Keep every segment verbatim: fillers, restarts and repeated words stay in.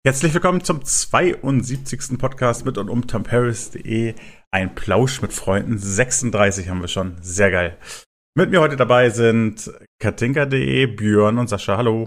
Herzlich willkommen zum zweiundsiebzigsten Podcast mit und um tom paris punkt de. Ein Plausch mit Freunden. sechsunddreißig haben wir schon. Sehr geil. Mit mir heute dabei sind Katinka punkt de, Björn und Sascha. Hallo.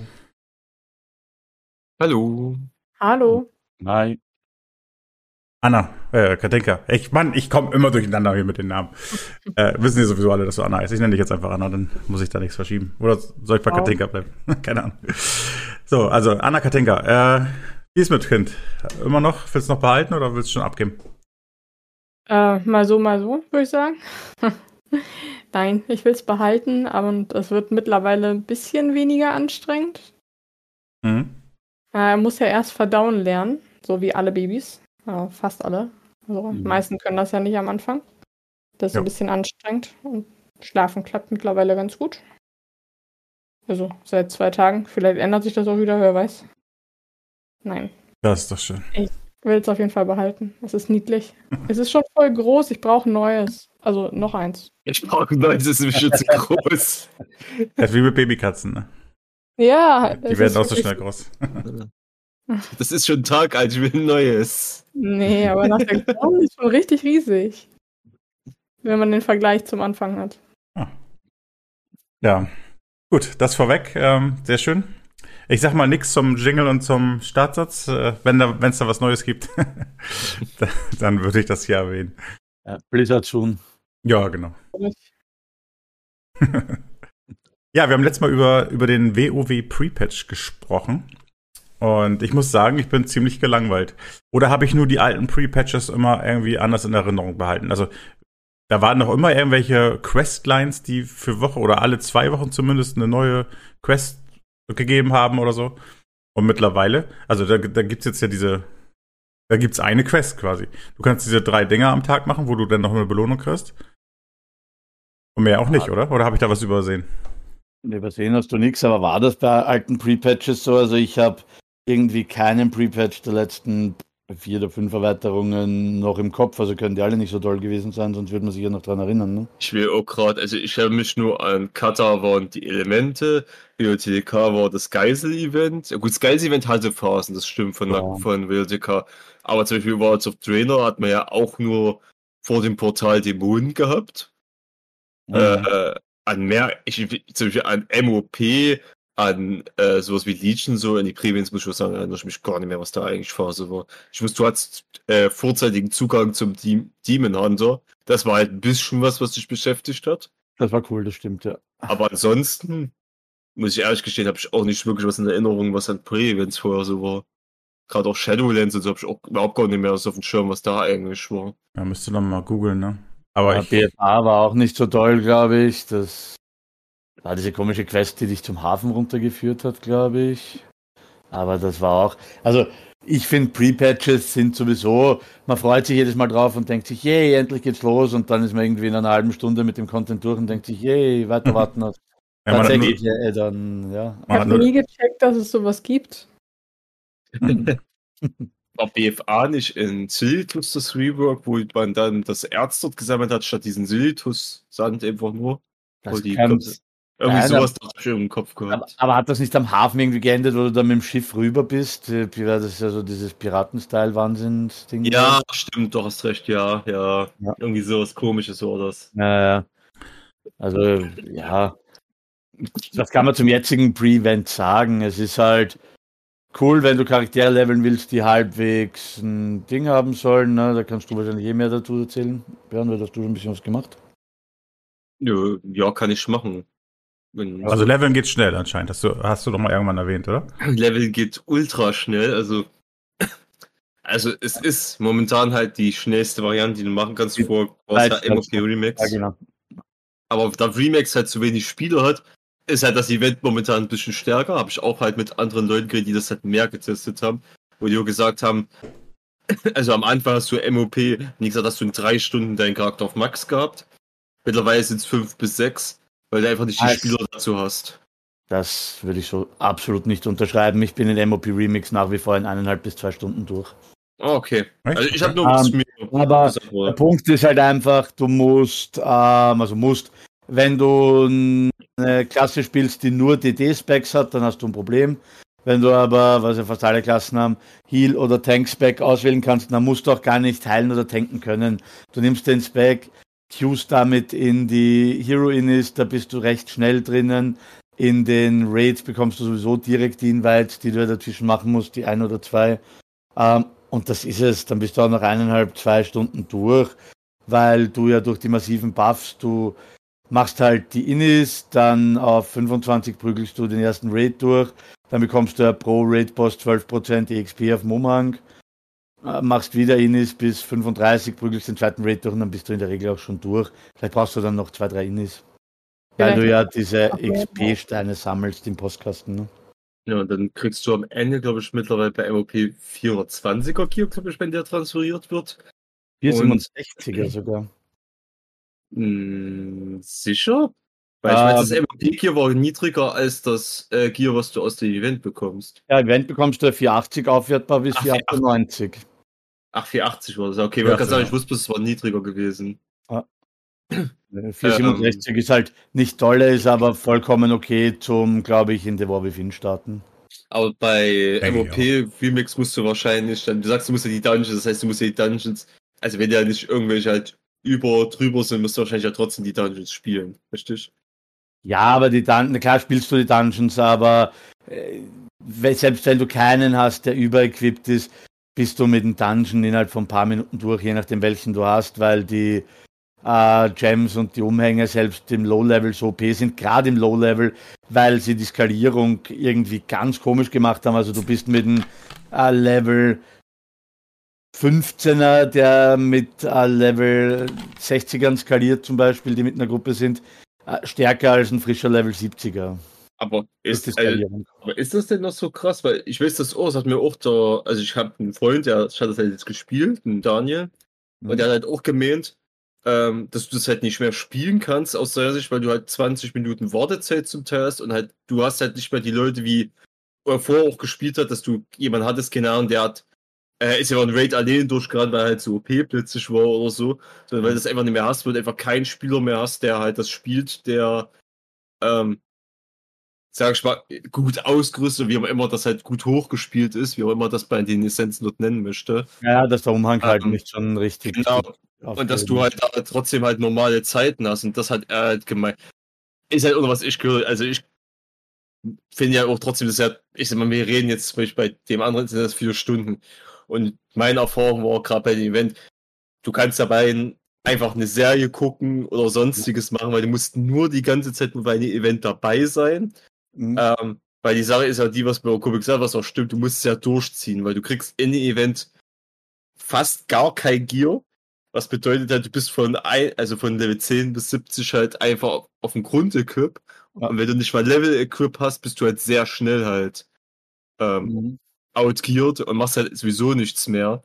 Hallo. Hallo. Hi. Anna, äh, Katinka. Ich, Mann, ich komme immer durcheinander hier mit den Namen. äh, wissen die sowieso alle, dass du Anna heißt. Ich nenne dich jetzt einfach Anna, dann muss ich da nichts verschieben. Oder soll ich bei wow. Katinka bleiben? Keine Ahnung. So, also Anna, Katinka. Äh, wie ist mit Kind? Immer noch? Willst du noch behalten oder willst du schon abgeben? Äh, mal so, mal so, würde ich sagen. Nein, ich will es behalten, aber es wird mittlerweile ein bisschen weniger anstrengend. Mhm. Äh, er muss ja erst verdauen lernen, so wie alle Babys. Ja, fast alle. Also, mhm. Die meisten können das ja nicht am Anfang. Das ist ja ein bisschen anstrengend. Und Schlafen klappt mittlerweile ganz gut. Also seit zwei Tagen. Vielleicht ändert sich das auch wieder, wer weiß. Nein. Das ist doch schön. Ich will es auf jeden Fall behalten. Es ist niedlich. Es ist schon voll groß. Ich brauche ein neues. Also noch eins. Ich brauche ein neues. Das ist schon zu groß. Das ist wie mit Babykatzen, ne? Ja. Die werden auch so schnell groß. Das ist schon ein Tag alt. Ich will ein neues. Nee, aber nach der Geburt ist schon richtig riesig. Wenn man den Vergleich zum Anfang hat. Ah. Ja. Gut, das vorweg. Ähm, sehr schön. Ich sag mal nichts zum Jingle und zum Startsatz. Äh, wenn da, wenn es da was Neues gibt, dann würde ich das hier erwähnen. Ja, Blizzard schon. Ja, genau. Ja, wir haben letztes Mal über, über den WoW Pre-Patch gesprochen. Und ich muss sagen, ich bin ziemlich gelangweilt. Oder habe ich nur die alten Pre-Patches immer irgendwie anders in Erinnerung behalten? Also, da waren noch immer irgendwelche Questlines, die für Woche oder alle zwei Wochen zumindest eine neue Quest gegeben haben oder so. Und mittlerweile, also da, da gibt's jetzt ja diese, da gibt's eine Quest quasi. Du kannst diese drei Dinger am Tag machen, wo du dann noch eine Belohnung kriegst. Und mehr auch nicht, oder? Oder habe ich da was übersehen? Übersehen hast du nichts, aber war das bei alten Pre-Patches so? Also ich habe irgendwie keinen Pre-Patch der letzten vier oder fünf Erweiterungen noch im Kopf, also können die alle nicht so toll gewesen sein, sonst würde man sich ja noch dran erinnern, ne? Ich will auch gerade, also ich habe mich nur an Kata waren die Elemente, W O T K war das Geisel-Event. Ja, gut, das Geisel-Event hatte Phasen, das stimmt von, ja. von W O T K. Aber zum Beispiel Worlds of Draenor hat man ja auch nur vor dem Portal Dämonen gehabt. Ja. Äh, an mehr, ich, zum Beispiel an M O P, an äh, sowas wie Legion, so in die Prävens, muss ich schon sagen, erinnere ich mich gar nicht mehr, was da eigentlich Phase war. Ich wusste, du hattest äh, vorzeitigen Zugang zum De- Demon Hunter. Das war halt ein bisschen was, was dich beschäftigt hat. Das war cool, das stimmt, ja. Aber ansonsten, muss ich ehrlich gestehen, habe ich auch nicht wirklich was in Erinnerung, was an Prä-Events vorher so war. Gerade auch Shadowlands und so habe ich auch überhaupt gar nicht mehr so auf dem Schirm, was da eigentlich war. Ja, müsst ihr noch mal googeln, ne? Aber ja, ich... B F A war auch nicht so toll, glaube ich. Das war diese komische Quest, die dich zum Hafen runtergeführt hat, glaube ich. Aber das war auch... Also, ich finde, Pre-Patches sind sowieso... Man freut sich jedes Mal drauf und denkt sich, yay, endlich geht's los. Und dann ist man irgendwie in einer halben Stunde mit dem Content durch und denkt sich, yay, weiter warten auf ja, tatsächlich nur, Add-on, ja. Ich habe nie gecheckt, dass es sowas gibt. War B F A nicht in Silithus das Rework, wo man dann das Erz dort gesammelt hat, statt diesen Silithus-Sand einfach nur? Das die kann, irgendwie nein, sowas habe ich im Kopf gehabt. Aber, aber hat das nicht am Hafen irgendwie geendet, wo du dann mit dem Schiff rüber bist? Das ist ja so dieses Piraten-Style-Wahnsinn-Ding. Ja, stimmt, doch, hast recht, ja, ja. ja. Irgendwie sowas Komisches war das. Naja. Also, ja. Was kann man zum jetzigen Pre-Event sagen? Es ist halt cool, wenn du Charaktere leveln willst, die halbwegs ein Ding haben sollen. Ne? Da kannst du wahrscheinlich eh mehr dazu erzählen. Björn, weil hast du schon ein bisschen was gemacht? Ja, ja, kann ich machen. Wenn also Leveln geht schnell anscheinend. Hast du, hast du doch mal irgendwann erwähnt, oder? Level geht ultra schnell. Also, also es ist momentan halt die schnellste Variante, die du machen kannst vor M O P Remax. Ja, genau. Aber da Remax halt zu wenig Spieler hat, ist halt das Event momentan ein bisschen stärker. Habe ich auch halt mit anderen Leuten geredet, die das halt mehr getestet haben. Wo die auch gesagt haben, also am Anfang hast du M O P, wie gesagt, hast du in drei Stunden deinen Charakter auf Max gehabt. Mittlerweile sind es fünf bis sechs, weil du einfach nicht die also, Spieler dazu hast. Das würde ich so absolut nicht unterschreiben. Ich bin in M O P Remix nach wie vor in eineinhalb bis zwei Stunden durch. Oh, okay. Also ich habe nur was um, mir aber der Punkt ist halt einfach, du musst, ähm, also musst, wenn du eine Klasse spielst, die nur D D-Specs hat, dann hast du ein Problem. Wenn du aber, was ja fast alle Klassen haben, Heal oder Tank-Spec auswählen kannst, dann musst du auch gar nicht heilen oder tanken können. Du nimmst den Spec, queuest damit in die Hero-Innis, da bist du recht schnell drinnen. In den Raids bekommst du sowieso direkt die Invites, die du dazwischen machen musst, die ein oder zwei. Ähm, und das ist es. Dann bist du auch nach eineinhalb, zwei Stunden durch, weil du ja durch die massiven Buffs, du machst halt die Innis, dann auf fünfundzwanzig prügelst du den ersten Raid durch, dann bekommst du ja pro Raid-Boss zwölf Prozent E X P auf Mumhang, äh, machst wieder Innis bis fünfunddreißig, prügelst den zweiten Raid durch und dann bist du in der Regel auch schon durch. Vielleicht brauchst du dann noch zwei, drei Innis. Weil du ja diese X P-Steine sammelst im Postkasten. Ne? Ja, und dann kriegst du am Ende, glaube ich, mittlerweile bei M O P vierhundertzwanziger Gear, glaube ich, wenn der transferiert wird. vierhundertsiebenundsechziger sogar. Mh, sicher? Weil ich meine, das M O P-Gear war niedriger als das äh, Gear, was du aus dem Event bekommst. Ja, Event bekommst du vierhundertachtzig aufwertbar bis vierhundertachtundneunzig. Ach, vierhundertachtzig war das. Okay, ja, ich kann sagen, ich wusste, es war niedriger gewesen. Ja. vierhundertsiebenundsechzig ähm, ist halt nicht toll, ist aber vollkommen okay zum, glaube ich, in The War Within starten. Aber bei M O P Remix musst du wahrscheinlich dann, du sagst, du musst ja die Dungeons, das heißt, du musst ja die Dungeons, also wenn ja nicht irgendwelche halt über, drüber sind, musst du wahrscheinlich ja trotzdem die Dungeons spielen, richtig? Ja, aber die Dungeons, klar spielst du die Dungeons, aber äh, selbst wenn du keinen hast, der überequipped ist, bist du mit dem Dungeon innerhalb von ein paar Minuten durch, je nachdem welchen du hast, weil die Uh, Gems und die Umhänge selbst im Low-Level so O P sind, gerade im Low-Level, weil sie die Skalierung irgendwie ganz komisch gemacht haben. Also du bist mit einem uh, Level fünfzehner, der mit uh, Level sechzigern skaliert zum Beispiel, die mit einer Gruppe sind, uh, stärker als ein frischer Level siebziger. Aber ist, das äh, aber ist das denn noch so krass? Weil ich weiß das auch, das hat mir auch der, also ich habe einen Freund, der hat das halt jetzt gespielt, einen Daniel, mhm. und der hat halt auch gemeint, Ähm, dass du das halt nicht mehr spielen kannst aus seiner Sicht, weil du halt zwanzig Minuten Wartezeit zum Teil hast und halt, du hast halt nicht mehr die Leute, wie er vorher auch gespielt hat, dass du jemanden hattest, keine Ahnung, der hat, äh, ist ja ein Raid allein durchgerannt, weil er halt so O P plötzlich war oder so, sondern weil du das einfach nicht mehr hast, weil du einfach keinen Spieler mehr hast, der halt das spielt, der, ähm, sag ich mal, gut ausgerüstet, wie auch immer das halt gut hochgespielt ist, wie auch immer das bei den Essenzen dort nennen möchte. Ja, dass der Umhang ähm, halt nicht schon richtig. Genau. Und dass du halt da trotzdem halt normale Zeiten hast und das hat er halt gemeint. Ist halt auch noch was ich gehört. Also ich finde ja auch trotzdem, dass ja, ich sag mal, wir reden jetzt zum Beispiel bei dem anderen sind das vier Stunden. Und meine Erfahrung war gerade bei dem Event, du kannst dabei einfach eine Serie gucken oder sonstiges machen, weil du musst nur die ganze Zeit bei dem Event dabei sein. Mhm. Ähm, weil die Sache ist ja die, was bei Okubik gesagt was auch stimmt, du musst es ja durchziehen, weil du kriegst in dem Event fast gar kein Gear. Was bedeutet halt, du bist von ein, also von Level zehn bis siebzig halt einfach auf dem Grund-Equip. Ja. Und wenn du nicht mal Level-Equip hast, bist du halt sehr schnell halt ähm, mhm. outgeared und machst halt sowieso nichts mehr.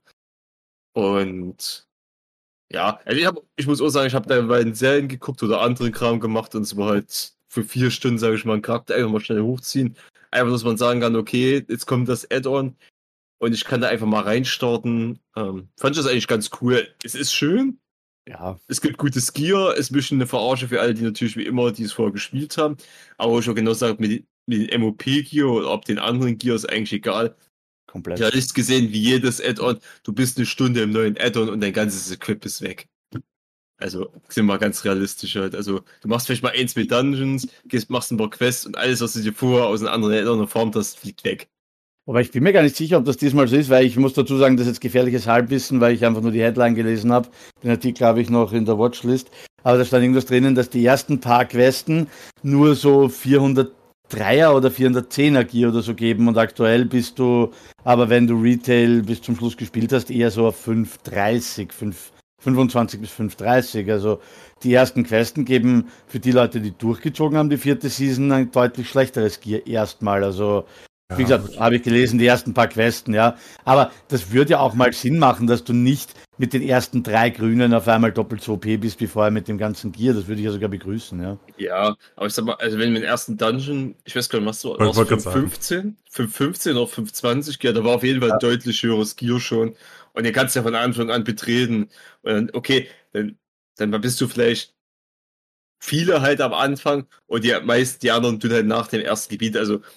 Und ja, also ich, hab, ich muss auch sagen, ich habe da bei den Serien geguckt oder anderen Kram gemacht und es war halt für vier Stunden, sage ich mal, einen Charakter einfach mal schnell hochziehen. Einfach, dass man sagen kann, okay, jetzt kommt das Add-on. Und ich kann da einfach mal reinstarten. Ähm, fand ich das eigentlich ganz cool. Es ist schön. Ja. Es gibt gutes Gear. Es ist ein bisschen eine Verarsche für alle, die natürlich wie immer, die es vorher gespielt haben. Aber ich auch genau sage, mit, mit dem M O P-Gear oder ob den anderen Gear ist eigentlich egal. Komplett. Ich habe nicht gesehen, wie jedes Add-on. Du bist eine Stunde im neuen Add-on und dein ganzes Equip ist weg. Also, sind wir ganz realistisch halt. Also, du machst vielleicht mal eins mit Dungeons, gehst, machst ein paar Quests und alles, was du dir vorher aus einem anderen Add-on geformt hast, fliegt weg. Aber ich bin mir gar nicht sicher, ob das diesmal so ist, weil ich muss dazu sagen, das ist jetzt gefährliches Halbwissen, weil ich einfach nur die Headline gelesen habe. Den Artikel habe ich noch in der Watchlist. Aber da stand irgendwas drinnen, dass die ersten paar Questen nur so vierhundertdreier oder vierhundertzehner Gear oder so geben und aktuell bist du, aber wenn du Retail bis zum Schluss gespielt hast, eher so auf fünfhundertdreißig, fünfundzwanzig bis fünfhundertdreißig. Also die ersten Questen geben für die Leute, die durchgezogen haben, die vierte Season, ein deutlich schlechteres Gear erstmal. Also wie gesagt, habe ich gelesen, die ersten paar Questen, ja. Aber das würde ja auch mal Sinn machen, dass du nicht mit den ersten drei Grünen auf einmal doppelt so O P bist, wie vorher mit dem ganzen Gear. Das würde ich ja sogar begrüßen, ja. Ja, aber ich sag mal, also wenn wir den ersten Dungeon, ich weiß gar nicht, was du, fünf fünfzehn, fünf fünfzehn oder fünf zwanzig Gear, da war auf jeden Fall ja. deutlich höheres Gear schon. Und ihr kannst ja von Anfang an betreten. Und dann, okay, dann, dann bist du vielleicht viele halt am Anfang und die meisten, die anderen tun halt nach dem ersten Gebiet, also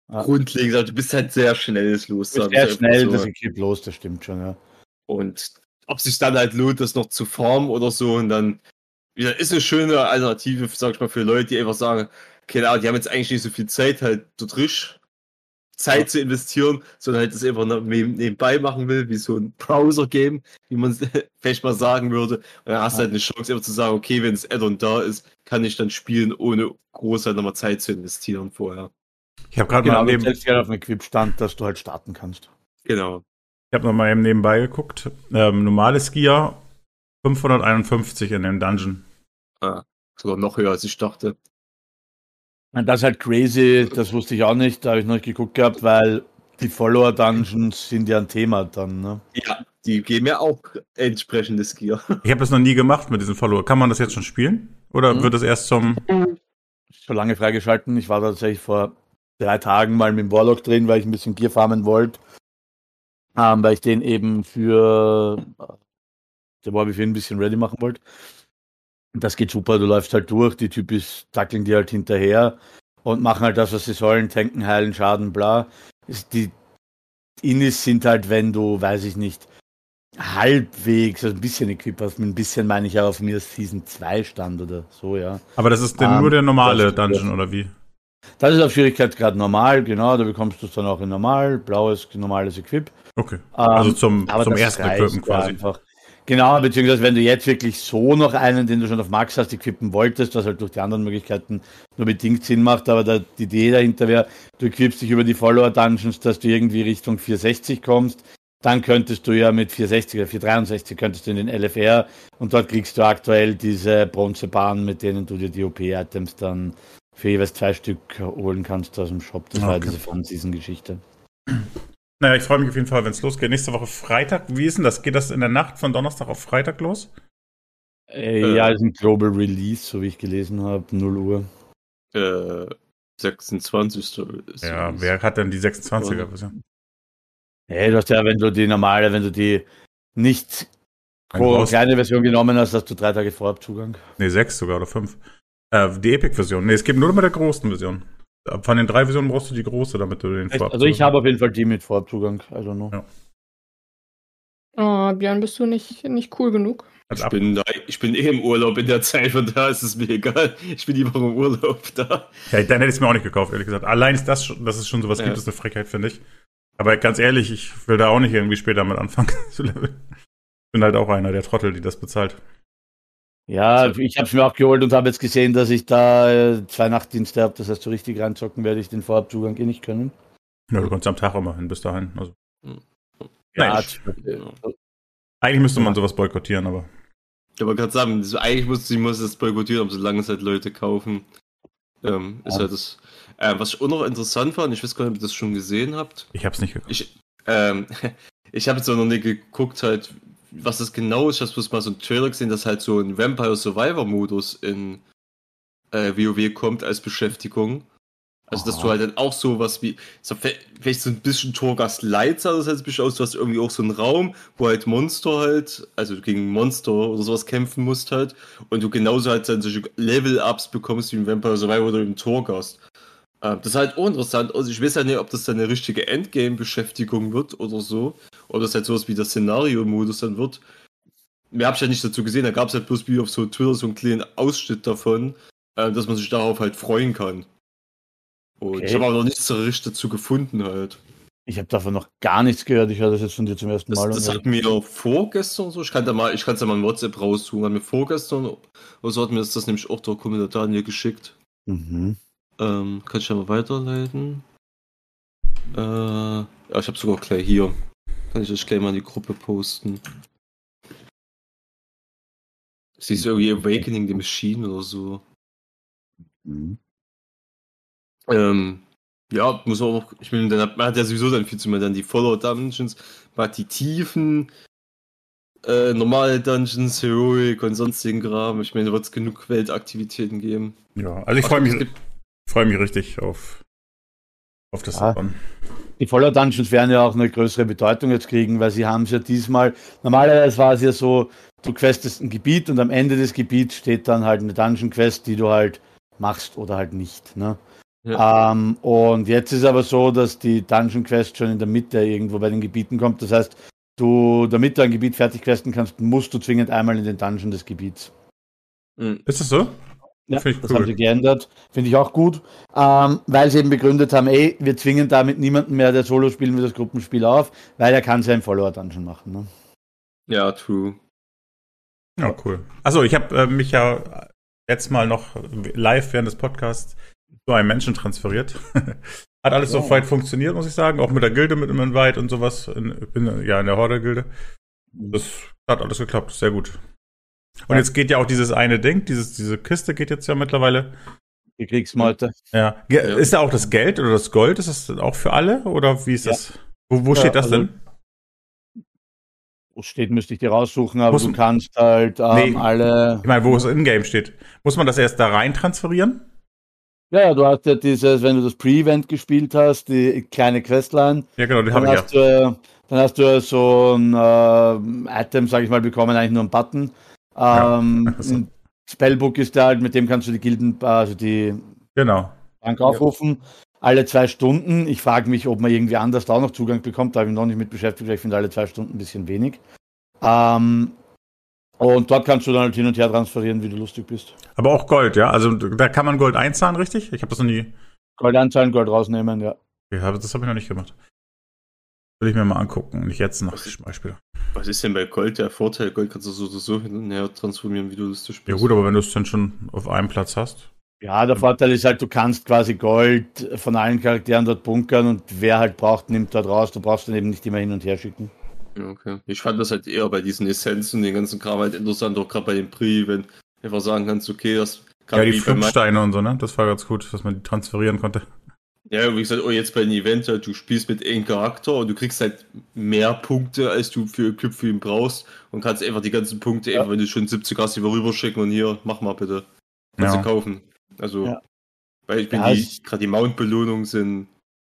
grundlegend, also du bist halt sehr schnelles Los. Du bist sehr schnell, so. Das Equip los, das stimmt schon, ja. Und ob sich dann halt lohnt, das noch zu farmen oder so, und dann ja, ist eine schöne Alternative, sag ich mal, für Leute, die einfach sagen, keine Ahnung, die haben jetzt eigentlich nicht so viel Zeit, halt dort richtig Zeit ja. zu investieren, sondern halt das einfach nebenbei machen will, wie so ein Browser-Game, wie man es vielleicht mal sagen würde. Und dann hast du ja. halt eine Chance, einfach zu sagen, okay, wenn das Add-on da ist, kann ich dann spielen, ohne groß halt nochmal Zeit zu investieren vorher. Ich habe gerade genau, mal neben... selbst auf dem Equip-Stand, dass du halt starten kannst. Genau. Ich habe nochmal eben nebenbei geguckt. Ähm, normales Gear fünfhunderteinundfünfzig in dem Dungeon. Ah, sogar noch höher, als ich dachte. Und das ist halt crazy, das wusste ich auch nicht, da habe ich noch nicht geguckt gehabt, weil die Follower-Dungeons sind ja ein Thema dann, ne? Ja, die geben ja auch entsprechendes Gear. Ich habe das noch nie gemacht mit diesen Follower. Kann man das jetzt schon spielen? Oder mhm. wird es erst zum... Schon lange freigeschalten. Ich war tatsächlich vor drei Tagen mal mit dem Warlock drin, weil ich ein bisschen Gear farmen wollte. Ähm, weil ich den eben für der Warby für ein bisschen ready machen wollte. Und das geht super, du läufst halt durch, die Typen tackeln dir halt hinterher und machen halt das, was sie sollen, tanken, heilen, Schaden, bla. Die Innis sind halt, wenn du, weiß ich nicht, halbwegs, also ein bisschen Equip hast, mit ein bisschen meine ich auch auf mir Season zwei stand oder so, ja. Aber das ist denn um, nur der normale Dungeon, oder wie? Das ist auf Schwierigkeitsgrad normal, genau, da bekommst du es dann auch in normal, blaues, normales Equip. Okay, also zum, um, zum ersten Equippen quasi. Einfach. Genau, beziehungsweise wenn du jetzt wirklich so noch einen, den du schon auf Max hast, equippen wolltest, was halt durch die anderen Möglichkeiten nur bedingt Sinn macht, aber da, die Idee dahinter wäre, du equippst dich über die Follower-Dungeons, dass du irgendwie Richtung vierhundertsechzig kommst, dann könntest du ja mit vierhundertsechzig oder vierhundertdreiundsechzig könntest du in den L F R und dort kriegst du aktuell diese Bronzebahnen, mit denen du dir die O P-Items dann für jeweils zwei Stück holen kannst aus dem Shop. Das okay. war diese Fun-Season-Geschichte. Naja, ich freue mich auf jeden Fall, wenn es losgeht. Nächste Woche Freitag. Wie ist denn das? Geht das in der Nacht von Donnerstag auf Freitag los? Äh, äh, ja, ist ein Global Release, so wie ich gelesen habe. null Uhr. Äh, sechsundzwanzigster Ja, wer hat denn die sechsundzwanziger-Version? Hey, du hast ja, wenn du die normale, wenn du die nicht pro kleine Version genommen hast, hast du drei Tage Vorabzugang. Nee, sechs sogar oder fünf. Äh, die Epic-Version. Nee, es gibt nur mit der großen Version. Von den drei Versionen brauchst du die große, damit du den Vorabzugang... Also ich habe auf jeden Fall die mit Vorabzugang, also no. Ja. Oh, Björn, bist du nicht, nicht cool genug? Ich bin, da, ich bin eh im Urlaub in der Zeit, von da ist es mir egal. Ich bin die Woche im Urlaub da. Ja, dann hätte ich es mir auch nicht gekauft, ehrlich gesagt. Allein ist das, dass es schon sowas ja. gibt, ist eine Frechheit, finde ich. Aber ganz ehrlich, ich will da auch nicht irgendwie später mit anfangen zu leveln. Ich bin halt auch einer der Trottel, die das bezahlt. Ja, ich habe es mir auch geholt und habe jetzt gesehen, dass ich da äh, zwei Nachtdienste habe. Das heißt, so richtig reinzocken werde ich den Vorabzugang eh nicht können. Ja, du kommst am Tag immerhin bis dahin. Also. Ja, Nein, ja. Eigentlich müsste man sowas boykottieren, aber... Ich wollte gerade sagen, eigentlich muss ich muss das boykottieren, aber solange es halt Leute kaufen, ähm, ist ja. halt das... Äh, was ich auch noch interessant fand, ich weiß gar nicht, ob ihr das schon gesehen habt. Ich habe es nicht geguckt. Ich, ähm, ich habe jetzt auch noch nicht geguckt, halt, was das genau ist. Ich habe bloß mal so einen Trailer gesehen, dass halt so ein Vampire Survivor-Modus in äh, WoW kommt als Beschäftigung. Also, Aha. dass du halt dann auch sowas wie, so, vielleicht so ein bisschen Torghast Light sah das halt ein bisschen aus, du hast irgendwie auch so einen Raum, wo halt Monster halt, also du gegen Monster oder sowas kämpfen musst halt, und du genauso halt dann solche Level-Ups bekommst wie im Vampire Survivor oder im Torghast. Äh, das ist halt auch interessant, also ich weiß ja nicht, ob das dann eine richtige Endgame-Beschäftigung wird oder so, oder das halt sowas wie der Szenario-Modus dann wird. Mehr hab ich ja nicht dazu gesehen, da gab es halt bloß wie auf so Twitter so einen kleinen Ausschnitt davon, äh, dass man sich darauf halt freuen kann. Und okay. Ich habe aber noch nichts so richtig dazu gefunden halt. Ich habe davon noch gar nichts gehört. Ich höre das jetzt von dir zum ersten Mal. Das, das hat mir vorgestern so, ich kann da mal, ich kann es ja mal in WhatsApp raussuchen, hat mir vorgestern, oder so hat mir das, das nämlich auch der Kommentator Daniel geschickt. Mhm. Ähm, kann ich ja mal weiterleiten. Äh, ja, ich habe sogar gleich hier. Kann ich das gleich mal in die Gruppe posten. Sie ist irgendwie Awakening the Machine oder so. Mhm. Ähm, ja, muss man auch, ich meine, man hat ja sowieso dann viel zu mehr, dann die Follower Dungeons, man hat die Tiefen, äh, normale Dungeons, Heroic und sonstigen Graben. Ich meine, da wird es genug Weltaktivitäten geben. Ja, also ich freue mich, freue mich richtig auf, auf das ja. Die Follower Dungeons werden ja auch eine größere Bedeutung jetzt kriegen, weil sie haben es ja diesmal, normalerweise war es ja so, du questest ein Gebiet und am Ende des Gebiets steht dann halt eine Dungeon Quest, die du halt machst oder halt nicht, ne? Ja. Ähm, und jetzt ist aber so, dass die Dungeon Quest schon in der Mitte irgendwo bei den Gebieten kommt. Das heißt, du, damit du ein Gebiet fertig questen kannst, musst du zwingend einmal in den Dungeon des Gebiets. Ist das so? Ja, das cool. Haben sie geändert. Finde ich auch gut. Ähm, weil sie eben begründet haben, ey, wir zwingen damit niemanden mehr, der Solo spielen will, das Gruppenspiel auf, weil er kann sein Follower-Dungeon machen. Ne? Ja, true. Ja, cool. Achso, ich habe äh, mich ja jetzt mal noch live während des Podcasts zu einem Menschen transferiert. Hat alles ja. so weit funktioniert, muss ich sagen. Auch mit der Gilde, mit dem Invite und sowas. In, ich bin ja in der Horde-Gilde. Das hat alles geklappt. Sehr gut. Und ja. jetzt geht ja auch dieses eine Ding, dieses, diese Kiste geht jetzt ja mittlerweile. Die Kriegsmeute. Ja. ja. Ist da auch das Geld oder das Gold? Ist das auch für alle? Oder wie ist ja. das? Wo, wo ja, steht das also, denn? Wo steht, müsste ich dir raussuchen, aber muss, du kannst halt ähm, nee, alle. Ich meine, wo es in-game steht. Muss man das erst da rein transferieren? Ja, ja, du hast ja dieses, wenn du das Pre-Event gespielt hast, die kleine Questline. Ja, genau, die habe ich hast ja. Du, dann hast du so ein äh, Item, sag ich mal, bekommen, eigentlich nur einen Button. Ähm, ja, so. Spellbook ist da halt, mit dem kannst du die Gilden, also die genau. Bank aufrufen. Ja. Alle zwei Stunden. Ich frage mich, ob man irgendwie anders da auch noch Zugang bekommt. Da habe ich mich noch nicht mit beschäftigt, weil ich finde alle zwei Stunden ein bisschen wenig. Ähm, und dort kannst du dann halt hin und her transferieren, wie du lustig bist. Aber auch Gold, ja? Also da kann man Gold einzahlen, richtig? Ich habe das noch nie... Gold einzahlen, Gold rausnehmen, ja. Ja, das habe ich noch nicht gemacht. Will ich mir mal angucken. Nicht jetzt noch zum Beispiel. Was ist denn bei Gold der Vorteil? Gold kannst du so oder so hin und her transformieren, wie du das spielst. Ja gut, aber wenn du es dann schon auf einem Platz hast... Ja, der Vorteil ist halt, du kannst quasi Gold von allen Charakteren dort bunkern und wer halt braucht, nimmt dort raus. Du brauchst dann eben nicht immer hin und her schicken. Okay. Ich fand das halt eher bei diesen Essenzen und den ganzen Kram halt interessant, auch gerade bei dem Pre, wenn du einfach sagen kannst, okay, das kann ja, die Flugsteine und so, ne? Das war ganz gut, dass man die transferieren konnte. Ja, wie gesagt, oh, jetzt bei einem Event, halt, du spielst mit einem Charakter und du kriegst halt mehr Punkte, als du für Equip für ihn brauchst und kannst einfach die ganzen Punkte, ja. einfach, wenn du schon siebzig hast, über rüberschicken und hier, mach mal bitte. Kannst ja. du kaufen. Also, ja. weil ich bin ja, die, gerade die Mount-Belohnungen sind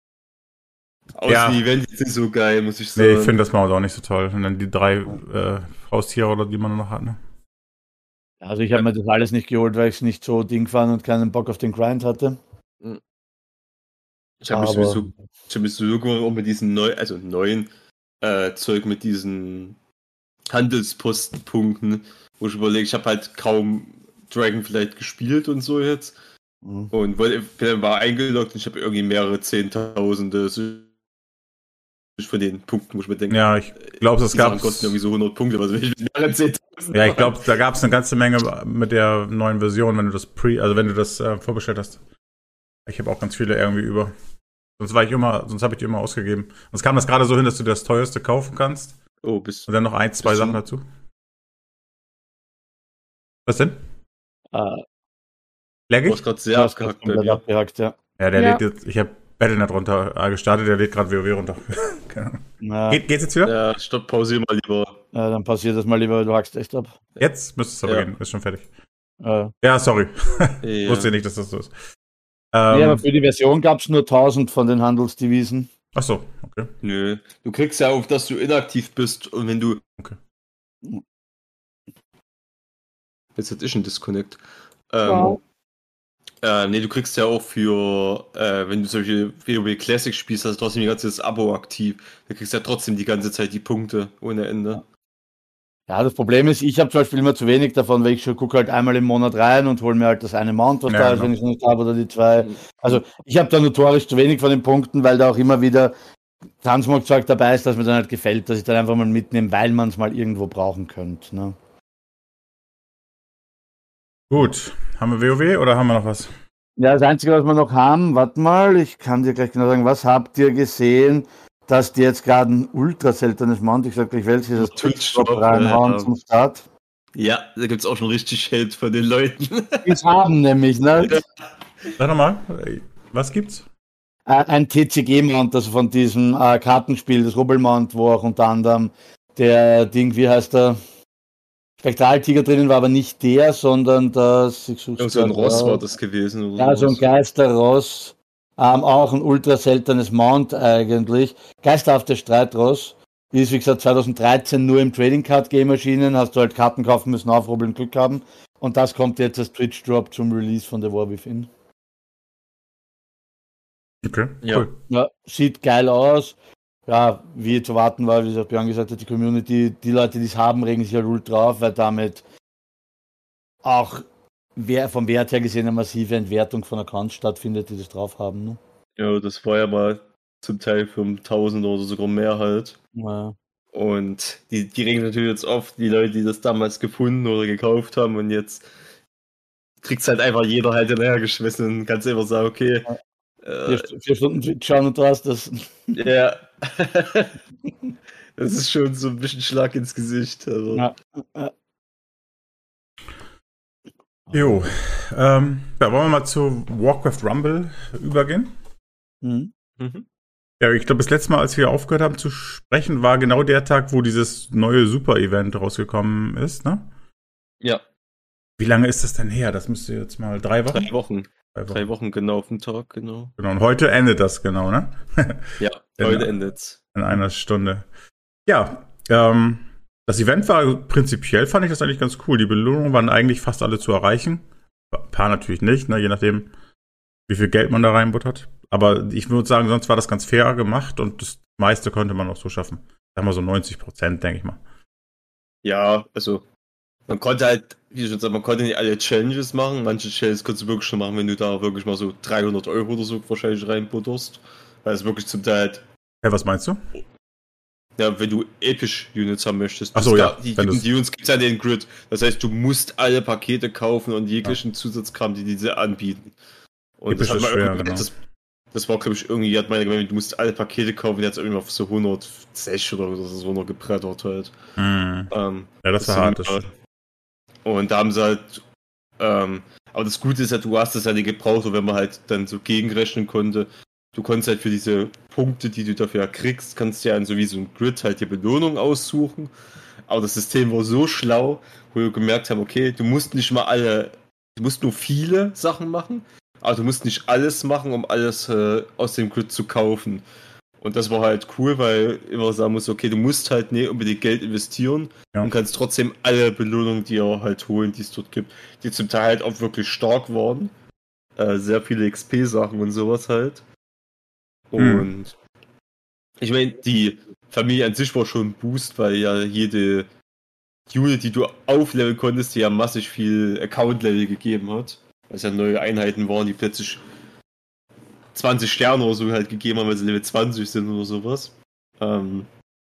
aus ja. dem Event nicht so geil, muss ich sagen. Nee, ich finde das Mount auch nicht so toll. Und dann die drei äh, Haustiere oder die man noch hat, ne? Also ich habe mir das alles nicht geholt, weil ich es nicht so Ding fand und keinen Bock auf den Grind hatte. Ich habe mich sowieso, ich hab mich sowieso auch mit diesen neu, also neuen äh, Zeug, mit diesen Handelspostenpunkten, wo ich überlege, ich habe halt kaum Dragonflight gespielt und so jetzt. Mhm. Und wollte, bin dann mal eingeloggt und ich habe irgendwie mehrere Zehntausende von den Punkten, wo ich mir denke, ja, ich glaube, es gab kosten irgendwie so hundert Punkte, was will ich mit mehreren zehntausend. Ja, ich glaube, da gab es eine ganze Menge mit der neuen Version, wenn du das Pre, also wenn du das äh, vorbestellt hast. Ich habe auch ganz viele irgendwie über. Sonst war ich immer, sonst habe ich die immer ausgegeben. Sonst kam das gerade so hin, dass du das teuerste kaufen kannst. Oh, bis. Und dann noch ein, zwei Sachen dazu. Was denn? Uh, Lag ich? Du hast gerade sehr abgehackt bei mir. Abgehackt, ja. Ja, der ja. lädt jetzt, ich habe Battle Net runter äh, gestartet, der lädt gerade WoW runter. Geht, geht's jetzt wieder? Ja, stopp, pausier mal lieber. Ja, dann pausier das mal lieber, du hackst echt ab. Jetzt müsste es aber ja. gehen, ist schon fertig. Uh. Ja, sorry. Ja. Wusste nicht, dass das so ist. Ähm, ja, aber für die Version gab es nur tausend von den Handelsdevisen. Ach so, okay. Nö, du kriegst ja auf, dass du inaktiv bist und wenn du... Okay. Jetzt hatte ich einen Disconnect. Ähm, wow. äh, nee, du kriegst ja auch für, äh, wenn du solche WoW Classic spielst, hast du trotzdem die ganze Zeit das Abo aktiv. Da kriegst du ja trotzdem die ganze Zeit die Punkte ohne Ende. Ja, das Problem ist, ich habe zum Beispiel immer zu wenig davon, weil ich schon gucke halt einmal im Monat rein und hole mir halt das eine Mount, was ja, da ist, genau. wenn ich es nicht habe, oder die zwei. Also ich habe da notorisch zu wenig von den Punkten, weil da auch immer wieder Transmog-Zeug dabei ist, das mir dann halt gefällt, dass ich dann einfach mal mitnehme, weil man es mal irgendwo brauchen könnte. Ne? Gut, haben wir WoW oder haben wir noch was? Ja, das Einzige, was wir noch haben, warte mal, ich kann dir gleich genau sagen, was habt ihr gesehen, dass die jetzt gerade ein ultra seltenes Mount, ich sag gleich welches, das Twitch-Drop reinhauen ja. zum Start? Ja, da gibt's auch schon richtig Hate von den Leuten. Die haben nämlich, ne? Ja. Sag nochmal, was gibt's? Ein T C G-Mount, also von diesem äh, Kartenspiel, das Rubbel-Mount, wo auch unter anderem der Ding, wie heißt der? Spektraltiger drinnen war, aber nicht der, sondern das... Ich ja, so ein Ross war das gewesen. Oder ja, so ein Geisterross. Ähm, auch ein ultra seltenes Mount eigentlich. Geisterhafte Streitross. Die ist, wie gesagt, zwanzig dreizehn nur im Trading Card Game erschienen. Hast du halt Karten kaufen müssen, aufrubbeln, Glück haben. Und das kommt jetzt als Twitch Drop zum Release von der Warwithin. Okay, ja. cool. Ja, sieht geil aus. Ja, wie zu warten war, wie es auch Björn gesagt hat, die Community, die Leute, die es haben, regen sich ja null drauf, weil damit auch wer, vom Wert her gesehen eine massive Entwertung von Accounts stattfindet, die das drauf haben. Ne? Ja, das war ja mal zum Teil für tausend oder sogar mehr halt. Ja. Und die, die regen natürlich jetzt oft die Leute, die das damals gefunden oder gekauft haben und jetzt kriegt es halt einfach jeder halt hinterhergeschmissen und kannst einfach sagen, okay. Äh, vier, vier Stunden Twitch schauen und du hast das. Ja. Das ist schon so ein bisschen Schlag ins Gesicht. Also. Ja. Ja. Jo, ähm, ja, wollen wir mal zu Warcraft Rumble übergehen? Mhm. Mhm. Ja, ich glaube, das letzte Mal, als wir aufgehört haben zu sprechen, war genau der Tag, wo dieses neue Super-Event rausgekommen ist, ne? Ja. Wie lange ist das denn her? Das müsste jetzt mal drei Wochen? Drei Wochen. Drei Wochen, Drei Wochen genau auf den Tag, genau. Genau, und heute endet das genau, ne? Ja, in, heute endet's. In einer Stunde. Ja, ähm, das Event war prinzipiell, fand ich das eigentlich ganz cool. Die Belohnungen waren eigentlich fast alle zu erreichen. Ein paar natürlich nicht, ne? Je nachdem, wie viel Geld man da reinbuttert. Aber ich würde sagen, sonst war das ganz fair gemacht und das meiste konnte man auch so schaffen. Sagen wir so neunzig Prozent, denke ich mal. Ja, also man konnte halt, wie schon gesagt, man konnte nicht alle Challenges machen. Manche Challenges konntest du wirklich schon machen, wenn du da wirklich mal so dreihundert Euro oder so wahrscheinlich reinbutterst. Weil es wirklich zum Teil halt... Hey, was meinst du? Ja, wenn du episch Units haben möchtest. Ach so, ja. Die, die, die Units gibt es ja in den Grid. Das heißt, du musst alle Pakete kaufen und jeglichen ja. Zusatzkram, die diese anbieten. Und episch das hat man schwer, irgendwie, genau. das, das war, glaube ich, irgendwie, hat meine gemeint, du musst alle Pakete kaufen, jetzt irgendwie auf so hundertsechzig oder so, so runtergebrettert halt. Mhm. Ähm, ja, das war hart. Das war, und da haben sie halt, ähm, aber das Gute ist ja, du hast das ja nicht gebraucht, und wenn man halt dann so gegenrechnen konnte, du konntest halt für diese Punkte, die du dafür kriegst, kannst du ja in so wie so ein Grid halt die Belohnung aussuchen. Aber das System war so schlau, wo wir gemerkt haben, okay, du musst nicht mal alle, du musst nur viele Sachen machen, aber du musst nicht alles machen, um alles äh, aus dem Grid zu kaufen. Und das war halt cool, weil ich immer sagen muss, okay, du musst halt nicht unbedingt Geld investieren ja. und kannst trotzdem alle Belohnungen dir halt holen, die es dort gibt, die zum Teil halt auch wirklich stark waren. Äh, sehr viele X P-Sachen und sowas halt. Und hm. ich meine, die Familie an sich war schon ein Boost, weil ja jede Unit, die du aufleveln konntest, die ja massig viel Account-Level gegeben hat. Weil es ja neue Einheiten waren, die plötzlich zwanzig Sterne oder so halt gegeben haben, weil sie Level zwanzig sind oder sowas. Ähm,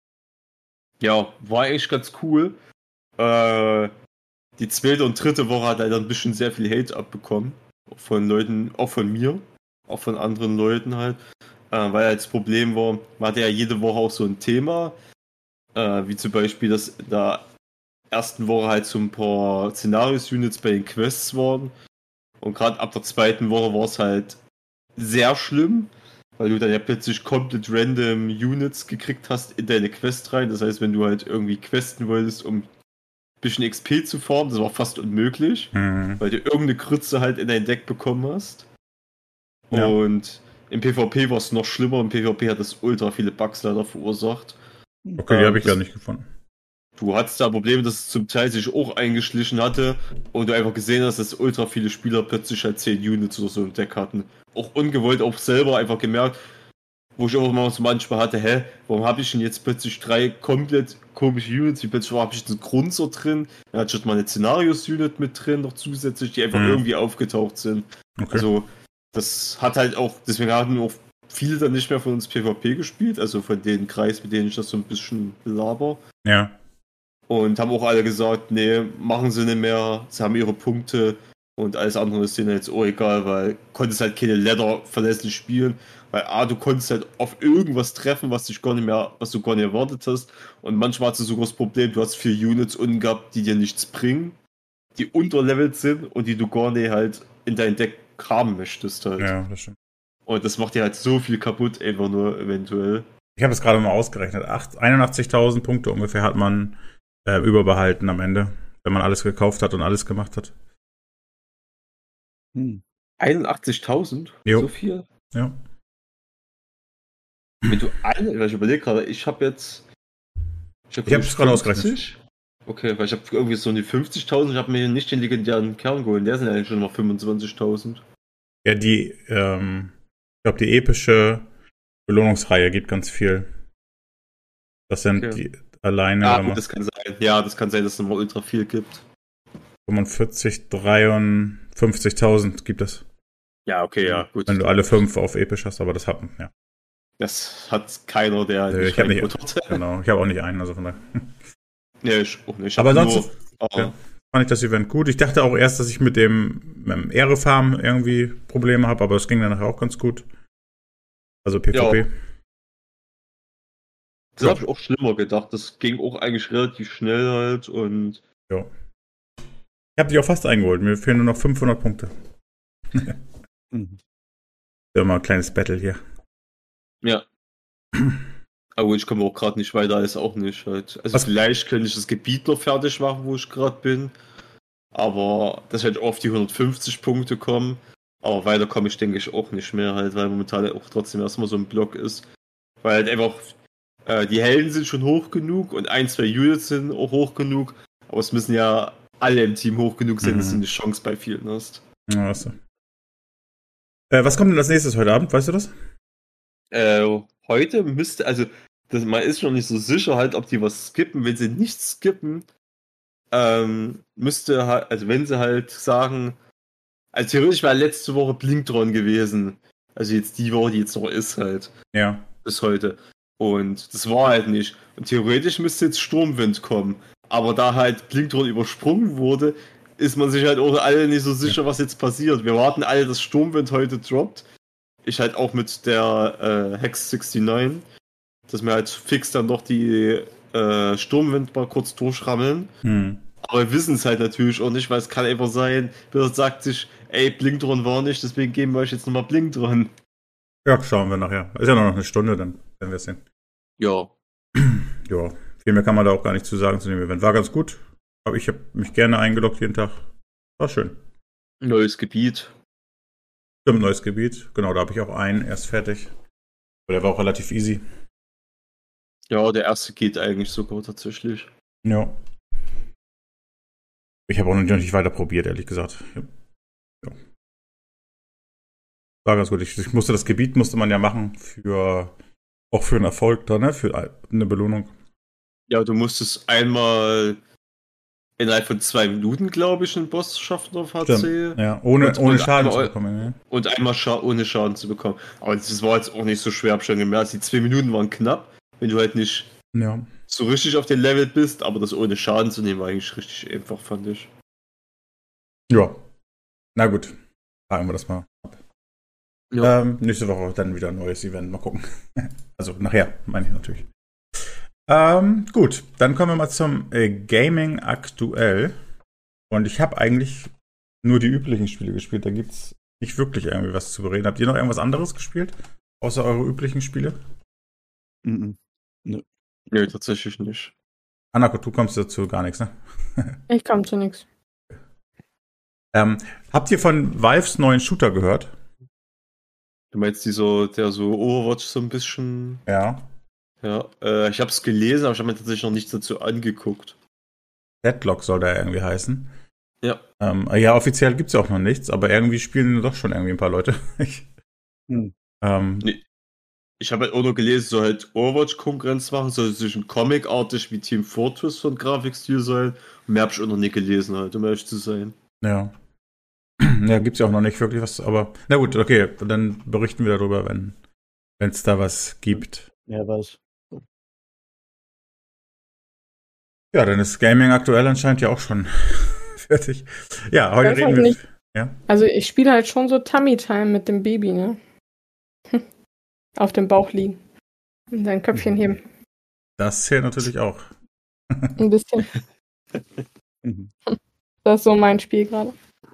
ja, war eigentlich ganz cool. Äh, die zweite und dritte Woche hat leider ein bisschen sehr viel Hate abbekommen. Von Leuten, auch von mir, auch von anderen Leuten halt. Äh, weil halt das Problem war, man hatte ja jede Woche auch so ein Thema. Äh, wie zum Beispiel, dass in der ersten Woche halt so ein paar Szenarios-Units bei den Quests waren. Und gerade ab der zweiten Woche war es halt sehr schlimm, weil du dann ja plötzlich komplett random Units gekriegt hast in deine Quest rein. Das heißt, wenn du halt irgendwie questen wolltest, um ein bisschen X P zu farmen, das war fast unmöglich, mhm. weil du irgendeine Krütze halt in dein Deck bekommen hast. Ja. Und im PvP war es noch schlimmer. Im PvP hat das ultra viele Bugs leider verursacht. Okay, die ähm, habe ich gar nicht gefunden. Du hattest da Probleme, dass es zum Teil sich auch eingeschlichen hatte und du einfach gesehen hast, dass ultra viele Spieler plötzlich halt zehn Units oder so im Deck hatten. Auch ungewollt, auch selber einfach gemerkt, wo ich auch immer so manchmal hatte, hä, warum habe ich denn jetzt plötzlich drei komplett komische Units, wie plötzlich habe ich einen Grunzer drin, dann hatte ich mal eine Szenarios-Unit mit drin, noch zusätzlich, die einfach mhm. irgendwie aufgetaucht sind. Okay. Also das hat halt auch, deswegen hatten auch viele dann nicht mehr von uns PvP gespielt, also von den Kreis, mit denen ich das so ein bisschen belaber. Ja. Und haben auch alle gesagt, nee, machen sie nicht mehr, sie haben ihre Punkte und alles andere ist denen jetzt auch egal, weil konntest halt keine Ladder verlässlich spielen, weil A, du konntest halt auf irgendwas treffen, was dich gar nicht mehr, was du gar nicht erwartet hast, und manchmal hast du sogar das Problem, du hast vier Units unten gehabt, die dir nichts bringen, die unterlevelt sind und die du gar nicht halt in dein Deck haben möchtest halt. Ja, das stimmt. Und das macht dir halt so viel kaputt, einfach nur eventuell. Ich habe es gerade mal ausgerechnet, einundachtzigtausend Punkte ungefähr hat man äh, überbehalten am Ende, wenn man alles gekauft hat und alles gemacht hat. Hm. einundachtzigtausend? Jo. So viel? Ja. Wenn du alle, ich überlege gerade, ich habe jetzt. Ich habe es gerade ausgerechnet. Okay, weil ich habe irgendwie so die fünfzigtausend, ich habe mir nicht den legendären Kern geholt, der sind eigentlich schon mal fünfundzwanzigtausend. Ja, die, ähm, ich glaube, die epische Belohnungsreihe gibt ganz viel. Das sind okay. die alleine. Ja, gut, das kann sein. Ja, das kann sein, dass es nochmal ultra viel gibt. fünfundvierzig, dreiundfünfzigtausend gibt es. Ja, okay, ja, gut. Wenn du alle fünf auf episch hast, aber das hat, ja. Das hat keiner, der Nö, ich habe nicht, genau, ich habe auch nicht einen, also von daher. Ja, ich auch nicht. Ich aber sonst nur, oh. ja, fand ich das Event gut. Ich dachte auch erst, dass ich mit dem, mit dem Ehre-Farm irgendwie Probleme habe, aber es ging dann nachher auch ganz gut. Also PvP. Ja. Das ja. habe ich auch schlimmer gedacht. Das ging auch eigentlich relativ schnell halt und. Ja. Ich habe dich auch fast eingeholt. Mir fehlen nur noch fünfhundert Punkte. mhm. Ja, mal ein kleines Battle hier. Ja. Aber ich komme auch gerade nicht weiter, ist auch nicht halt. Also Was? Vielleicht könnte ich das Gebiet noch fertig machen, wo ich gerade bin. Aber das wird auf die hundertfünfzig Punkte kommen. Aber weiter komme ich, denke ich, auch nicht mehr halt, weil momentan auch trotzdem erstmal so ein Block ist. Weil halt einfach äh, die Helden sind schon hoch genug und ein, zwei Units sind auch hoch genug. Aber es müssen ja alle im Team hoch genug sein, mhm. dass du eine Chance bei vielen hast. Ja, weißt du. Äh, was kommt denn als nächstes heute Abend, weißt du das? Äh, heute müsste, also das, man ist noch nicht so sicher halt, ob die was skippen. Wenn sie nichts skippen, ähm, müsste halt, also wenn sie halt sagen, also theoretisch war letzte Woche Blinktron gewesen. Also jetzt die Woche, die jetzt noch ist halt. Ja. Bis heute. Und das war halt nicht. Und theoretisch müsste jetzt Sturmwind kommen. Aber da halt Blinktron übersprungen wurde, ist man sich halt auch alle nicht so sicher, was jetzt passiert. Wir warten alle, dass Sturmwind heute droppt. Ich halt auch mit der äh, Hex neunundsechzig, dass wir halt fix dann doch die äh, Sturmwind mal kurz durchrammeln. Hm. Aber wir wissen es halt natürlich auch nicht, weil es kann einfach sein, wer sagt sich, ey, Blinktron war nicht, deswegen geben wir euch jetzt nochmal Blinktron. Ja, schauen wir nachher. Ist ja noch eine Stunde, dann werden wir es sehen. Ja. Ja, viel mehr kann man da auch gar nicht zu sagen zu dem Event. War ganz gut. Aber ich habe mich gerne eingeloggt jeden Tag. War schön. Neues Gebiet. Stimmt, neues Gebiet. Genau, da habe ich auch einen erst fertig. Aber der war auch relativ easy. Ja, der erste geht eigentlich sogar tatsächlich. Ja. Ich habe auch noch nicht weiter probiert, ehrlich gesagt. Ja. War ganz gut. Ich, ich musste das Gebiet musste man ja machen für auch für einen Erfolg da, ne? Für eine Belohnung. Ja, du musstest einmal innerhalb von zwei Minuten, glaube ich, einen Boss schaffen auf H C. Stimmt. Ja, ohne, und, ohne und Schaden einmal, zu bekommen. Ja. Und einmal Scha- ohne Schaden zu bekommen. Aber das war jetzt auch nicht so schwer, hab schon gemerkt. Die zwei Minuten waren knapp, wenn du halt nicht ja. so richtig auf dem Level bist, aber das ohne Schaden zu nehmen war eigentlich richtig einfach, fand ich. Ja. Na gut. Fragen wir das mal ab. Ja. Ähm, nächste Woche dann wieder ein neues Event. Mal gucken. Also nachher, meine ich natürlich. Ähm, gut, dann kommen wir mal zum äh, Gaming aktuell. Und ich habe eigentlich nur die üblichen Spiele gespielt. Da gibt es nicht wirklich irgendwie was zu bereden. Habt ihr noch irgendwas anderes gespielt? Außer eure üblichen Spiele? Mhm. Nö. Nee, tatsächlich nicht. Anako, du kommst dazu gar nichts, ne? Ich komme zu nichts. Ähm, habt ihr von Valves neuen Shooter gehört? Du meinst die so, der so Overwatch so ein bisschen... Ja. Ja, äh, ich habe es gelesen, aber ich habe mir tatsächlich noch nichts dazu angeguckt. Deadlock soll der irgendwie heißen. Ja. Ähm, ja, offiziell gibt's ja auch noch nichts, aber irgendwie spielen doch schon irgendwie ein paar Leute. ich, hm. ähm, nee. Ich habe halt auch noch gelesen, so halt Overwatch-Konkurrenz machen, soll zwischen Comic-artig wie Team Fortress von Grafikstil sein. Und mehr habe ich auch noch nicht gelesen, halt, um ehrlich zu sein. Ja. Ja, gibt's ja auch noch nicht wirklich was, aber na gut, okay, dann berichten wir darüber, wenn es da was gibt. Ja, was. Ja, dann ist Gaming aktuell anscheinend ja auch schon fertig. Ja, heute reden wir. Nicht. Ja? Also ich spiele halt schon so Tummy Time mit dem Baby, ne? Auf dem Bauch liegen. Und sein Köpfchen heben. Das zählt natürlich auch. Ein bisschen. Das ist so mein Spiel gerade.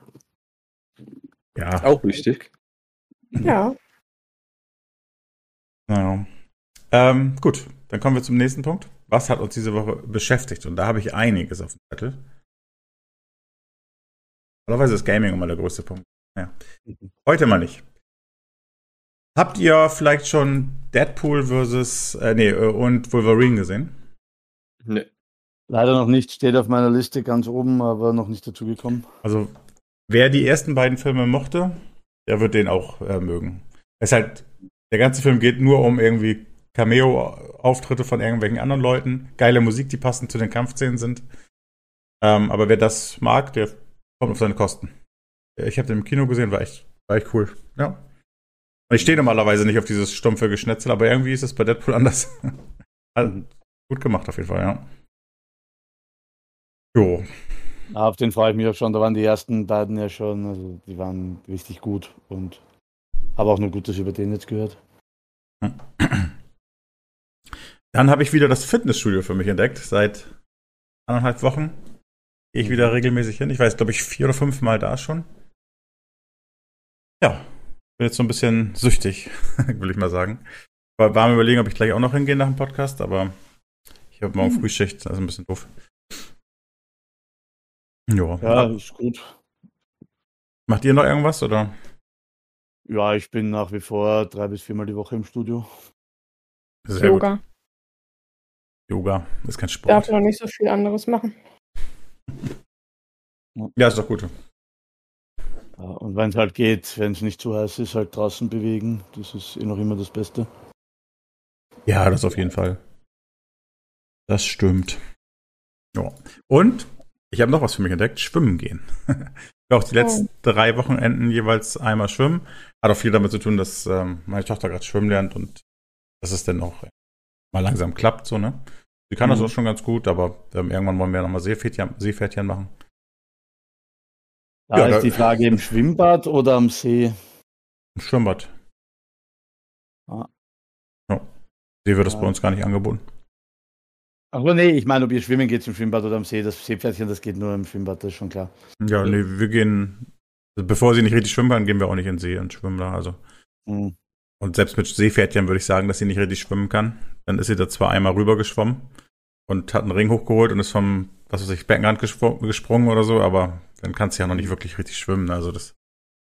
Ja. Auch wichtig. Ja. Naja. Ähm, gut, dann kommen wir zum nächsten Punkt. Was hat uns diese Woche beschäftigt? Und da habe ich einiges auf dem Zettel. Normalerweise ist Gaming immer der größte Punkt. Ja. Heute mal nicht. Habt ihr vielleicht schon Deadpool versus äh, nee, und Wolverine gesehen? Nee. Leider noch nicht, steht auf meiner Liste ganz oben, aber noch nicht dazu gekommen. Also, wer die ersten beiden Filme mochte, der wird den auch äh, mögen. Es ist halt, der ganze Film geht nur um irgendwie Cameo-Auftritte von irgendwelchen anderen Leuten, geile Musik, die passend zu den Kampfszenen sind. Ähm, aber wer das mag, der kommt auf seine Kosten. Ich habe den im Kino gesehen, war echt, war echt cool. Ja. Und ich stehe normalerweise nicht auf dieses stumpfe Geschnetzel, aber irgendwie ist es bei Deadpool anders. Also, gut gemacht auf jeden Fall, ja. Jo. Auf den freue ich mich auch schon. Da waren die ersten beiden ja schon, also die waren richtig gut und habe auch nur Gutes über den jetzt gehört. Dann habe ich wieder das Fitnessstudio für mich entdeckt. Seit anderthalb Wochen gehe ich wieder regelmäßig hin. Ich weiß, glaube ich, vier oder fünf Mal da schon. Ja, bin jetzt so ein bisschen süchtig, will ich mal sagen. War, war mir überlegen, ob ich gleich auch noch hingehe nach dem Podcast, aber ich habe morgen Frühschicht, also ein bisschen doof. Jo. Ja, ist gut. Macht ihr noch irgendwas, oder? Ja, ich bin nach wie vor drei bis viermal die Woche im Studio. Sehr Yoga. gut. Yoga ist kein Sport. Darf noch nicht so viel anderes machen. Ja, ist doch gut. Ja, und wenn es halt geht, wenn es nicht zu heiß ist, halt draußen bewegen. Das ist eh noch immer das Beste. Ja, das auf jeden Fall. Das stimmt. Ja. Und ich habe noch was für mich entdeckt: Schwimmen gehen. Ich war auch die letzten oh. drei Wochenenden jeweils einmal schwimmen. Hat auch viel damit zu tun, dass ähm, meine Tochter gerade schwimmen lernt und dass es dann auch mal langsam klappt, so, ne? Sie kann mhm. das auch schon ganz gut, aber ähm, irgendwann wollen wir nochmal Seepferdchen, Seepferdchen machen. Da ja, ist da, die Frage, im Schwimmbad oder am See? Im Schwimmbad. Ah. Ja. See wird das ah. bei uns gar nicht angeboten. Aber nee, ich meine, ob ihr schwimmen geht im Schwimmbad oder am See, das Seepferdchen, das geht nur im Schwimmbad, das ist schon klar. Ja, nee, wir gehen, bevor sie nicht richtig schwimmen kann, gehen wir auch nicht in den See und schwimmen da, also. Mhm. Und selbst mit Seepferdchen würde ich sagen, dass sie nicht richtig schwimmen kann. Dann ist sie da zwar einmal rüber geschwommen und hat einen Ring hochgeholt und ist vom, was weiß ich, Beckenrand gespr- gesprungen oder so, aber dann kann sie ja noch nicht wirklich richtig schwimmen, also das.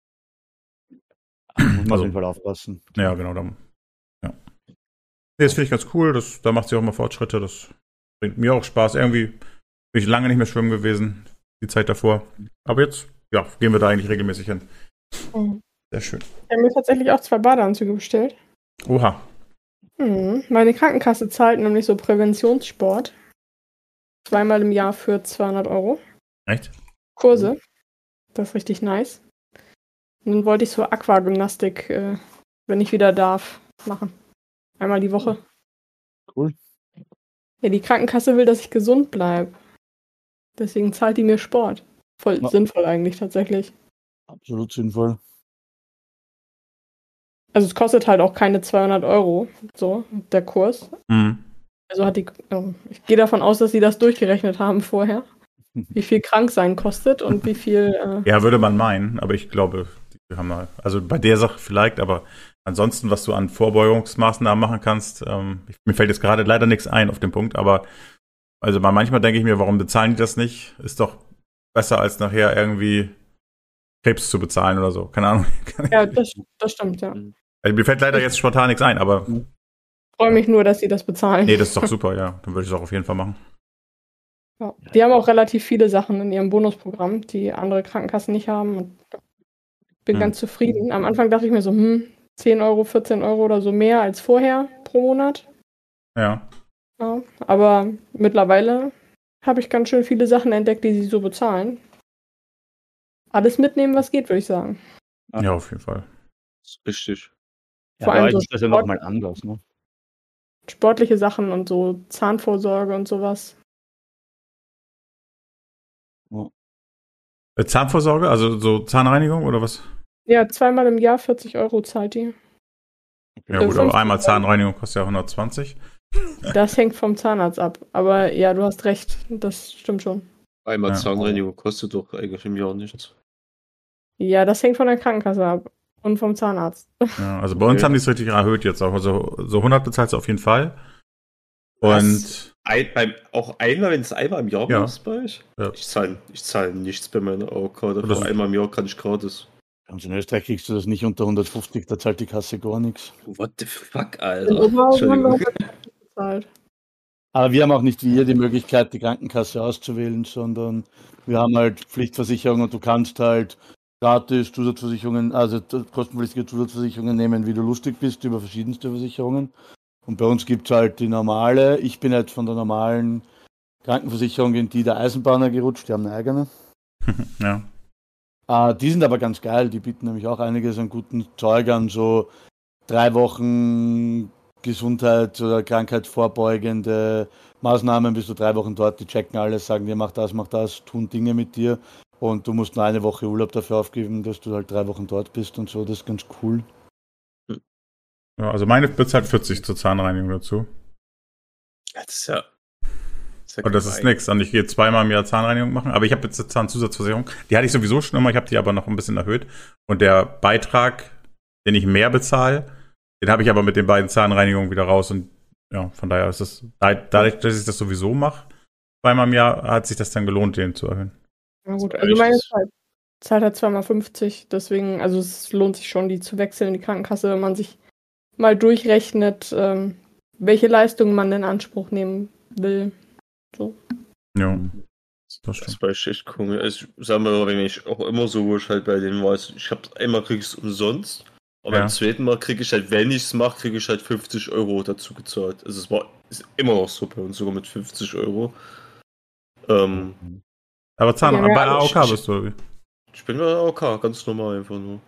Muss man also, auf jeden Fall aufpassen. Ja, genau. Dann, ja. Nee, das finde ich ganz cool, das, da macht sie auch mal Fortschritte, das bringt mir auch Spaß. Irgendwie bin ich lange nicht mehr schwimmen gewesen, die Zeit davor. Aber jetzt, ja, gehen wir da eigentlich regelmäßig hin. Mhm. Sehr schön. Ich habe mir tatsächlich auch zwei Badeanzüge bestellt. Oha. Mhm. Meine Krankenkasse zahlt nämlich so Präventionssport. Zweimal im Jahr für zweihundert Euro. Echt? Kurse. Das ist richtig nice. Und dann wollte ich so Aquagymnastik, äh, wenn ich wieder darf, machen. Einmal die Woche. Cool. Ja, die Krankenkasse will, dass ich gesund bleibe. Deswegen zahlt die mir Sport. Voll ja. Sinnvoll eigentlich tatsächlich. Absolut sinnvoll. Also es kostet halt auch keine zweihundert Euro, so, der Kurs. Mhm. Also hat die, ich gehe davon aus, dass sie das durchgerechnet haben vorher, wie viel krank sein kostet und wie viel... Äh ja, würde man meinen, aber ich glaube, die haben mal, also bei der Sache vielleicht, aber ansonsten, was du an Vorbeugungsmaßnahmen machen kannst, ähm, ich, mir fällt jetzt gerade leider nichts ein auf den Punkt, aber also manchmal denke ich mir, warum bezahlen die das nicht? Ist doch besser, als nachher irgendwie Krebs zu bezahlen oder so, keine Ahnung. Ja, das, das stimmt, ja. Also mir fällt leider jetzt spontan nichts ein, aber... Ich freue mich nur, dass sie das bezahlen. Nee, das ist doch super, ja. Dann würde ich es auch auf jeden Fall machen. Ja. Die haben auch relativ viele Sachen in ihrem Bonusprogramm, die andere Krankenkassen nicht haben. Und ich bin hm. ganz zufrieden. Am Anfang dachte ich mir so, hm, zehn Euro, vierzehn Euro oder so mehr als vorher pro Monat. Ja. Ja, aber mittlerweile habe ich ganz schön viele Sachen entdeckt, die sie so bezahlen. Alles mitnehmen, was geht, würde ich sagen. Ja, auf jeden Fall. Das ist richtig. Vor ja, allem so ist das ja nochmal anders, ne? Sportliche Sachen und so Zahnvorsorge und sowas. Ja. Zahnvorsorge, also so Zahnreinigung oder was? Ja, zweimal im Jahr vierzig Euro zahlt die. Ja gut, aber einmal Zahnreinigung kostet ja hundertzwanzig. Das hängt vom Zahnarzt ab. Aber ja, du hast recht, das stimmt schon. Einmal Ja. Zahnreinigung kostet doch eigentlich im Jahr nichts. Ja, das hängt von der Krankenkasse ab. Und vom Zahnarzt. Ja, also bei uns okay. haben die es richtig erhöht jetzt auch. Also so hundert bezahlst du auf jeden Fall. Und ein, beim, auch einmal, wenn es einmal im Jahr ja. machst bei euch? Ja. Ich zahle ich zahl nichts bei meiner A O K. Das einmal im Jahr kann ich gratis. Und in Österreich kriegst du das nicht unter hundertfünfzig, da zahlt die Kasse gar nichts. What the fuck, Alter? Entschuldigung. Aber wir haben auch nicht wie ihr die Möglichkeit, die Krankenkasse auszuwählen, sondern wir haben halt Pflichtversicherung und du kannst halt gratis Zusatzversicherungen, also kostenpflichtige Zusatzversicherungen nehmen, wie du lustig bist, über verschiedenste Versicherungen. Und bei uns gibt es halt die normale. Ich bin jetzt von der normalen Krankenversicherung in die der Eisenbahner gerutscht, die haben eine eigene. Ja. Äh, die sind aber ganz geil, die bieten nämlich auch einiges an guten Zeug an, so drei Wochen Gesundheit oder Krankheit vorbeugende Maßnahmen, bist du drei Wochen dort, die checken alles, sagen dir, mach das, mach das, tun Dinge mit dir und du musst nur eine Woche Urlaub dafür aufgeben, dass du halt drei Wochen dort bist und so, das ist ganz cool. Ja, also meine bezahlt vierzig zur Zahnreinigung dazu. Ja, das ist ja. Das ist ja und das ist nix. Und ich gehe zweimal im Jahr Zahnreinigung machen. Aber ich habe jetzt eine Zahnzusatzversicherung. Die hatte ich sowieso schon immer. Ich habe die aber noch ein bisschen erhöht. Und der Beitrag, den ich mehr bezahle, den habe ich aber mit den beiden Zahnreinigungen wieder raus. Und ja, von daher ist es, dadurch, dass ich das sowieso mache, zweimal im Jahr, hat sich das dann gelohnt, den zu erhöhen. Na gut, also meine Zeit zahlt halt zweimal fünfzig. Deswegen, also es lohnt sich schon, die zu wechseln in die Krankenkasse, wenn man sich mal durchrechnet, ähm, welche Leistungen man in Anspruch nehmen will. So. Ja. Das, das war echt cool. Also, sagen wir mal, wenn ich auch immer so, wo ich halt bei denen war, ich hab einmal krieg ich's umsonst, aber ja. beim zweiten Mal krieg ich halt, wenn ich's mache, krieg ich halt fünfzig Euro dazu gezahlt. Also es war ist immer noch so bei uns, sogar mit fünfzig Euro. Ähm, aber Zahn, ja, bei A O K bist du, oder wie? Ich bin bei A O K, ganz normal einfach nur.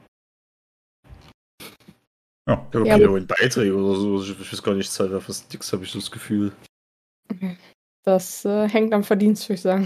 Ja, ich habe ja, keine Beiträge oder so. Ich, ich weiß gar nicht, Zeit, fast nix habe ich so das Gefühl. Das äh, hängt am Verdienst, würde ich sagen.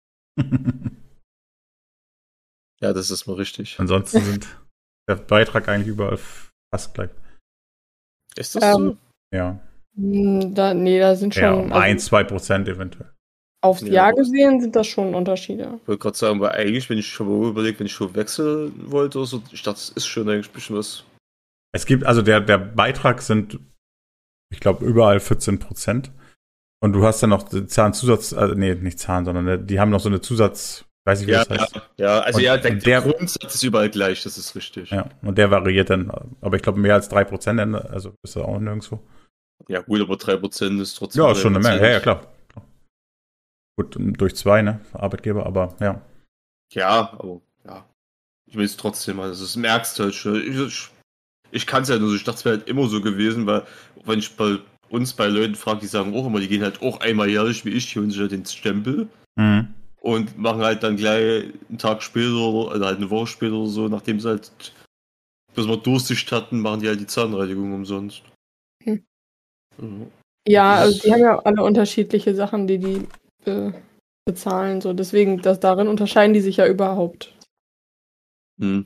Ja, das ist mal richtig. Ansonsten sind der Beitrag eigentlich überall fast gleich. Ist das ähm, so? Ja. Da, nee, da sind schon. Ja, um ein, zwei Prozent eventuell. Aufs ja, Jahr gesehen sind das schon Unterschiede. Ich wollte gerade sagen, weil eigentlich, wenn ich schon mal überlegt, wenn ich schon wechseln wollte oder so, ich dachte, das ist schon eigentlich ein bisschen was. Es gibt, also der, der Beitrag sind, ich glaube, überall vierzehn Prozent. Und du hast dann noch Zahnzusatz, also nee, nicht Zahn, sondern die haben noch so eine Zusatz, weiß ich, wie ja, das heißt. Ja, ja also und, ja, der, und der Grundsatz ist überall gleich, das ist richtig. Ja, und der variiert dann, aber ich glaube, mehr als drei Prozent, also ist er auch nirgendwo. Ja, gut, aber drei Prozent ist trotzdem. Ja, ist schon eine Menge, ja, ja, klar. Gut, durch zwei, ne, Arbeitgeber, aber ja. Ja, aber ja. Ich will es trotzdem, also das merkst du halt schon. Ich, ich, ich kann es ja nur so, ich dachte, es wäre halt immer so gewesen, weil wenn ich bei uns bei Leuten frage, die sagen auch immer, die gehen halt auch einmal jährlich wie ich, hier und sich halt den Stempel mhm. und machen halt dann gleich einen Tag später oder halt eine Woche später oder so, nachdem sie halt bloß mal Durchsicht hatten, machen die halt die Zahnreinigung umsonst. Hm. Mhm. Ja, also die haben ja alle unterschiedliche Sachen, die die be- bezahlen, so deswegen, das, darin unterscheiden die sich ja überhaupt. Mhm.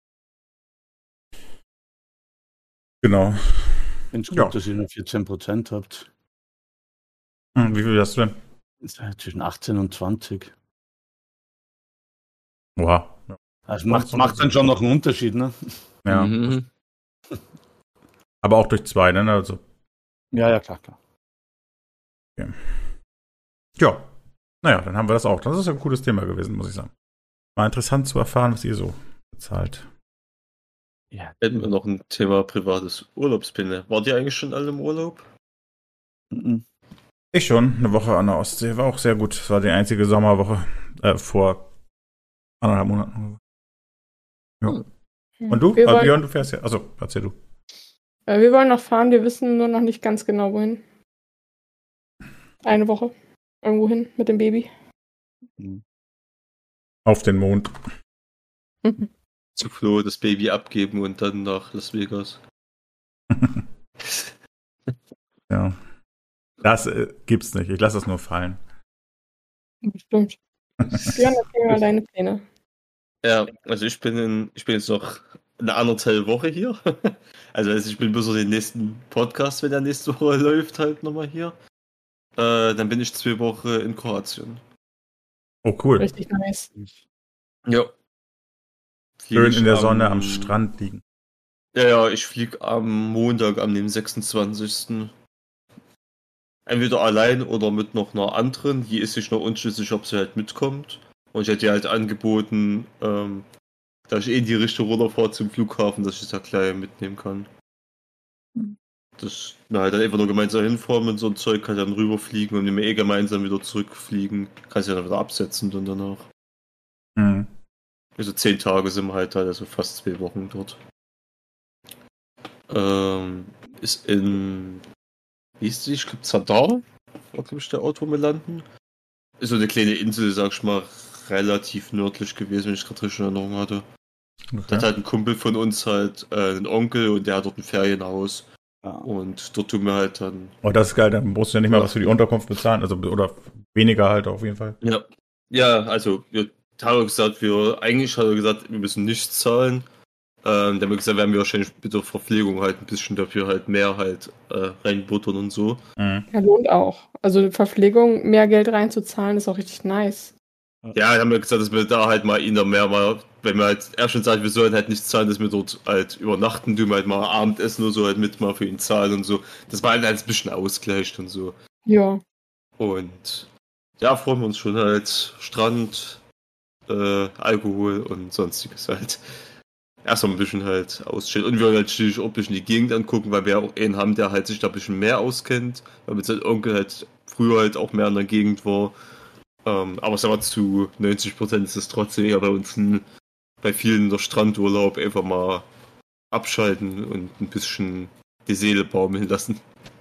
Genau. Ich finde es gut, ja. dass ihr nur vierzehn Prozent habt. Hm, wie viel hast du denn? Zwischen achtzehn und zwanzig. Oha. Ja. Also macht, macht dann schon noch einen Unterschied, ne? Ja. Mhm. Aber auch durch zwei, ne? Also. Ja, ja, klar, klar. Okay. Ja. Naja, dann haben wir das auch. Das ist ein cooles Thema gewesen, muss ich sagen. War interessant zu erfahren, was ihr so bezahlt. Ja. Hätten wir noch ein Thema privates Urlaubspinne. Wart ihr eigentlich schon alle im Urlaub? Mhm. Ich schon, eine Woche an der Ostsee. War auch sehr gut. Das war die einzige Sommerwoche äh, vor anderthalb Monaten. Ja. Hm. Und du? Wir Ah, wollen, Björn, du fährst ja. Also, erzähl du. äh, wir wollen noch fahren, wir wissen nur noch nicht ganz genau, wohin. Eine Woche. Irgendwo hin mit dem Baby. Auf den Mond. Mhm. Zu Flo das Baby abgeben und dann nach Las Vegas. Ja. Das äh, gibt's nicht. Ich lasse das nur fallen. Bestimmt. Björn, erzähl mal deine Pläne. Ja, also ich bin in, ich bin jetzt noch eine anderthalb Woche hier. Also, also ich bin bis auf den nächsten Podcast, wenn der nächste Woche läuft, halt nochmal hier. Äh, dann bin ich zwei Wochen in Kroatien. Oh, cool. Richtig nice. Ja. Schön in der Sonne am, am Strand liegen. Ja, ja, ich fliege am Montag, am dem sechsundzwanzigsten Entweder allein oder mit noch einer anderen. Die ist sich noch unschlüssig, ob sie halt mitkommt. Und ich hätte ihr halt angeboten, ähm, dass ich eh in die Richtung runterfahre zum Flughafen, dass ich das ja gleich mitnehmen kann. Das, na, halt dann einfach nur gemeinsam hinfahren mit so einem Zeug, kann dann rüberfliegen und wir eh gemeinsam wieder zurückfliegen. Kannst ja dann wieder absetzen dann danach. Mhm. Also zehn Tage sind wir halt da, also fast zwei Wochen dort. Ähm, ist in, wie ist die? Ich glaube Zadar, war glaube ich der Ort, wo wir landen. Ist so eine kleine Insel, sag ich mal, relativ nördlich gewesen, wenn ich gerade richtig in Erinnerung hatte. Okay. Da hat halt ein Kumpel von uns halt äh, einen Onkel und der hat dort ein Ferienhaus. Ja. Und dort tun wir halt dann... Oh, das ist geil, dann musst du ja nicht mal was für die Unterkunft bezahlen, also oder weniger halt auf jeden Fall. Ja, ja, also wir haben gesagt, wir eigentlich hat er gesagt, wir müssen nichts zahlen. Ähm, dann haben wir gesagt, werden wir wahrscheinlich mit der Verpflegung halt ein bisschen dafür halt mehr halt äh, reinbuttern und so. Mhm. Ja, lohnt auch. Also Verpflegung, mehr Geld reinzuzahlen, ist auch richtig nice. Ja, dann haben wir gesagt, dass wir da halt mal ihn da mehr mal, wenn wir halt erst schon sagen, wir sollen halt nichts zahlen, dass wir dort halt übernachten, tun wir halt mal Abendessen oder so halt mit mal für ihn zahlen und so. Das war halt ein bisschen ausgleicht und so. Ja. Und ja, freuen wir uns schon halt. Strand, äh, Alkohol und sonstiges halt. Erstmal ein bisschen halt auschillen. Und wir wollen halt natürlich auch ein bisschen die Gegend angucken, weil wir auch einen haben, der halt sich da ein bisschen mehr auskennt. Weil mit seinem Onkel halt früher halt auch mehr in der Gegend war. Ähm, aber sagen wir zu neunzig Prozent ist es trotzdem ja bei uns ein, bei vielen der Strandurlaub einfach mal abschalten und ein bisschen die Seele baumeln lassen.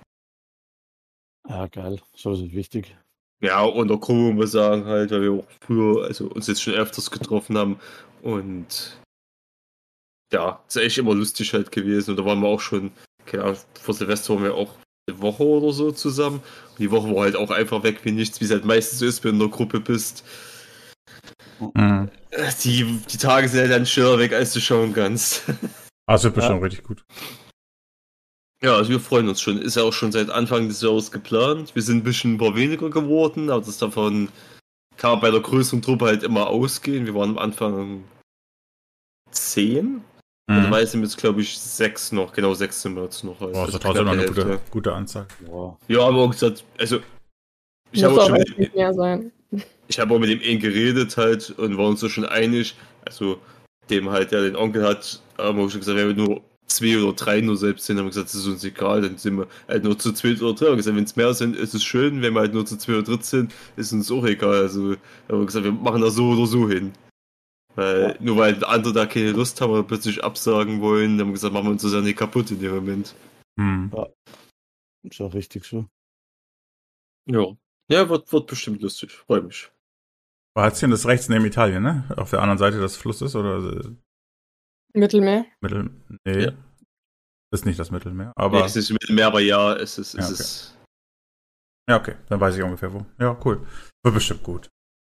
Ja, geil. So ist es wichtig. Ja, und der Crew muss sagen halt, weil wir auch früher, also uns jetzt schon öfters getroffen haben und ja, ist echt immer lustig halt gewesen und da waren wir auch schon, keine Ahnung, vor Silvester waren wir auch eine Woche oder so zusammen und die Woche war halt auch einfach weg wie nichts, wie es halt meistens so ist, wenn du in der Gruppe bist. Mhm. Die, die Tage sind halt dann schneller weg, als du schauen kannst. Ah, das wird bestimmt ja. richtig gut. Ja, also wir freuen uns schon. Ist ja auch schon seit Anfang des Jahres geplant. Wir sind ein bisschen ein paar weniger geworden, aber das davon kann man bei der größeren Truppe halt immer ausgehen. Wir waren am Anfang zehn. Mhm. Also weiß ich jetzt, glaube ich, sechs noch. Genau, sechs sind wir jetzt noch. Also oh, das ist trotzdem noch eine gute, gute Anzahl. Wow. Ja, aber auch gesagt, also ich habe auch schon mit dem, mehr sein. Ich habe auch mit dem einen geredet halt und waren uns so schon einig. Also dem halt, der den Onkel hat, haben wir schon gesagt, wenn wir nur zwei oder drei nur selbst sind, haben wir gesagt, das ist uns egal, dann sind wir halt nur zu zwei oder drei. Haben gesagt, wenn es mehr sind, ist es schön, wenn wir halt nur zu zwei oder dritt sind, ist uns auch egal. Also haben wir gesagt, wir machen das so oder so hin. Weil ja. nur weil andere da keine Lust haben oder plötzlich absagen wollen, haben wir gesagt, machen wir uns das ja nicht kaputt in dem Moment. Hm. Ja. Ist auch richtig so. Ja. Ja, wird, wird bestimmt lustig. Freue mich. Kroatien ist rechts neben Italien, ne? Auf der anderen Seite des Flusses, oder? Mittelmeer? Mittel, nee. Ja. Ist nicht das Mittelmeer, aber... Nee, es ist Mittelmeer, aber ja, es ist... Es ja, okay. ist ja, okay. Dann weiß ich ungefähr wo. Ja, cool. Wird bestimmt gut.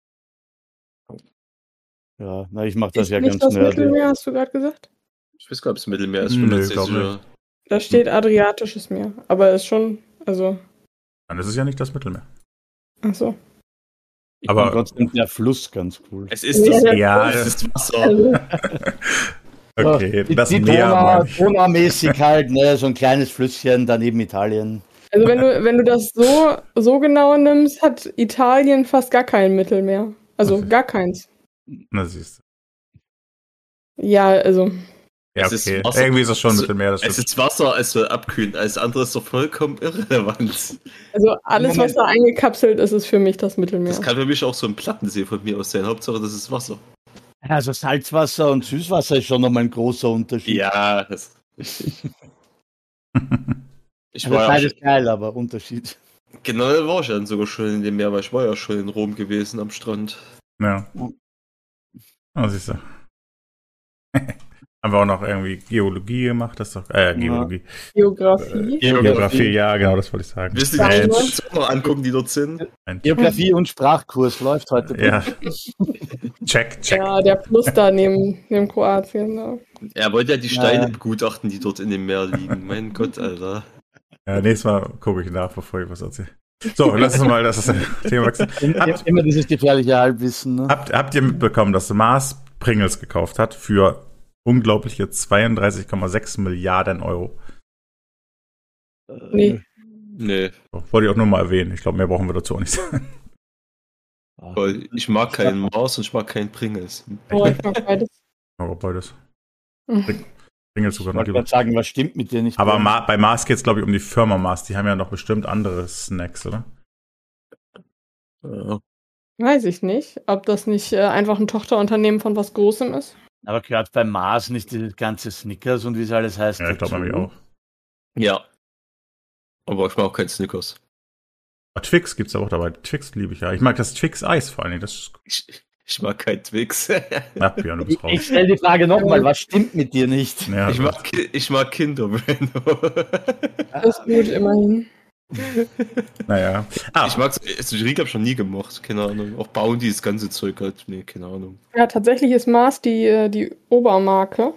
Ja, na, ich mach das ist ja nicht ganz das Mittelmeer, hast du gerade gesagt? Ich weiß gar nicht, ob es Mittelmeer ist. Nee, ich glaube nicht. Da steht Adriatisches Meer, aber es ist schon, also... Dann ist es ja nicht das Mittelmeer. Ach so. Ich aber trotzdem der Fluss ganz cool. Es ist das, ja, ja, es ist Wasser. Also. Okay, die, das die Meer. Donau-mäßig halt, ne, so ein kleines Flüsschen daneben Italien. Also wenn du, wenn du das so, so genau nimmst, hat Italien fast gar kein Mittelmeer. Also okay. gar keins. Na siehst du. Ja, also. Ja, okay. Ist irgendwie ist das schon Mittelmeer. Das es ist Wasser, es soll abkühlen. Alles andere ist doch vollkommen irrelevant. Also alles, was da eingekapselt ist, ist für mich das Mittelmeer. Das kann für mich auch so ein Plattensee von mir aus sein. Hauptsache, das ist Wasser. Also Salzwasser und Süßwasser ist schon nochmal ein großer Unterschied. Ja, das ist richtig. Ich also war beides ja geil, aber Unterschied. Genau, da war ich dann sogar schon in dem Meer, weil ich war ja schon in Rom gewesen am Strand. Ja. Oh, siehst du. Haben wir auch noch irgendwie Geologie gemacht, das ist doch, äh, Geologie. Geografie. Äh, Geografie, ja, genau, das wollte ich sagen. Willst du die äh, mal angucken, die dort sind? Geografie und Sprachkurs läuft heute. Ja. check, check. Ja, der Fluss da neben, neben Kroatien. Ja. Er wollte ja die Steine ja. begutachten, die dort in dem Meer liegen. Mein Gott, Alter. Ja, nächstes Mal gucke ich nach, bevor ich was erzähle. So, lass uns mal das ist ein Thema wechseln. Habt, Immer dieses gefährliche Halbwissen. Ne? Habt, habt ihr mitbekommen, dass Mars Pringles gekauft hat für unglaubliche zweiunddreißig Komma sechs Milliarden Euro? Nee. Nee. So, wollte ich auch nur mal erwähnen. Ich glaube, mehr brauchen wir dazu auch nicht sagen. Weil ich mag keinen Mars und ich mag keinen Pringles. Oh, ich mag beides. Ich mag auch beides. Mhm. Pringles sogar noch. Ich wollte sagen, was stimmt mit dir nicht? Aber Ma- bei Mars geht es, glaube ich, um die Firma Mars. Die haben ja noch bestimmt andere Snacks, oder? Ja. Weiß ich nicht, ob das nicht äh, einfach ein Tochterunternehmen von was Großem ist. Aber gehört bei Mars nicht dieses ganze Snickers und wie es alles heißt. Ja, ich glaube nämlich auch. Ja. Aber ich mag auch kein Snickers. Aber Twix gibt's auch dabei. Twix liebe ich ja. Ich mag das Twix-Eis vor allem. Das ist Ich, ich mag kein Twix. ja, Björn, du bist Ich, raus. ich stelle die Frage nochmal, was stimmt mit dir nicht? Ja, Ich mag, Ki- ich mag Kinder Bueno. Das ist gut, immerhin. naja. Ah, Ich mag also die Riegel hab ich schon nie gemocht, keine Ahnung. Auch Bounty, das ganze Zeug halt. Nee, keine Ahnung. Ja, tatsächlich ist Mars die, äh, die Obermarke,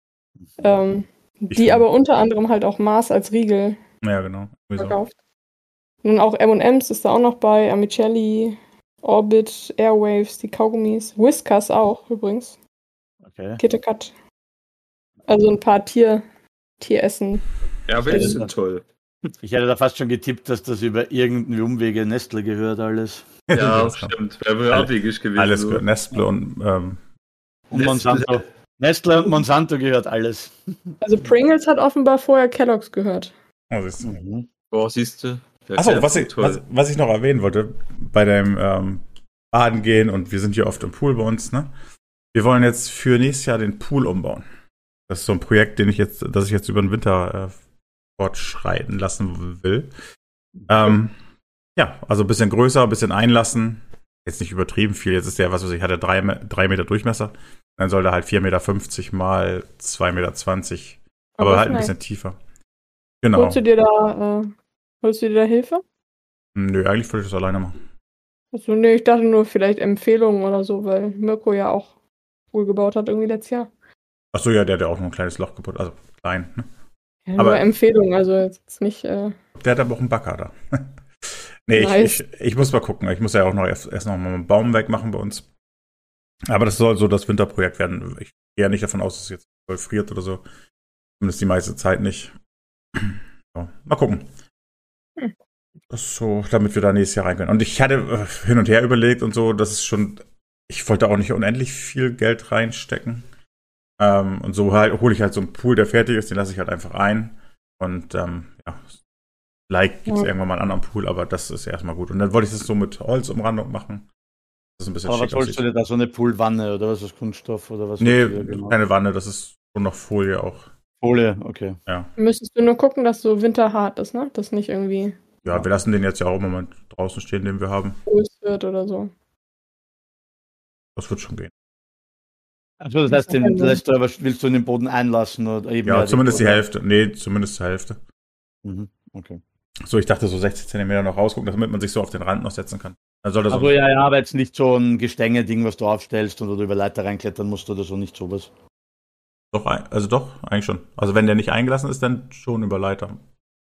ähm, die find- aber unter anderem halt auch Mars als Riegel ja, genau. Wieso? verkauft. Und auch M und M's ist da auch noch bei, Amicelli, Orbit, Airwaves, die Kaugummis, Whiskas auch übrigens, Okay. KitKat. Also ein paar Tier, Tieressen. Ja, Wels sind toll. Ich hätte da fast schon getippt, dass das über irgendeinen Umwege Nestle gehört alles. Ja, Das stimmt. Wäre wohl Alle- abwegig gewesen. Alles so. gehört. Nestle und ähm, Und Nestle. Monsanto. Nestle und Monsanto gehört alles. Also Pringles hat offenbar vorher Kellogg's gehört. oh, siehst du. Mhm. Boah, siehst du? Achso, was ich, was, was ich noch erwähnen wollte, bei dem ähm, Baden gehen und wir sind hier oft im Pool bei uns, ne? Wir wollen jetzt für nächstes Jahr den Pool umbauen. Das ist so ein Projekt, den ich jetzt, das ich jetzt über den Winter äh, fortschreiten lassen will. Ähm, ja, also ein bisschen größer, ein bisschen einlassen. Jetzt nicht übertrieben viel. Jetzt ist der, was weiß ich, hat er drei, drei Meter Durchmesser. Dann soll der halt vier Meter fünfzig mal zwei Meter zwanzig. Aber, Aber halt ein nice. bisschen tiefer. Genau. Holst du dir da, äh, holst du dir da Hilfe? Nö, eigentlich würde ich das alleine machen. Also, nee, ich dachte nur vielleicht Empfehlungen oder so, weil Mirko ja auch Pool gebaut hat irgendwie letztes Jahr. Achso, ja, der hat ja auch noch ein kleines Loch gebaut. Also klein, ne? Ja, Aber- nur Empfehlungen, also jetzt nicht, äh, Der hat aber auch einen Bagger da. nee, Nice. ich, ich, ich muss mal gucken. Ich muss ja auch noch erst, erst noch mal einen Baum wegmachen bei uns. Aber das soll so das Winterprojekt werden. Ich gehe ja nicht davon aus, dass es jetzt voll friert oder so. Zumindest die meiste Zeit nicht. So, mal gucken. Hm. Das ist so, damit wir da nächstes Jahr rein können. Und ich hatte äh, hin und her überlegt und so, das ist schon, ich wollte auch nicht unendlich viel Geld reinstecken. Ähm, und so halt hole ich halt so einen Pool, der fertig ist, den lasse ich halt einfach ein. Und ähm, ja, vielleicht gibt es Ja. irgendwann mal einen anderen Pool, aber das ist erstmal gut. Und dann wollte ich das so mit Holzumrandung machen. Das ist ein bisschen Aber was schick holst du aussieht. dir da? So eine Poolwanne oder was ist Kunststoff oder was? Nee, holst du dir genau? keine Wanne, das ist schon noch Folie auch. Folie, okay. Ja. müsstest du nur gucken, dass so winterhart ist, ne? Dass nicht irgendwie Ja, wir lassen den jetzt ja auch im Moment draußen stehen, den wir haben. groß wird oder so. Das wird schon gehen. Also das heißt, den lässt du aber, willst du in den Boden einlassen? Oder eben Ja, ja, zumindest die oder? Hälfte. Nee, zumindest die Hälfte. Mhm, okay. So, ich dachte so sechzig Zentimeter noch rausgucken, damit man sich so auf den Rand noch setzen kann. Dann soll das Also ja, ja, aber jetzt nicht so ein Gestänge-Ding, was du aufstellst und wo du über Leiter reinklettern musst oder so, nicht sowas. doch, ein- also doch, eigentlich schon. Also wenn der nicht eingelassen ist, dann schon über Leiter.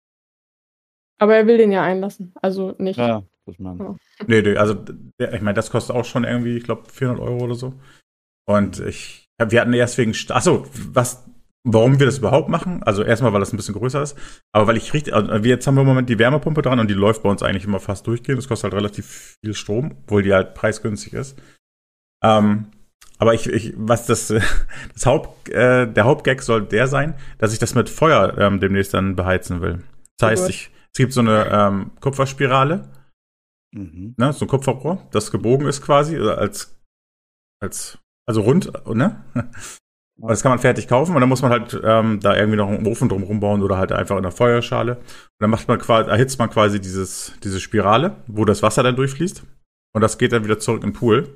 Aber er will den ja einlassen. Also nicht. Ja, das meine ich. Nee, nee, also der, ich meine, das kostet auch schon irgendwie, ich glaube, vierhundert Euro oder so. Und ich, wir hatten erst wegen, Sta- achso, was, warum wir das überhaupt machen? Also erstmal, weil das ein bisschen größer ist, aber weil ich richtig, also wir jetzt haben wir im Moment die Wärmepumpe dran und die läuft bei uns eigentlich immer fast durchgehend. Das kostet halt relativ viel Strom, obwohl die halt preisgünstig ist. Ähm, aber ich, ich, was das, äh, das Haupt, äh, der Hauptgag soll der sein, dass ich das mit Feuer ähm, demnächst dann beheizen will. Das heißt, Gut. ich, es gibt so eine ähm, Kupferspirale, Mhm. ne, so ein Kupferrohr, das gebogen ist quasi, also als, als, also rund, ne? Und das kann man fertig kaufen und dann muss man halt ähm, da irgendwie noch einen Ofen drum rumbauen oder halt einfach in der Feuerschale. Und dann macht man quasi, erhitzt man quasi dieses, diese Spirale, wo das Wasser dann durchfließt. Und das geht dann wieder zurück im Pool.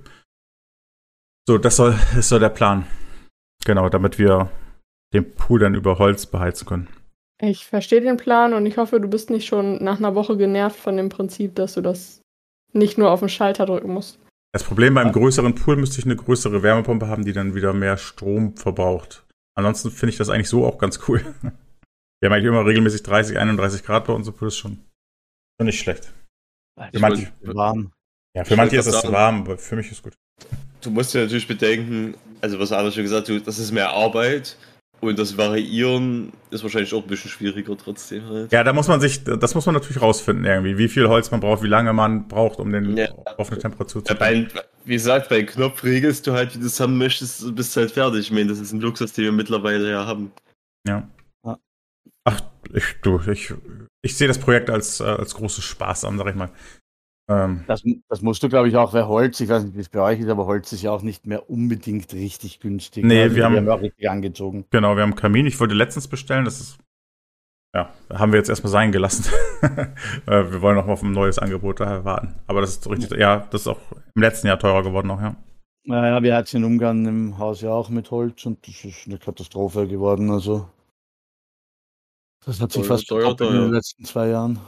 So, das soll, ist so der Plan. Genau, damit wir den Pool dann über Holz beheizen können. Ich verstehe den Plan und ich hoffe, du bist nicht schon nach einer Woche genervt von dem Prinzip, dass du das nicht nur auf den Schalter drücken musst. Das Problem beim größeren Pool müsste ich eine größere Wärmepumpe haben, die dann wieder mehr Strom verbraucht. Ansonsten finde ich das eigentlich so auch ganz cool. Wir haben eigentlich immer regelmäßig dreißig, einunddreißig Grad bei uns im Pool, ist schon, schon nicht schlecht. Für manche, Warm. ja, für Ich manche ist wollte es grad sagen- warm, aber für mich ist gut. Du musst ja natürlich bedenken, also was Anders schon gesagt hat, das ist mehr Arbeit und das Variieren ist wahrscheinlich auch ein bisschen schwieriger trotzdem halt. Ja, da muss man sich, das muss man natürlich rausfinden irgendwie, wie viel Holz man braucht, wie lange man braucht, um den Ja. auf eine Temperatur zu Ja, bei, wie gesagt, bei Knopf regelst du halt, wie du es haben möchtest, und bist halt fertig. Ich meine, das ist ein Luxus, den wir mittlerweile ja haben. Ja. Ja. Ach, ich, du, ich, ich sehe das Projekt als, äh, als großes Spaß an, sag ich mal. Ähm, Das, das musst du, glaube ich, auch, weil Holz, ich weiß nicht, wie es bei euch ist, aber Holz ist ja auch nicht mehr unbedingt richtig günstig. Nee, Also wir haben- haben auch richtig angezogen. genau, wir haben einen Kamin. Ich wollte letztens bestellen, das ist, ja, haben wir jetzt erstmal sein gelassen. Äh, wir wollen noch auf ein neues Angebot daher warten. Aber das ist so richtig, ja, das ist auch im letzten Jahr teurer geworden noch, ja. Naja, wir hatten in Ungarn im Haus ja auch mit Holz und das ist eine Katastrophe geworden. Also das hat sich Teuer, fast teuer, verdoppelt in den teuer. letzten zwei Jahren.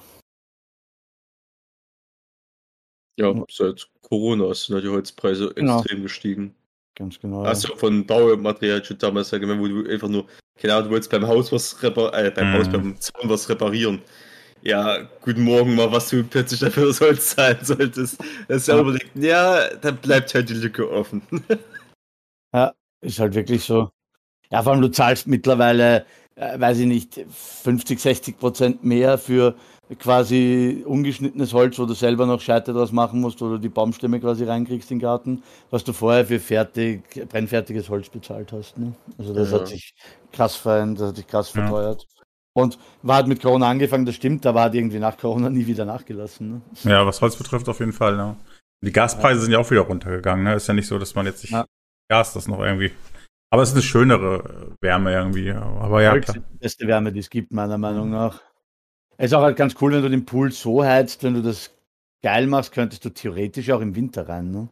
Ja, Ja. seit Corona sind ja die Holzpreise Genau. extrem gestiegen. Ganz genau. Hast du von Baumaterial schon damals ja gemeint, wo du einfach nur, keine Ahnung, du wolltest beim Haus was repar äh, beim Mhm. Haus, beim Zaun was reparieren. Ja, guten Morgen mal, was du plötzlich dafür das Holz zahlen solltest. Das ist ja Ja. überlegt, ja, dann bleibt halt die Lücke offen. Ja, ist halt wirklich so. Ja, vor allem du zahlst mittlerweile, äh, weiß ich nicht, fünfzig, sechzig Prozent mehr für quasi ungeschnittenes Holz, wo du selber noch Scheite draus machen musst oder die Baumstämme quasi reinkriegst in den Garten, was du vorher für fertig, brennfertiges Holz bezahlt hast. Ne? Also das Ja. hat sich krass verändert, das hat sich krass Ja. verteuert. Und war halt mit Corona angefangen, das stimmt, da war halt irgendwie nach Corona nie wieder nachgelassen. Ne? Ja, was Holz betrifft, auf jeden Fall, ja. Die Gaspreise sind ja auch wieder runtergegangen, ne? Ist ja nicht so, dass man jetzt nicht Ja. Gas das noch irgendwie. Aber es ist eine schönere Wärme irgendwie. Aber ja, Holz klar. ist die beste Wärme, die es gibt, meiner Meinung nach. Es ist auch halt ganz cool, wenn du den Pool so heizt, wenn du das geil machst, könntest du theoretisch auch im Winter rein. Ne?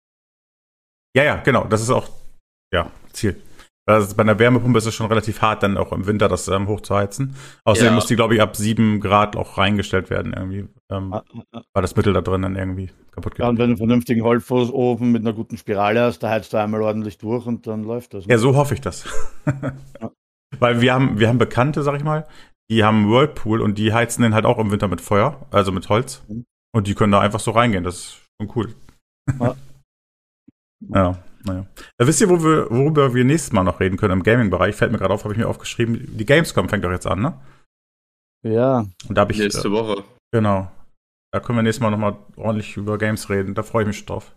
Ja, ja, genau. Das ist auch, ja, Ziel. Also bei einer Wärmepumpe ist es schon relativ hart, dann auch im Winter das ähm, hochzuheizen. Außerdem Ja. muss die, glaube ich, ab sieben Grad auch reingestellt werden irgendwie. Ähm, Ah, ah, ah. weil das Mittel da drin dann irgendwie kaputt geht. Ja, und wenn du einen vernünftigen Holzofen mit einer guten Spirale hast, da heizt du einmal ordentlich durch und dann läuft das. Ne? Ja, so hoffe ich das. Weil wir haben, wir haben Bekannte, sag ich mal, die haben einen Whirlpool und die heizen den halt auch im Winter mit Feuer, also mit Holz. Mhm. Und die können da einfach so reingehen. Das ist schon cool. Ja. Ja, naja. Da wisst ihr, wo wir, worüber wir nächstes Mal noch reden können im Gaming-Bereich? Fällt mir gerade auf, habe ich mir aufgeschrieben. Die Gamescom fängt doch jetzt an, ne? Ja, Und da habe ich, Nächste äh, Woche. genau. Da können wir nächstes Mal nochmal ordentlich über Games reden. Da freue ich mich schon drauf.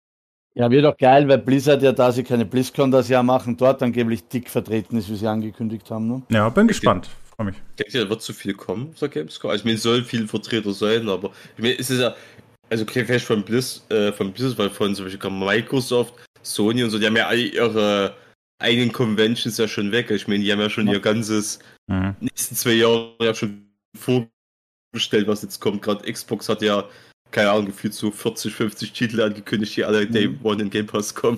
ja, wird auch geil, weil Blizzard ja, da sie keine BlizzCon das Jahr machen, dort angeblich dick vertreten ist, wie sie angekündigt haben. Ne? Ja, bin gespannt. Freue mich. Denkt ihr, da wird zu viel kommen auf der Gamescom? Also, ich meine, es soll viel Vertreter sein, aber ich meine, es ist ja, also okay, vielleicht von Blizz, äh, von Blizzard, weil von zum Beispiel Microsoft, Sony und so, die haben ja alle ihre eigenen Conventions ja schon weg. Ich meine, die haben ja schon Ja. ihr ganzes Mhm. nächsten zwei Jahre ja schon vorgestellt, was jetzt kommt. Gerade Xbox hat ja, keine Ahnung, gefühlt so vierzig, fünfzig Titel angekündigt, die alle Mhm. Day One in Game Pass kommen.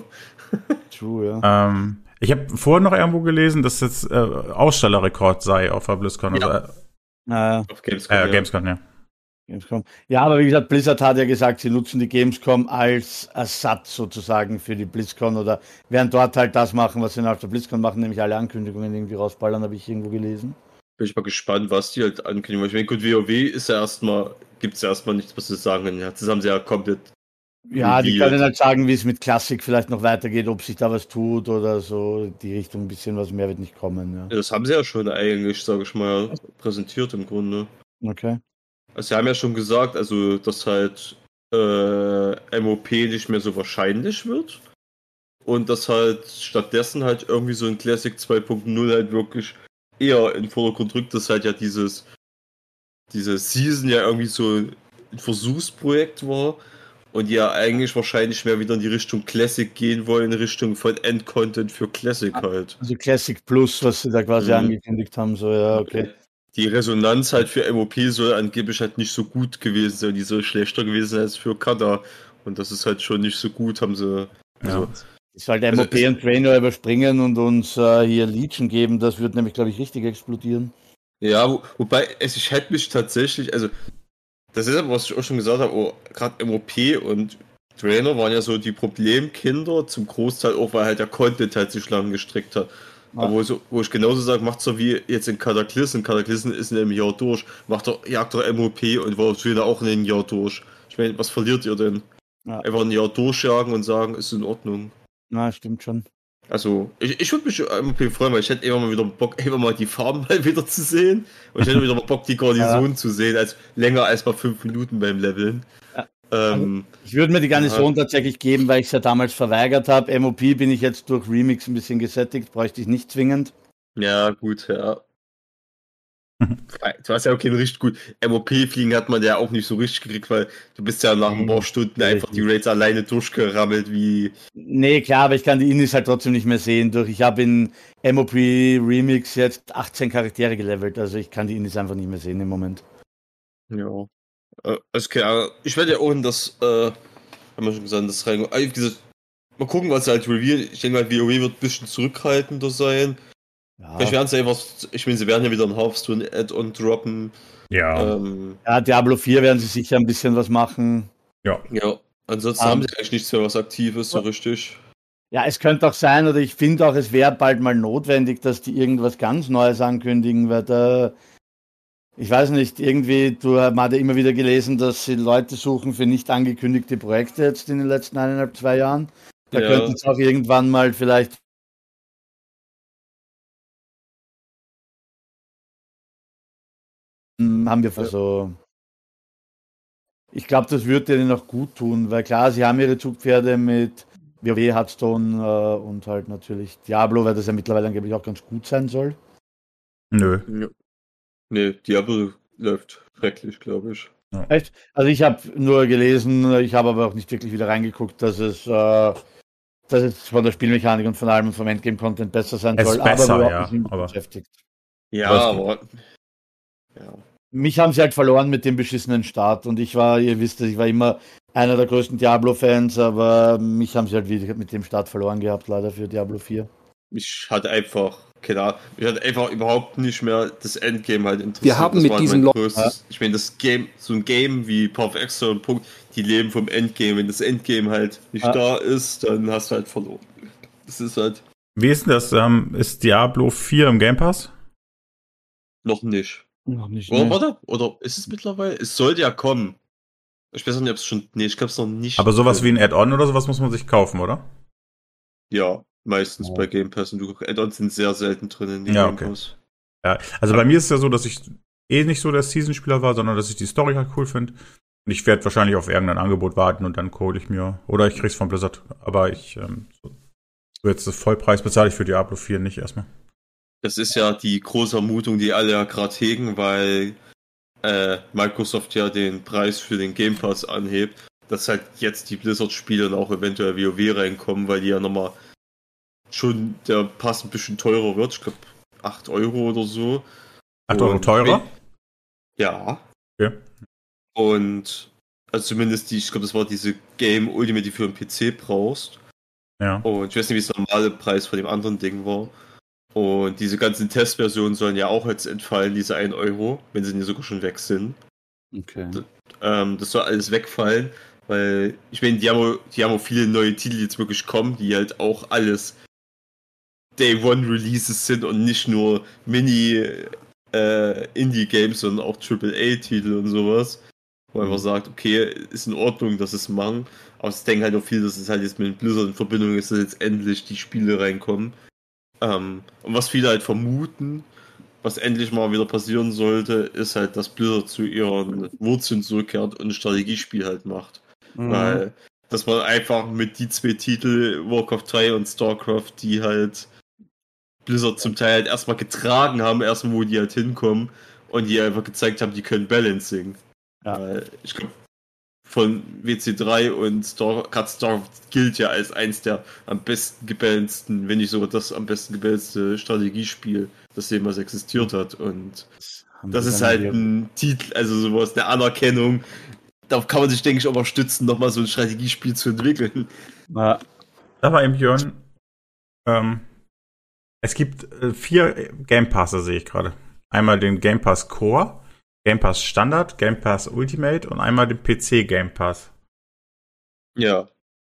True, ja. Ähm, ich habe vorhin noch irgendwo gelesen, dass jetzt äh, Ausstellerrekord sei auf der BlizzCon. Ja. Also, Naja. Auf Gamescom. äh, ja. äh, Gamescom, ja. Gamescom. Ja, aber wie gesagt, Blizzard hat ja gesagt, sie nutzen die Gamescom als Ersatz sozusagen für die BlizzCon oder werden dort halt das machen, was sie auf der BlizzCon machen, nämlich alle Ankündigungen irgendwie rausballern, habe ich irgendwo gelesen. Bin ich mal gespannt, was die halt ankündigen. Weil ich meine, gut, WoW ist ja erstmal, gibt es ja erstmal nichts, was sie sagen können. Ja, das haben sie ja komplett. Ja, die revealed. können halt sagen, wie es mit Klassik vielleicht noch weitergeht, ob sich da was tut oder so, die Richtung ein bisschen was mehr wird nicht kommen. Ja. Das haben sie ja schon eigentlich, sage ich mal, präsentiert im Grunde. Okay. Also sie haben ja schon gesagt, also dass halt äh, M O P nicht mehr so wahrscheinlich wird. Und dass halt stattdessen halt irgendwie so ein Classic zwei Punkt null halt wirklich eher in den Vordergrund rückt, dass halt ja dieses diese Season ja irgendwie so ein Versuchsprojekt war und die ja eigentlich wahrscheinlich mehr wieder in die Richtung Classic gehen wollen, in Richtung von Endcontent für Classic halt. Also Classic Plus, was sie da quasi Mhm. angekündigt haben, so, ja, okay. Die Resonanz halt für M O P soll angeblich halt nicht so gut gewesen sein, die soll schlechter gewesen sein als für Kata. Und das ist halt schon nicht so gut, haben sie. Also, Ja. Ich sollte M O P Also, und Trainer überspringen und uns äh, hier Legion geben, das wird nämlich, glaube ich, richtig explodieren. ja, wo, wobei, es, ich hätte mich tatsächlich, also, das ist aber, was ich auch schon gesagt habe, oh, gerade M O P und Trainer waren ja so die Problemkinder, zum Großteil auch, weil halt der Content halt sich lang gestreckt hat. Ja. Aber wo, so, wo ich genauso sage, macht so wie jetzt in Cataclysm. Cataclysm ist in einem Jahr durch. Macht doch, jagt doch M O P und war Trainer auch in einem Jahr durch. Ich meine, was verliert ihr denn? Ja. Einfach ein Jahr durchjagen und sagen, ist in Ordnung. Na, stimmt schon. Also, ich, ich würde mich M O P freuen, weil ich hätte immer mal wieder Bock, immer mal die Farben mal wieder zu sehen. Und ich hätte wieder mal Bock, die Garnison Ja. zu sehen, als länger als mal fünf Minuten beim Leveln. Ja. Ähm, Ich würde mir die Garnison tatsächlich geben, weil ich es ja damals verweigert habe. M O P bin ich jetzt durch Remix ein bisschen gesättigt, bräuchte ich nicht zwingend. ja, gut, ja. Du hast ja auch keinen richtig gut. M O P-Fliegen hat man ja auch nicht so richtig gekriegt, weil du bist ja nach ein paar Stunden ja, einfach die Raids alleine durchgerammelt wie. Nee, klar, aber ich kann die Indies halt trotzdem nicht mehr sehen. Durch ich habe in M O P Remix jetzt achtzehn Charaktere gelevelt, also ich kann die Indies einfach nicht mehr sehen im Moment. Ja. Äh, also, okay, ich werde ja auch in das, äh, haben wir schon gesagt, das rein. Wie gesagt, mal gucken, was halt reveal. Ich denke mal, WoW wird ein bisschen zurückhaltender sein. Ja. Vielleicht werden sie einfach, ich meine, sie werden ja wieder ein Hearthstone Add-on droppen. Ja. Ähm, ja, Diablo vier werden sie sicher ein bisschen was machen. Ja. Ja, ansonsten Um, haben sie eigentlich nichts mehr, was aktiv ist, so richtig. Ja, es könnte auch sein, oder ich finde auch, es wäre bald mal notwendig, dass die irgendwas ganz Neues ankündigen, weil da, ich weiß nicht, irgendwie, du hast ja immer wieder gelesen, dass sie Leute suchen für nicht angekündigte Projekte jetzt in den letzten eineinhalb, zwei Jahren. Da Ja. könnte es auch irgendwann mal vielleicht haben wir Ja. so. Ich glaube, das würde denen auch gut tun, weil klar, sie haben ihre Zugpferde mit WoW, Hearthstone äh, und halt natürlich Diablo, weil das ja mittlerweile angeblich auch ganz gut sein soll. Nö. Ja. Nee, Diablo läuft schrecklich, glaube ich. Ja. Echt? Also ich habe nur gelesen, ich habe aber auch nicht wirklich wieder reingeguckt, dass es, äh, dass es von der Spielmechanik und von allem vom Endgame-Content besser sein Es soll, ist besser, aber ja, überhaupt nicht aber- beschäftigt. Ja, Aber aber. Ja. Mich haben sie halt verloren mit dem beschissenen Start und ich war, ihr wisst es, ich war immer einer der größten Diablo-Fans, aber mich haben sie halt wieder mit dem Start verloren gehabt, leider für Diablo vier. Mich hat einfach, keine Ahnung, mich hat einfach überhaupt nicht mehr das Endgame halt interessiert. Wir haben das mit war halt diesen mein Lo- größtes. Ich meine, das Game, so ein Game wie Path of Exile und Punkt, die leben vom Endgame. Wenn das Endgame halt nicht Ja. da ist, dann hast du halt verloren. Das ist halt Wie ist denn das? Ähm, ist Diablo vier im Game Pass? noch nicht. Noch nicht. Oder ne. warte, oder ist es mittlerweile? Es sollte ja kommen. Ich weiß nicht, ob es schon. Nee, ich glaube es noch nicht. Aber sowas wie ein Add-on oder sowas muss man sich kaufen, oder? Ja, meistens Ja. bei Game Pass und du Add-ons sind sehr selten drin in den Ja, Game okay. Pass. Ja, also bei mir ist es ja so, dass ich eh nicht so der Season-Spieler war, sondern dass ich die Story halt cool finde. Und ich werde wahrscheinlich auf irgendein Angebot warten und dann hole ich mir. Oder ich krieg's von Blizzard. Aber ich, ähm, so so jetzt das Vollpreis bezahle ich für Diablo vier nicht erstmal. Das ist ja die große Vermutung, die alle ja gerade hegen, weil äh, Microsoft ja den Preis für den Game Pass anhebt, dass halt jetzt die Blizzard-Spiele und auch eventuell WoW reinkommen, weil die ja nochmal schon der Pass ein bisschen teurer wird. Ich glaube acht Euro oder so. acht Euro Und- teurer? Ja. Okay. Und also zumindest die, ich glaube, das war diese Game Ultimate, die du für einen P C brauchst. Ja. Und ich weiß nicht, wie der normale Preis von dem anderen Ding war. Und diese ganzen Testversionen sollen ja auch jetzt entfallen, diese ein Euro, wenn sie nicht sogar schon weg sind. Okay. Ähm, das soll alles wegfallen, weil ich meine, die haben, auch- die haben auch viele neue Titel, die jetzt wirklich kommen, die halt auch alles Day One Releases sind und nicht nur Mini äh, Indie-Games, sondern auch Triple A-Titel und sowas. Wo man einfach sagt, okay, ist in Ordnung, dass es machen. Aber ich denke halt auch viel, dass es halt jetzt mit Blizzard in Verbindung ist, dass jetzt endlich die Spiele reinkommen. Ähm, und was viele halt vermuten, was endlich mal wieder passieren sollte, ist halt, dass Blizzard zu ihren Wurzeln zurückkehrt und ein Strategiespiel halt macht. Mhm. Weil, dass man einfach mit die zwei Titel, Warcraft drei und StarCraft, die halt Blizzard zum Teil halt erstmal getragen haben, erstmal wo die halt hinkommen und die einfach gezeigt haben, die können Balancing. Ja. Weil ich glaube, von W C drei und Star, gerade StarCraft gilt ja als eins der am besten gebalanceden, wenn nicht sogar das am besten gebalancete Strategiespiel, das jemals existiert hat. Und Haben das sie ist dann halt hier- ein Titel, also sowas, eine Anerkennung. Darauf kann man sich, denke ich, auch mal stützen, nochmal so ein Strategiespiel zu entwickeln. Ja. Sag mal eben, Björn, ähm, es gibt äh, vier Game Passer, sehe ich gerade. Einmal den Game Pass Core, Game Pass Standard, Game Pass Ultimate und einmal den P C Game Pass. Ja.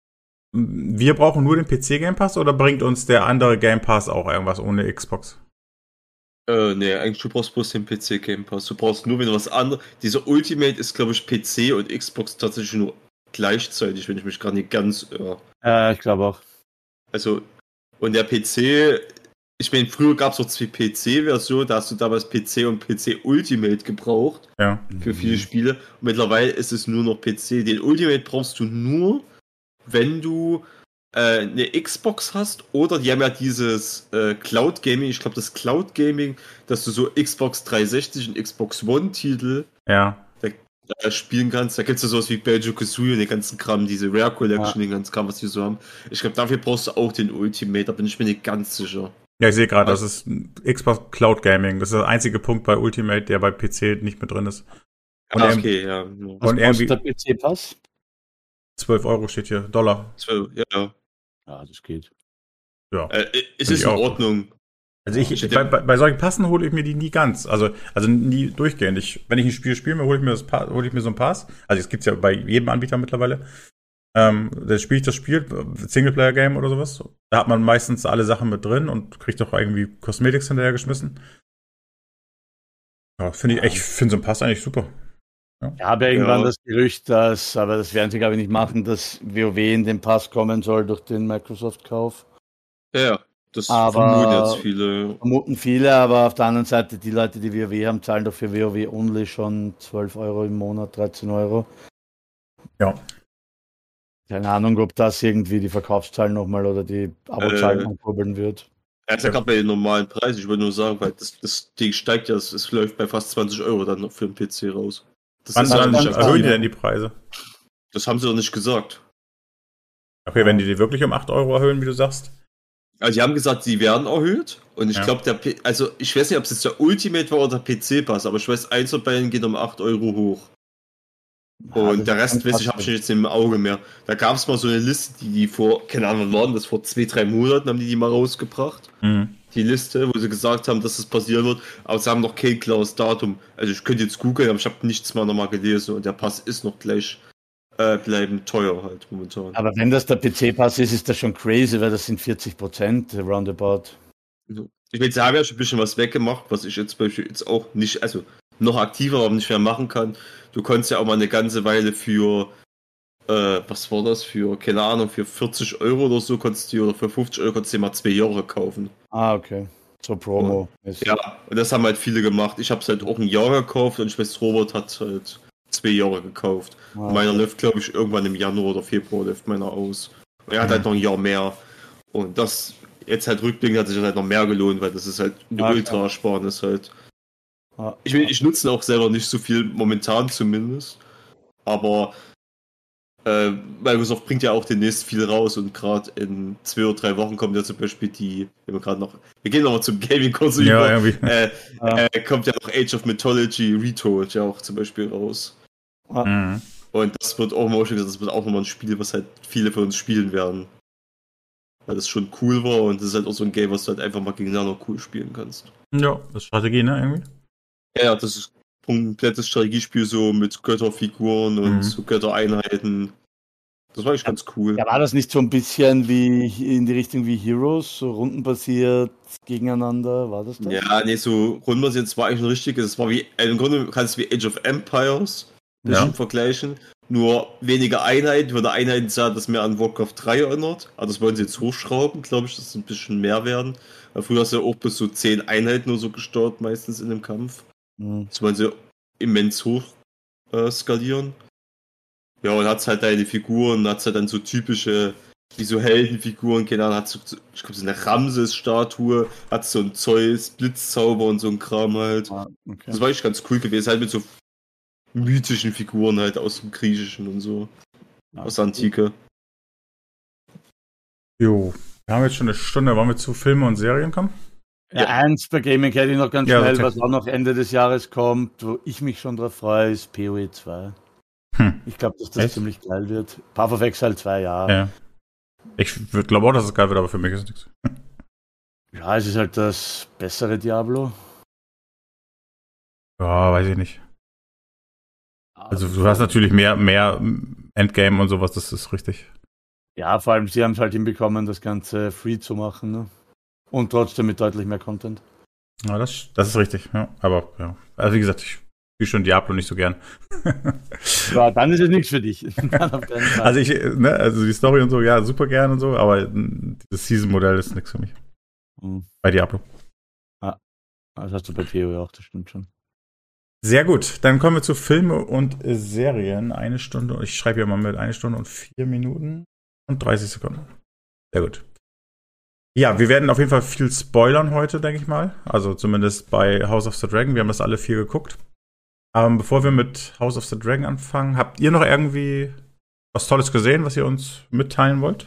Wir brauchen nur den P C Game Pass oder bringt uns der andere Game Pass auch irgendwas ohne Xbox? Äh, nee, eigentlich du brauchst bloß den P C Game Pass. Du brauchst nur, wenn du was anderes. Dieser Ultimate ist, glaube ich, P C und Xbox tatsächlich nur gleichzeitig, wenn ich mich gerade nicht ganz irre. Ja, ich glaube auch. Also, und der P C, ich meine, früher gab es noch zwei P C-Versionen, da hast du damals P C und P C Ultimate gebraucht Ja. für viele Spiele. Und mittlerweile ist es nur noch P C. Den Ultimate brauchst du nur, wenn du äh, eine Xbox hast oder die haben ja dieses äh, Cloud Gaming, ich glaube das Cloud Gaming, dass du so Xbox dreihundertsechzig und Xbox One Titel ja. da, da spielen kannst. Da gibt es ja sowas wie Banjo-Kazooie und den ganzen Kram, diese Rare Collection, ja. den ganzen Kram, was die so haben. Ich glaube, dafür brauchst du auch den Ultimate, da bin ich mir nicht ganz sicher. Ja, ich sehe gerade, das ist Xbox Cloud Gaming. Das ist der einzige Punkt bei Ultimate, der bei P C nicht mit drin ist. Und ah, okay, ja. Und was irgendwie der P C-Pass? zwölf Euro steht hier, Dollar. zwölf, ja. Ja, das geht. Ja. Äh, es ist in Ordnung. Also ich, ich bei, bei, bei solchen Passen hole ich mir die nie ganz. Also, also nie durchgehend. Ich, wenn ich ein Spiel spiele, hole ich mir das Pa- hole ich mir so einen Pass. Also es gibt's ja bei jedem Anbieter mittlerweile. Ähm, da spiele ich das Spiel, Singleplayer-Game oder sowas. Da hat man meistens alle Sachen mit drin und kriegt auch irgendwie Cosmetics hinterher geschmissen. Ja, finde ich, ich finde so einen Pass eigentlich super. Ja, ich habe ja irgendwann ja. das Gerücht, dass, aber das werden sie glaube ich nicht machen, dass WoW in den Pass kommen soll durch den Microsoft-Kauf. Ja, das aber vermuten jetzt viele. Vermuten viele, aber auf der anderen Seite, die Leute, die WoW haben, zahlen doch für WoW only schon zwölf Euro im Monat, dreizehn Euro. Ja. Keine Ahnung, ob das irgendwie die Verkaufszahlen nochmal oder die Abozahlen äh, ankurbeln wird. Er ist ja gerade bei den normalen Preisen, ich würde nur sagen, weil das, das Ding steigt ja, es läuft bei fast zwanzig Euro dann noch für den P C raus. Das Wann dann nicht erhöhen die denn die Preise? Das haben sie doch nicht gesagt. Okay, wenn die die wirklich um acht Euro erhöhen, wie du sagst? Also die haben gesagt, die werden erhöht und ich ja. glaube, der P- also ich weiß nicht, ob es jetzt der Ultimate war oder der P C-Pass, aber ich weiß, eins von beiden geht um acht Euro hoch. Und ja, der Rest, weiß ich, habe ich jetzt im Auge mehr. Da gab es mal so eine Liste, die die vor, keine Ahnung, wann das vor zwei, drei Monaten haben die die mal rausgebracht. Mhm. Die Liste, wo sie gesagt haben, dass das passieren wird, aber sie haben noch kein klares Datum. Also ich könnte jetzt googeln, aber ich habe nichts mal nochmal gelesen und der Pass ist noch gleich äh, bleibend teuer halt momentan. Aber wenn das der P C-Pass ist, ist das schon crazy, weil das sind vierzig Prozent roundabout. Ich meine, sie haben ja schon ein bisschen was weggemacht, was ich jetzt beispielsweise jetzt auch nicht, also noch aktiver, aber nicht mehr machen kann. Du konntest ja auch mal eine ganze Weile für, äh, was war das, für, keine Ahnung, für vierzig Euro oder so konntest du, oder für fünfzig Euro konntest du dir mal zwei Jahre kaufen. Ah, okay. Zur Promo. Und, ja, und das haben halt viele gemacht. Ich habe es halt auch ein Jahr gekauft und ich weiß, Robert hat halt zwei Jahre gekauft. Ah, meiner okay. läuft, glaube ich, irgendwann im Januar oder Februar läuft meiner aus. Und er hat mhm. halt noch ein Jahr mehr. Und das, jetzt halt rückblickend hat sich das halt noch mehr gelohnt, weil das ist halt eine okay. Ultra-Ersparnis halt. Ich, ich nutze auch selber nicht so viel, momentan zumindest. Aber äh, Microsoft bringt ja auch demnächst viel raus und gerade in zwei oder drei Wochen kommt ja zum Beispiel die, wir gerade noch, wir gehen nochmal zum Gaming-Kurs ja, über, äh, ja. Äh, kommt ja noch Age of Mythology Retold ja auch zum Beispiel raus. Mhm. Und das wird auch mal, das wird auch nochmal ein Spiel, was halt viele von uns spielen werden. Weil das schon cool war und das ist halt auch so ein Game, was du halt einfach mal gegeneinander cool spielen kannst. Ja, das ist Strategie, ne, irgendwie? Ja, das ist ein komplettes Strategiespiel so mit Götterfiguren und mhm. so Göttereinheiten. Das war eigentlich ganz cool. Ja, war das nicht so ein bisschen wie in die Richtung wie Heroes, so rundenbasiert gegeneinander, war das das? Ja, nee, so rundenbasiert, das war eigentlich ein richtiges, es war wie, im Grunde kannst du wie Age of Empires ja. vergleichen, nur weniger Einheiten, von der Einheitenzahl das mehr an Warcraft drei erinnert, aber das wollen sie jetzt hochschrauben, glaube ich, dass es ein bisschen mehr werden. Weil früher hast du ja auch bis so zehn Einheiten nur so gesteuert, meistens in dem Kampf. Mhm. Das wollen sie immens hoch äh, skalieren. Ja, und hat's halt deine Figuren, hat's halt dann so typische, wie so Heldenfiguren, keine Ahnung, hat so, ich glaube, so eine Ramses-Statue, hat so ein Zeus, Blitzzauber und so ein Kram halt. Ah, okay. Das war echt ganz cool gewesen, halt mit so mythischen Figuren halt aus dem Griechischen und so. Ja, aus der Antike. Jo, wir haben jetzt schon eine Stunde, wollen wir zu Filmen und Serien kommen? Ja, ja. Eins bei Gaming hätte ich noch ganz ja, schnell, was auch noch Ende des Jahres kommt, wo ich mich schon drauf freue, ist P O E zwei. Hm. Ich glaube, dass das Echt? ziemlich geil wird. Path of Exile zwei, ja. ja. Ich glaube auch, dass es geil wird, aber für mich ist es nichts. Ja, es ist halt das bessere Diablo. Ja, weiß ich nicht. Also du hast natürlich mehr, mehr Endgame und sowas, das ist richtig. Ja, vor allem sie haben es halt hinbekommen, das Ganze free zu machen, ne? Und trotzdem mit deutlich mehr Content. Ja, das, das ist richtig, ja. Aber ja, also wie gesagt, ich spiele schon Diablo nicht so gern. Ja, dann ist es nichts für dich. Also ich, ne, also die Story und so, ja, super gern und so, aber das Season-Modell ist nichts für mich. Mhm. Bei Diablo. Ah, das hast du bei Theo ja auch, das stimmt schon. Sehr gut, dann kommen wir zu Filme und Serien. Eine Stunde, ich schreibe ja mal mit, eine Stunde und vier Minuten und dreißig Sekunden. Sehr gut. Ja, wir werden auf jeden Fall viel spoilern heute, denke ich mal. Also zumindest bei House of the Dragon. Wir haben das alle vier geguckt. Ähm, bevor wir mit House of the Dragon anfangen, habt ihr noch irgendwie was Tolles gesehen, was ihr uns mitteilen wollt?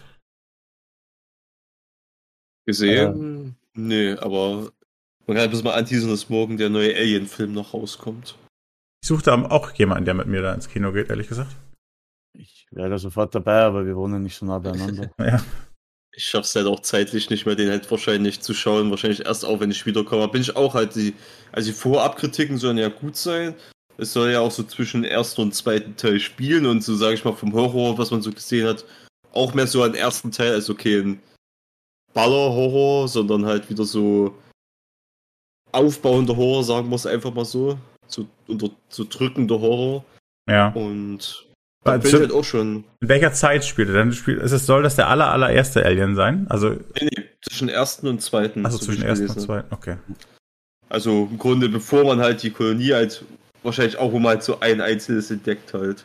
Gesehen? Äh. Nee, aber man kann bis mal anteasern, dass morgen der neue Alien-Film noch rauskommt. Ich suchte auch jemanden, der mit mir da ins Kino geht, ehrlich gesagt. Ich wäre da sofort dabei, aber wir wohnen nicht so nah beieinander. Ja. Ich schaff's halt auch zeitlich nicht mehr, den halt wahrscheinlich zu schauen. Wahrscheinlich erst auch, wenn ich wiederkomme. Bin ich auch halt die, also die Vorabkritiken sollen ja gut sein. Es soll ja auch so zwischen ersten und zweiten Teil spielen und so, sage ich mal, vom Horror, was man so gesehen hat, auch mehr so an ersten Teil, also kein Baller-Horror, sondern halt wieder so aufbauender Horror, sagen wir es einfach mal so. So, unter, so drückender Horror. Ja. Und da bin ich halt auch schon. In welcher Zeit spielt er denn? Spielt, ist es, soll das der aller, allererste Alien sein? Also, nee, nee, zwischen ersten und zweiten. Also so zwischen ersten und zweiten, okay. Also im Grunde, bevor man halt die Kolonie halt, wahrscheinlich auch, wo man halt so ein einzelnes entdeckt halt.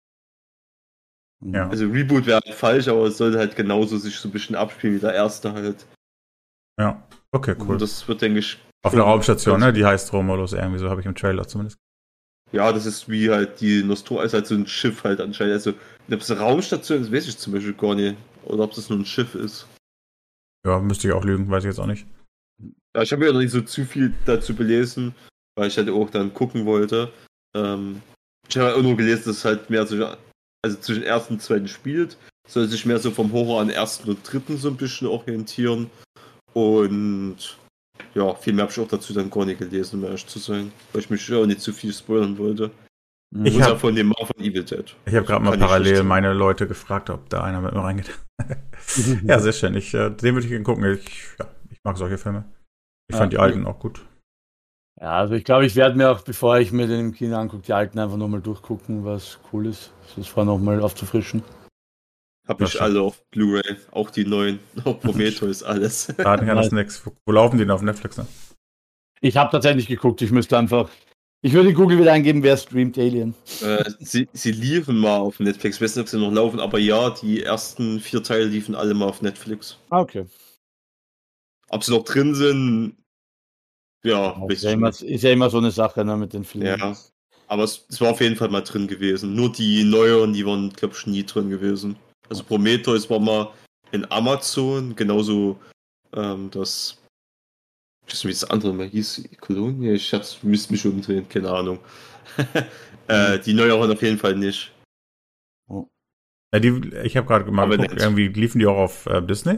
Ja. Also Reboot wäre halt falsch, aber es sollte halt genauso sich so ein bisschen abspielen wie der erste halt. Ja, okay, cool. Und das wird, denke ich... Auf der Raumstation, ne? Die heißt Romulus irgendwie, so habe ich im Trailer zumindest. Ja, das ist wie halt die Nostromo, ist halt so ein Schiff halt anscheinend. Also, ob es eine Raumstation ist, weiß ich zum Beispiel gar nicht. Oder ob das nur ein Schiff ist. Ja, müsste ich auch lügen, weiß ich jetzt auch nicht. Ja, ich habe mir ja noch nicht so zu viel dazu belesen, weil ich halt auch dann gucken wollte. Ähm, ich habe auch nur gelesen, dass es halt mehr so, also zwischen ersten und zweiten spielt. Soll sich mehr so vom Horror an ersten und dritten so ein bisschen orientieren. Und ja, viel mehr habe ich auch dazu dann gar nicht gelesen, um ehrlich zu sein. Weil ich mich auch nicht zu viel spoilern wollte. Ich habe hab, von dem Mal von Evil Dead. Ich habe gerade mal parallel meine Leute gefragt, ob da einer mit mir reingeht. Ja, sehr schön. Ich, äh, den würde ich gerne gucken. Ich, ja, ich mag solche Filme. Ich fand ja, die alten auch gut. Ja, also ich glaube, ich werde mir auch, bevor ich mir den im Kino angucke, die alten einfach nochmal durchgucken, was cool ist. Das vorher nochmal aufzufrischen. Habe ich alle auf Blu-ray, auch die neuen, auch Prometheus, alles. Da kann das nix. Wo laufen die denn auf Netflix? Ne? Ich habe tatsächlich geguckt, ich müsste einfach, ich würde in Google wieder eingeben, wer streamt Alien. Äh, sie, sie liefen mal auf Netflix, ich weiß nicht, ob sie noch laufen, aber ja, die ersten vier Teile liefen alle mal auf Netflix. Ah, okay. Ob sie noch drin sind, ja, ja ist, ja immer, ist ja immer so eine Sache, ne, mit den Filmen. Ja, aber es, es war auf jeden Fall mal drin gewesen. Nur die neueren, die waren, glaube ich, nie drin gewesen. Also Prometheus war mal in Amazon, genauso ähm, das, ich weiß nicht, wie das andere mal hieß, Kolonie, ich hab's, müsste mich umdrehen, keine Ahnung. äh, die neueren auf jeden Fall nicht. Oh. Ja, die, ich habe gerade mal geguckt, irgendwie liefen die auch auf äh, Disney?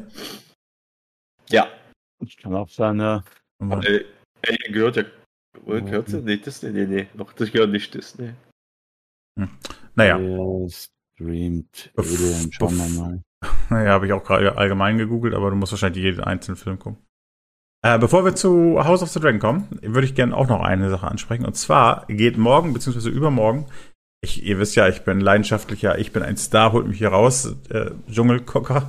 Ja. Das kann auch sein, ja. Äh, äh, gehört ja, oh, gehört ja? Nee, Disney, nee, nee, noch, das gehört nicht Disney. Hm. Naja. Yes. Streamt Alien, schauen wir mal. Naja, habe ich auch gerade allgemein gegoogelt, aber du musst wahrscheinlich jeden einzelnen Film gucken. Äh, bevor wir zu House of the Dragon kommen, würde ich gerne auch noch eine Sache ansprechen. Und zwar geht morgen, beziehungsweise übermorgen, ich, ihr wisst ja, ich bin leidenschaftlicher, ich bin ein Star, holt mich hier raus, äh, Dschungelgucker.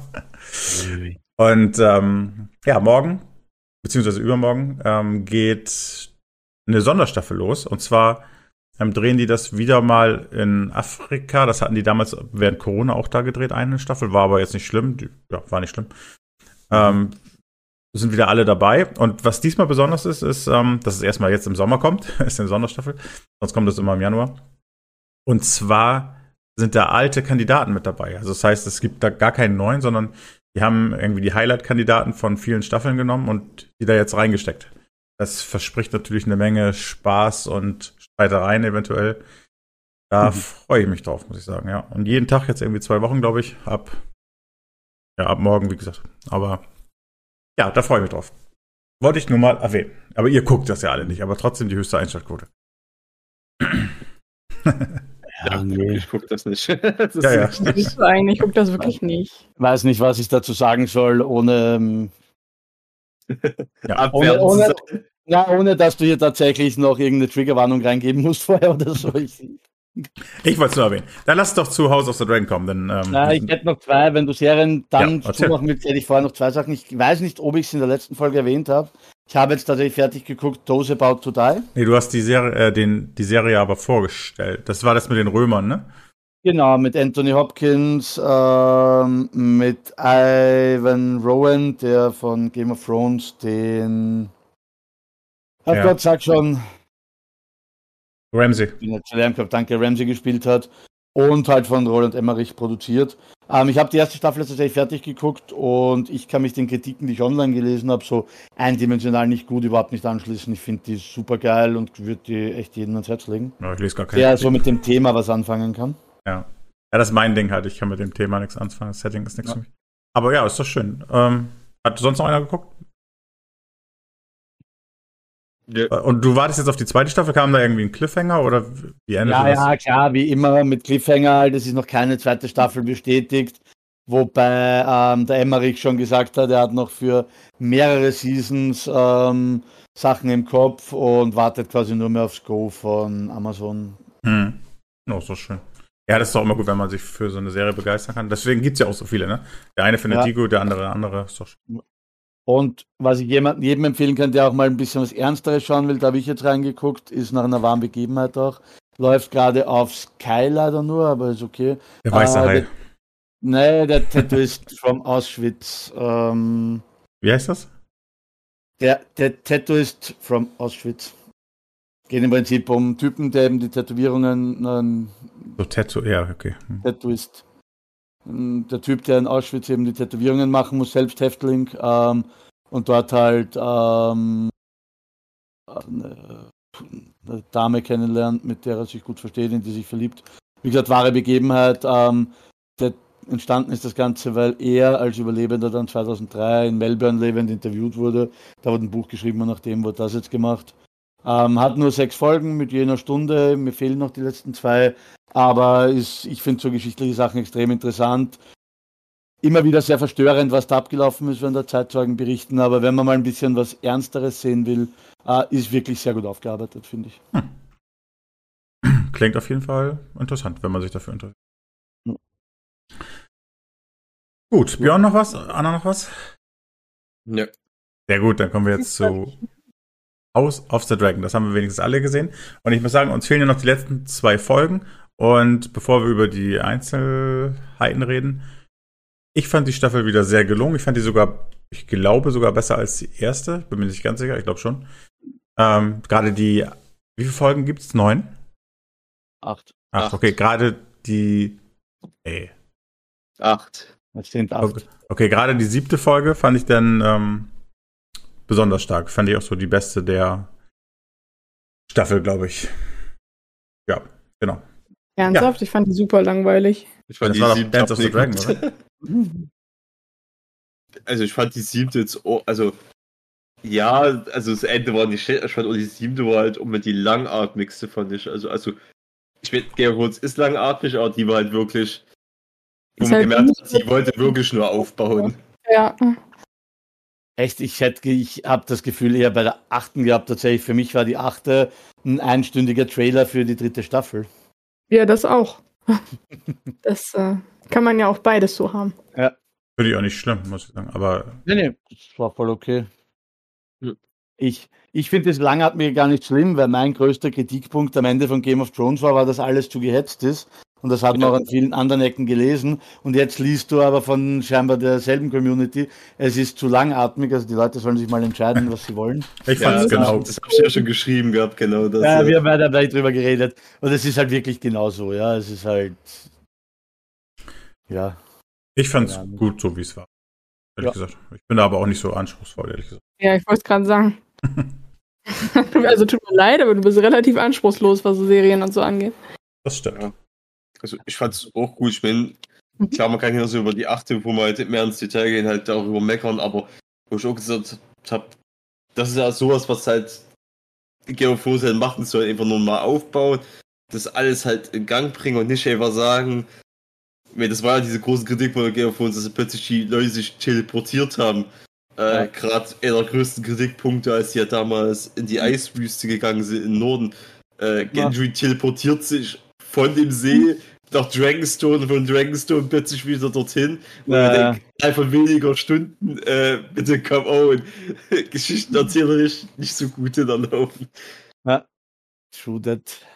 Und ähm, ja, morgen, beziehungsweise übermorgen, ähm, geht eine Sonderstaffel los. Und zwar Ähm, drehen die das wieder mal in Afrika. Das hatten die damals während Corona auch da gedreht, eine Staffel. War aber jetzt nicht schlimm. Die, ja, war nicht schlimm. Ähm, sind wieder alle dabei. Und was diesmal besonders ist, ist, ähm, dass es erstmal jetzt im Sommer kommt. Ist eine Sonderstaffel. Sonst kommt es immer im Januar. Und zwar sind da alte Kandidaten mit dabei. Also das heißt, es gibt da gar keinen neuen, sondern die haben irgendwie die Highlight-Kandidaten von vielen Staffeln genommen und die da jetzt reingesteckt. Das verspricht natürlich eine Menge Spaß und Streitereien eventuell. Da mhm. freue ich mich drauf, muss ich sagen, ja. Und jeden Tag jetzt irgendwie zwei Wochen, glaube ich, ab, ja, ab morgen, wie gesagt. Aber ja, da freue ich mich drauf. Wollte ich nur mal erwähnen. Aber ihr guckt das ja alle nicht, aber trotzdem die höchste Einschaltquote. Ja, nee. Ich gucke das nicht. Das ja, ja. Ich sagen, ich gucke das wirklich nicht. Weiß nicht, was ich dazu sagen soll, ohne ja, ohne, ohne, ja, ohne dass du hier tatsächlich noch irgendeine Triggerwarnung reingeben musst vorher oder so. Ich, ich wollte es nur erwähnen. Dann lass doch zu House of the Dragon kommen. Denn, ähm, Na, ich hätte noch zwei, wenn du Serien dann ja, zumachen willst, hätte ich vorher noch zwei Sachen. Ich weiß nicht, ob ich es in der letzten Folge erwähnt habe. Ich habe jetzt tatsächlich fertig geguckt, Those About to Die. Nee, du hast die Serie, äh, den, die Serie aber vorgestellt. Das war das mit den Römern, ne? Genau, mit Anthony Hopkins, ähm, mit Ivan Rowan, der von Game of Thrones den... Hat Ja. Gott sag schon... Ramsey. Ich bin jetzt verlernt gehabt, danke, Ramsey gespielt hat. Und halt von Roland Emmerich produziert. Ähm, ich habe die erste Staffel tatsächlich fertig geguckt und ich kann mich den Kritiken, die ich online gelesen habe, so eindimensional nicht gut, überhaupt nicht anschließen. Ich finde die super geil und würde die echt jedem ans Herz legen. Ja, ich lese gar keine Der Kritik. so mit dem Thema was anfangen kann. Ja. Ja, das ist mein Ding halt. Ich kann mit dem Thema nichts anfangen. Das Setting ist nichts Ja. für mich. Aber ja, ist doch schön. Ähm, hat sonst noch einer geguckt? Ja. Und du wartest jetzt auf die zweite Staffel? Kam da irgendwie ein Cliffhanger oder wie endete Ja, das? ja, klar, wie immer mit Cliffhanger, das ist noch keine zweite Staffel bestätigt. Wobei ähm, der Emmerich schon gesagt hat, er hat noch für mehrere Seasons ähm, Sachen im Kopf und wartet quasi nur mehr aufs Go von Amazon. Hm. Oh, so schön. Ja, das ist doch immer gut, wenn man sich für so eine Serie begeistern kann. Deswegen gibt es ja auch so viele, ne? Der eine findet Ja. die gut, der andere andere. Ist doch schön. Und was ich jemandem, jedem empfehlen kann, der auch mal ein bisschen was Ernsteres schauen will, da habe ich jetzt reingeguckt, ist nach einer warmen Begebenheit auch. Läuft gerade auf Sky leider nur, aber ist okay. Der weiße Äh, Hai. der- Nee, der Tattooist from Auschwitz. Ähm, Wie heißt das? der, der Tattooist from Auschwitz. Geht im Prinzip um Typen, der eben die Tätowierungen, ähm, So Tattoo, ja, okay. Hm. Tattooist. Ähm, Der Typ, der in Auschwitz eben die Tätowierungen machen muss, selbst Häftling, ähm, und dort halt ähm, eine, eine Dame kennenlernt, mit der er sich gut versteht, in die sich verliebt. Wie gesagt, wahre Begebenheit. Ähm, der, entstanden ist das Ganze, weil er als Überlebender dann zweitausenddrei in Melbourne lebend interviewt wurde. Da wurde ein Buch geschrieben und nachdem wurde das jetzt gemacht. Ähm, hat nur sechs Folgen mit je einer Stunde. Mir fehlen noch die letzten zwei. Aber ist, ich finde so geschichtliche Sachen extrem interessant. Immer wieder sehr verstörend, was da abgelaufen ist, wenn da Zeitzeugen berichten. Aber wenn man mal ein bisschen was Ernsteres sehen will, äh, ist wirklich sehr gut aufgearbeitet, finde ich. Klingt auf jeden Fall interessant, wenn man sich dafür interessiert. Ja. Gut, Björn noch was? Anna noch was? Ja. Sehr gut, dann kommen wir jetzt zu House of the Dragon. Das haben wir wenigstens alle gesehen. Und ich muss sagen, uns fehlen ja noch die letzten zwei Folgen. Und bevor wir über die Einzelheiten reden, ich fand die Staffel wieder sehr gelungen. Ich fand die sogar, ich glaube, sogar besser als die erste. Bin mir nicht ganz sicher, ich glaube schon. Ähm, gerade die, wie viele Folgen gibt es? Neun? Acht. Ach, Acht. okay, gerade die, ey. Acht. Es sind acht. Okay, okay, gerade die siebte Folge fand ich dann ähm, besonders stark. Fand ich auch so die beste der Staffel, glaube ich. Ja, genau. Ernsthaft? Ich fand die super langweilig. Ich fand Das die war doch siebte Dance of the auch Dragon, nicht oder? gut. Also ich fand die siebte jetzt, auch, also ja, also das Ende war nicht schlecht, ich fand auch die siebte war halt um die langatmigste, fand ich. Also, also ich weiß, Game of Thrones ist langatmig, aber die war halt wirklich, wo Ist man halt gemerkt nicht hat, so- die wollte wirklich nur aufbauen. Ja. Echt, ich hätte, ich habe das Gefühl eher bei der achten gehabt. Tatsächlich, für mich war die achte ein einstündiger Trailer für die dritte Staffel. Ja, das auch. Das äh, kann man ja auch beides so haben. Finde ich auch nicht schlimm, muss ich sagen. Aber Nee, nee, das war voll okay. Ja. Ich, ich finde das Langatmige gar nicht schlimm, weil mein größter Kritikpunkt am Ende von Game of Thrones war, war, dass alles zu gehetzt ist. Und das hat man auch an vielen anderen Ecken gelesen. Und jetzt liest du aber von scheinbar derselben Community, es ist zu langatmig, also die Leute sollen sich mal entscheiden, was sie wollen. ich Ja, fand es das, genau. das habe ich ja schon geschrieben gehabt, genau das. Ja, äh, wir haben ja dabei drüber geredet. Und es ist halt wirklich genauso, ja. Es ist halt. Ja. Ich fand es Ja. gut, so wie es war. Ehrlich Ja. gesagt. Ich bin da aber auch nicht so anspruchsvoll, ehrlich gesagt. Ja, ich wollte es gerade sagen. Also tut mir leid, aber du bist relativ anspruchslos, was so Serien und so angeht. Das stimmt. Ja. Also ich fand es auch gut. Ich bin, Mhm. klar, man kann hier so über die achte, wo wir halt mehr ins Detail gehen, halt darüber meckern, aber wo ich auch gesagt habe, das ist ja sowas, was halt Game of Thrones halt machen soll, einfach nur mal aufbauen, das alles halt in Gang bringen und nicht einfach sagen, weil das war ja diese große Kritik von Game of Thrones, dass plötzlich die Leute sich teleportiert haben. Äh, Ja. Gerade einer der größten Kritikpunkte, als sie ja damals in die Eiswüste gegangen sind im Norden. Äh, Gendry teleportiert sich von dem See nach Dragonstone, von Dragonstone plötzlich wieder dorthin. Und Ja, man ja. denkt, innerhalb von weniger Stunden, äh, bitte come on. Geschichten erzählerisch nicht so gut hinterlaufen. Ja. True that.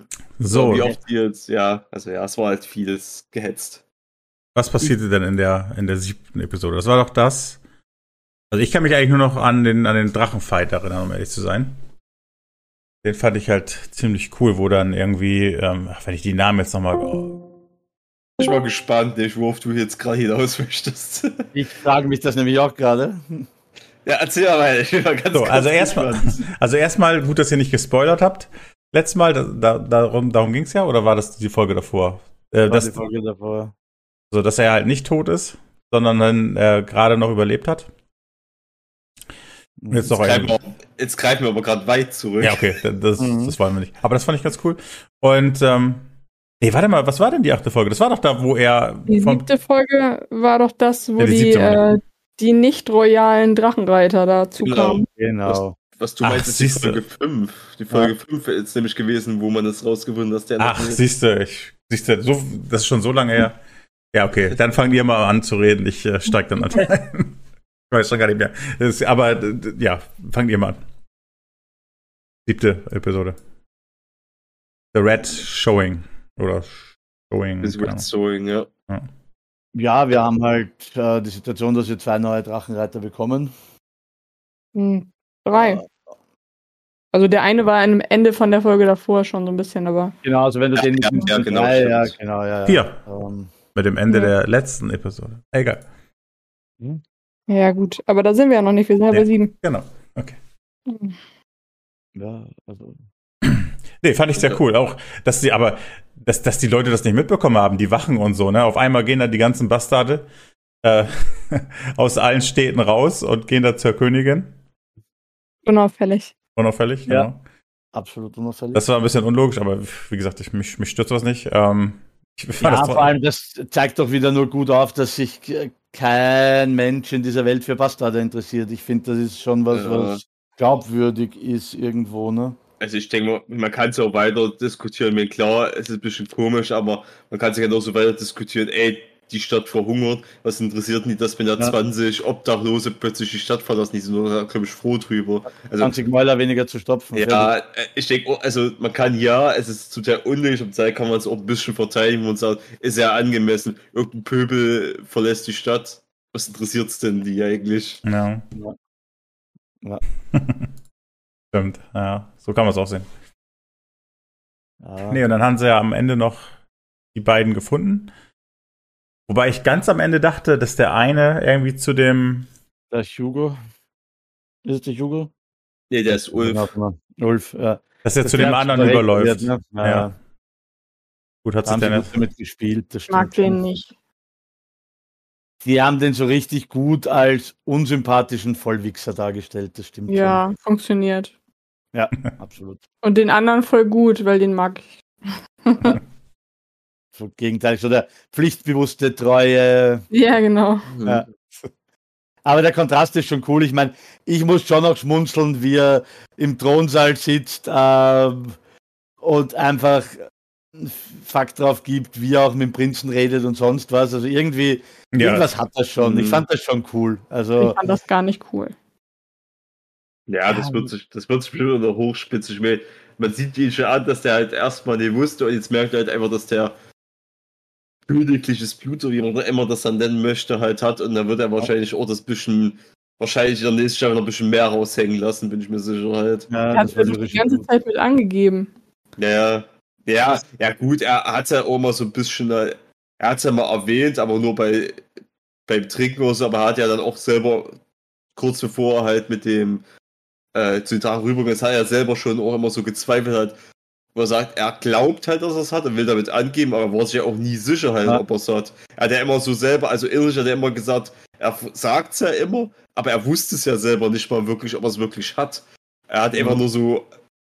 So. Wie oft die jetzt, ja, also ja, es war halt vieles gehetzt. Was passierte denn in der, in der siebten Episode? Das war doch das. Also ich kann mich eigentlich nur noch an den, an den Drachenfight erinnern, um ehrlich zu sein. Den fand ich halt ziemlich cool, wo dann irgendwie, ähm, ach, wenn ich die Namen jetzt nochmal. Oh. Ich bin mal gespannt, worauf du jetzt gerade hinaus möchtest. Ich frage mich das nämlich auch gerade. Ja, erzähl mal, ich bin mal ganz so, also erstmal, also erstmal gut, dass ihr nicht gespoilert habt. Letztes Mal, da, da, darum, darum ging es ja, oder war das die Folge davor? Äh, das das, die Folge davor. So, dass er halt nicht tot ist, sondern dann äh, gerade noch überlebt hat. Jetzt, jetzt, greifen wir, jetzt greifen wir aber gerade weit zurück. Ja, okay, das, mhm. das wollen wir nicht. Aber das fand ich ganz cool. Und, ähm, nee, warte mal, was war denn die achte Folge? Das war doch da, wo er... Die siebte Folge war doch das, wo ja, die, die, äh, die nicht royalen Drachenreiter dazu genau. kamen. Genau. Was, was du Ach, meinst, ist die Folge fünf. Die Folge fünf ja. ist nämlich gewesen, wo man es rausgefunden hat, dass der... Ach, siehst du, ich, siehst du, so, das ist schon so lange her. Ja, okay, dann fangen ihr mal an zu reden. Ich äh, steig dann an. Ich weiß schon gar nicht mehr. Das, aber d- ja, fangt ihr mal an. Siebte Episode. The Red Showing. Oder Showing. Das Red Showing, ja. ja. Ja, wir haben halt äh, die Situation, dass wir zwei neue Drachenreiter bekommen. Hm, drei. Äh, also der eine war am Ende von der Folge davor schon so ein bisschen, aber... Genau, also wenn du ja, den... Ja, ja, genau, drei, ja, genau, ja, ja. Vier. Ähm, Mit dem Ende ja. der letzten Episode. Egal. Hm? Ja, gut. Aber da sind wir ja noch nicht. Wir sind ja, ja bei sieben. Genau. Okay. Ja, also. Nee, fand ich sehr cool. Auch, dass die, aber, dass, dass die Leute das nicht mitbekommen haben, die Wachen und so, ne? Auf einmal gehen da die ganzen Bastarde äh, aus allen Städten raus und gehen da zur Königin. Unauffällig. Unauffällig, genau. Ja, absolut unauffällig. Das war ein bisschen unlogisch, aber wie gesagt, ich, mich, mich stürzt was nicht. Ähm, ich ja, das vor allem, das zeigt doch wieder nur gut auf, dass sich kein Mensch in dieser Welt für Bastarde interessiert. Ich finde, das ist schon was, ja. was glaubwürdig ist irgendwo, ne? Also ich denke, man kann es auch weiter diskutieren. Mir klar, es ist ein bisschen komisch, aber man kann sich ja auch so weiter diskutieren, ey, die Stadt verhungert, was interessiert nicht, dass wenn da ja. zwanzig Obdachlose plötzlich die Stadt verlassen, die sind nur, glaube ich, froh drüber. Also, zwanzig Mäuler weniger zu stopfen. Ja, ich denke, also man kann ja, es ist zu der unnötig, und Zeit kann man es auch ein bisschen verteidigen und sagen, ist ja angemessen, irgendein Pöbel verlässt die Stadt, was interessiert es denn die eigentlich? Ja. ja. ja. Stimmt, ja, so kann man es auch sehen. Ja. Nee, und dann haben sie ja am Ende noch die beiden gefunden. Wobei ich ganz am Ende dachte, dass der eine irgendwie zu dem... Der ist Hugo. Ist es der Hugo? Nee, der ist Ulf. Ulf, ja. Dass er das zu dem anderen überläuft. Wird, ne? ja. Ja. Gut, hat sich der nicht damit gespielt. Das mag den nicht. Die haben den so richtig gut als unsympathischen Vollwichser dargestellt, das stimmt. Ja, schon. Funktioniert. Ja, absolut. Und den anderen voll gut, weil den mag ich. Ja. So gegenteilig, so der pflichtbewusste, treue. Ja, genau. Ja. Aber der Kontrast ist schon cool. Ich meine, ich muss schon noch schmunzeln, wie er im Thronsaal sitzt äh, und einfach Fakt drauf gibt, wie er auch mit dem Prinzen redet und sonst was. Also irgendwie, ja. irgendwas hat das schon. Ich fand das schon cool. Also, ich fand das gar nicht cool. Ja, das wird sich, das wird sich bestimmt noch hochspitzig. Man sieht ihn schon an, dass der halt erstmal nicht wusste und jetzt merkt er halt einfach, dass der königliches Blut, wie man immer das dann nennen möchte, halt hat und dann wird er wahrscheinlich auch das bisschen, wahrscheinlich in der nächsten Staffel noch ein bisschen mehr raushängen lassen, bin ich mir sicher halt. Ja, er hat das die ganze gut. Zeit mit angegeben. Ja, ja, ja gut, er hat ja auch mal so ein bisschen, er hat es ja mal erwähnt, aber nur bei beim Trinken oder so, aber er hat ja dann auch selber kurz bevor er halt mit dem äh, zu den Tagen rübergegangen ist, hat er selber schon auch immer so gezweifelt hat, wo er sagt, er glaubt halt, dass er es hat und will damit angeben, aber war sich ja auch nie sicher halt, ja. ob er es hat. Er hat ja immer so selber, also innerlich hat er immer gesagt, er sagt es ja immer, aber er wusste es ja selber nicht mal wirklich, ob er es wirklich hat. Er hat mhm. einfach nur so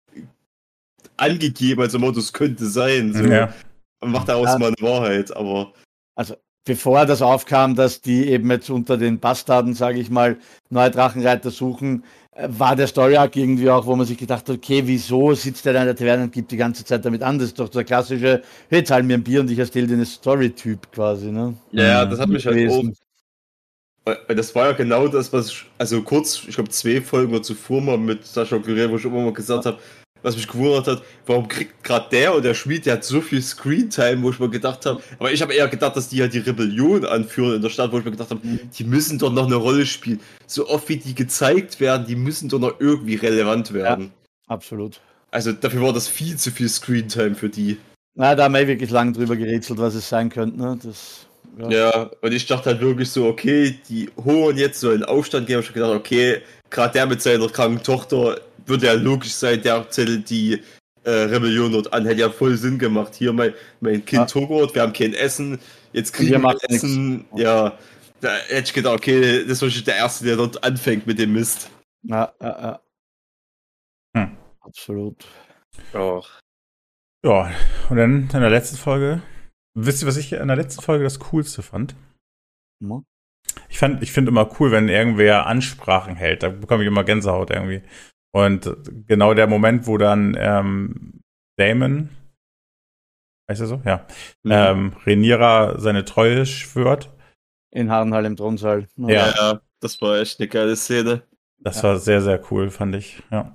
angegeben, als immer das könnte sein. So. Ja. Und macht daraus ja. mal eine Wahrheit, aber... Also, bevor das aufkam, dass die eben jetzt unter den Bastarden, sage ich mal, neue Drachenreiter suchen, war der Story-Arc irgendwie auch, wo man sich gedacht hat, okay, wieso sitzt der da in der Taverne und gibt die ganze Zeit damit an? Das ist doch der klassische, hey, zahl mir ein Bier und ich erzähle dir eine Story-Typ quasi, ne? Ja, das hat mich halt gewesen. auch... Weil das war ja genau das, was ich, also kurz, ich glaube zwei Folgen zuvor mal mit Sascha Guerrero, wo ich immer mal gesagt habe, was mich gewundert hat, warum kriegt gerade der und der Schmied, der hat so viel Screentime, wo ich mir gedacht habe, aber ich habe eher gedacht, dass die halt die Rebellion anführen in der Stadt, wo ich mir gedacht habe, die müssen doch noch eine Rolle spielen. So oft wie die gezeigt werden, die müssen doch noch irgendwie relevant werden. Ja, absolut. Also dafür war das viel zu viel Screentime für die. Na, da haben wir wirklich lange drüber gerätselt, was es sein könnte, ne? Das, ja. ja, und ich dachte halt wirklich so, okay, die hohen jetzt so in Aufstand gehen, hab ich schon gedacht, okay, gerade der mit seiner kranken Tochter, würde ja logisch sein, der zettelt die äh, Rebellion dort an, hätte ja voll Sinn gemacht. Hier, mein, mein Kind ja. hungert, wir haben kein Essen, jetzt kriegen wir, wir Essen. Nix. Ja, da hätte ich gedacht, okay, das ist der Erste, der dort anfängt mit dem Mist. Ja, ja, ja. Hm. Absolut. Oh. Ja, und dann in der letzten Folge, wisst ihr, was ich in der letzten Folge das Coolste fand? Ja. Ich fand, ich finde immer cool, wenn irgendwer Ansprachen hält, da bekomme ich immer Gänsehaut irgendwie. Und genau der Moment, wo dann ähm, Daemon, heißt er so? Ja. Mhm. Ähm, Rhaenyra seine Treue schwört. In Harrenhal im Thronsaal. Ja. ja, ja, das war echt eine geile Szene. Das ja. war sehr, sehr cool, fand ich, ja.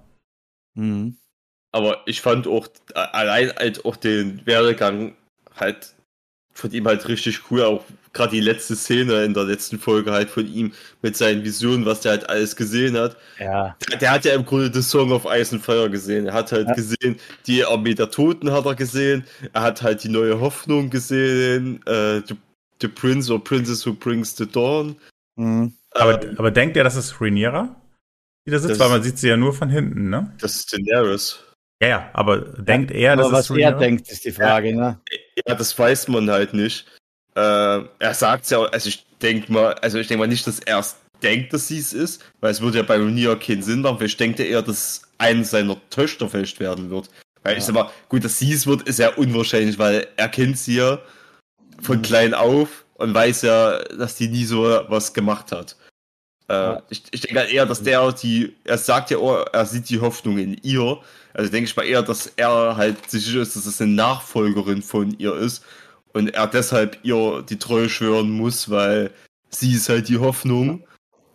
Mhm. Aber ich fand auch allein halt auch den Werdegang halt von ihm halt richtig cool, auch gerade die letzte Szene in der letzten Folge halt von ihm mit seinen Visionen, was der halt alles gesehen hat. Ja. Der, der hat ja im Grunde The Song of Ice and Fire gesehen. Er hat halt ja. gesehen, die Armee der Toten hat er gesehen. Er hat halt die neue Hoffnung gesehen. Äh, the, the Prince or Princess who brings the dawn. Mhm. Aber, ähm, aber denkt er, das ist Rhaenyra, die da sitzt? Weil man sieht sie ja nur von hinten, ne? Das ist Daenerys. Ja, ja, aber denkt er, aber das was ist Rhaenyra? er denkt, ist die Frage, ja, ne? Ja, das weiß man halt nicht. Äh, er sagt ja, also ich denke mal, also ich denke mal nicht, dass er es denkt, dass sie es ist, weil es würde ja bei Rhaenyra keinen Sinn machen. Vielleicht denkt er eher, dass eine seiner Töchter fälscht werden wird. Weil ja. ich sag mal, gut, dass sie es wird, ist ja unwahrscheinlich, weil er kennt sie ja von mhm. klein auf und weiß ja, dass die nie so was gemacht hat. Äh, ja. ich, ich denke halt eher, dass der die, er sagt ja, oh, er sieht die Hoffnung in ihr. Also denke ich mal eher, dass er halt sicher ist, dass es eine Nachfolgerin von ihr ist und er deshalb ihr die Treue schwören muss, weil sie ist halt die Hoffnung,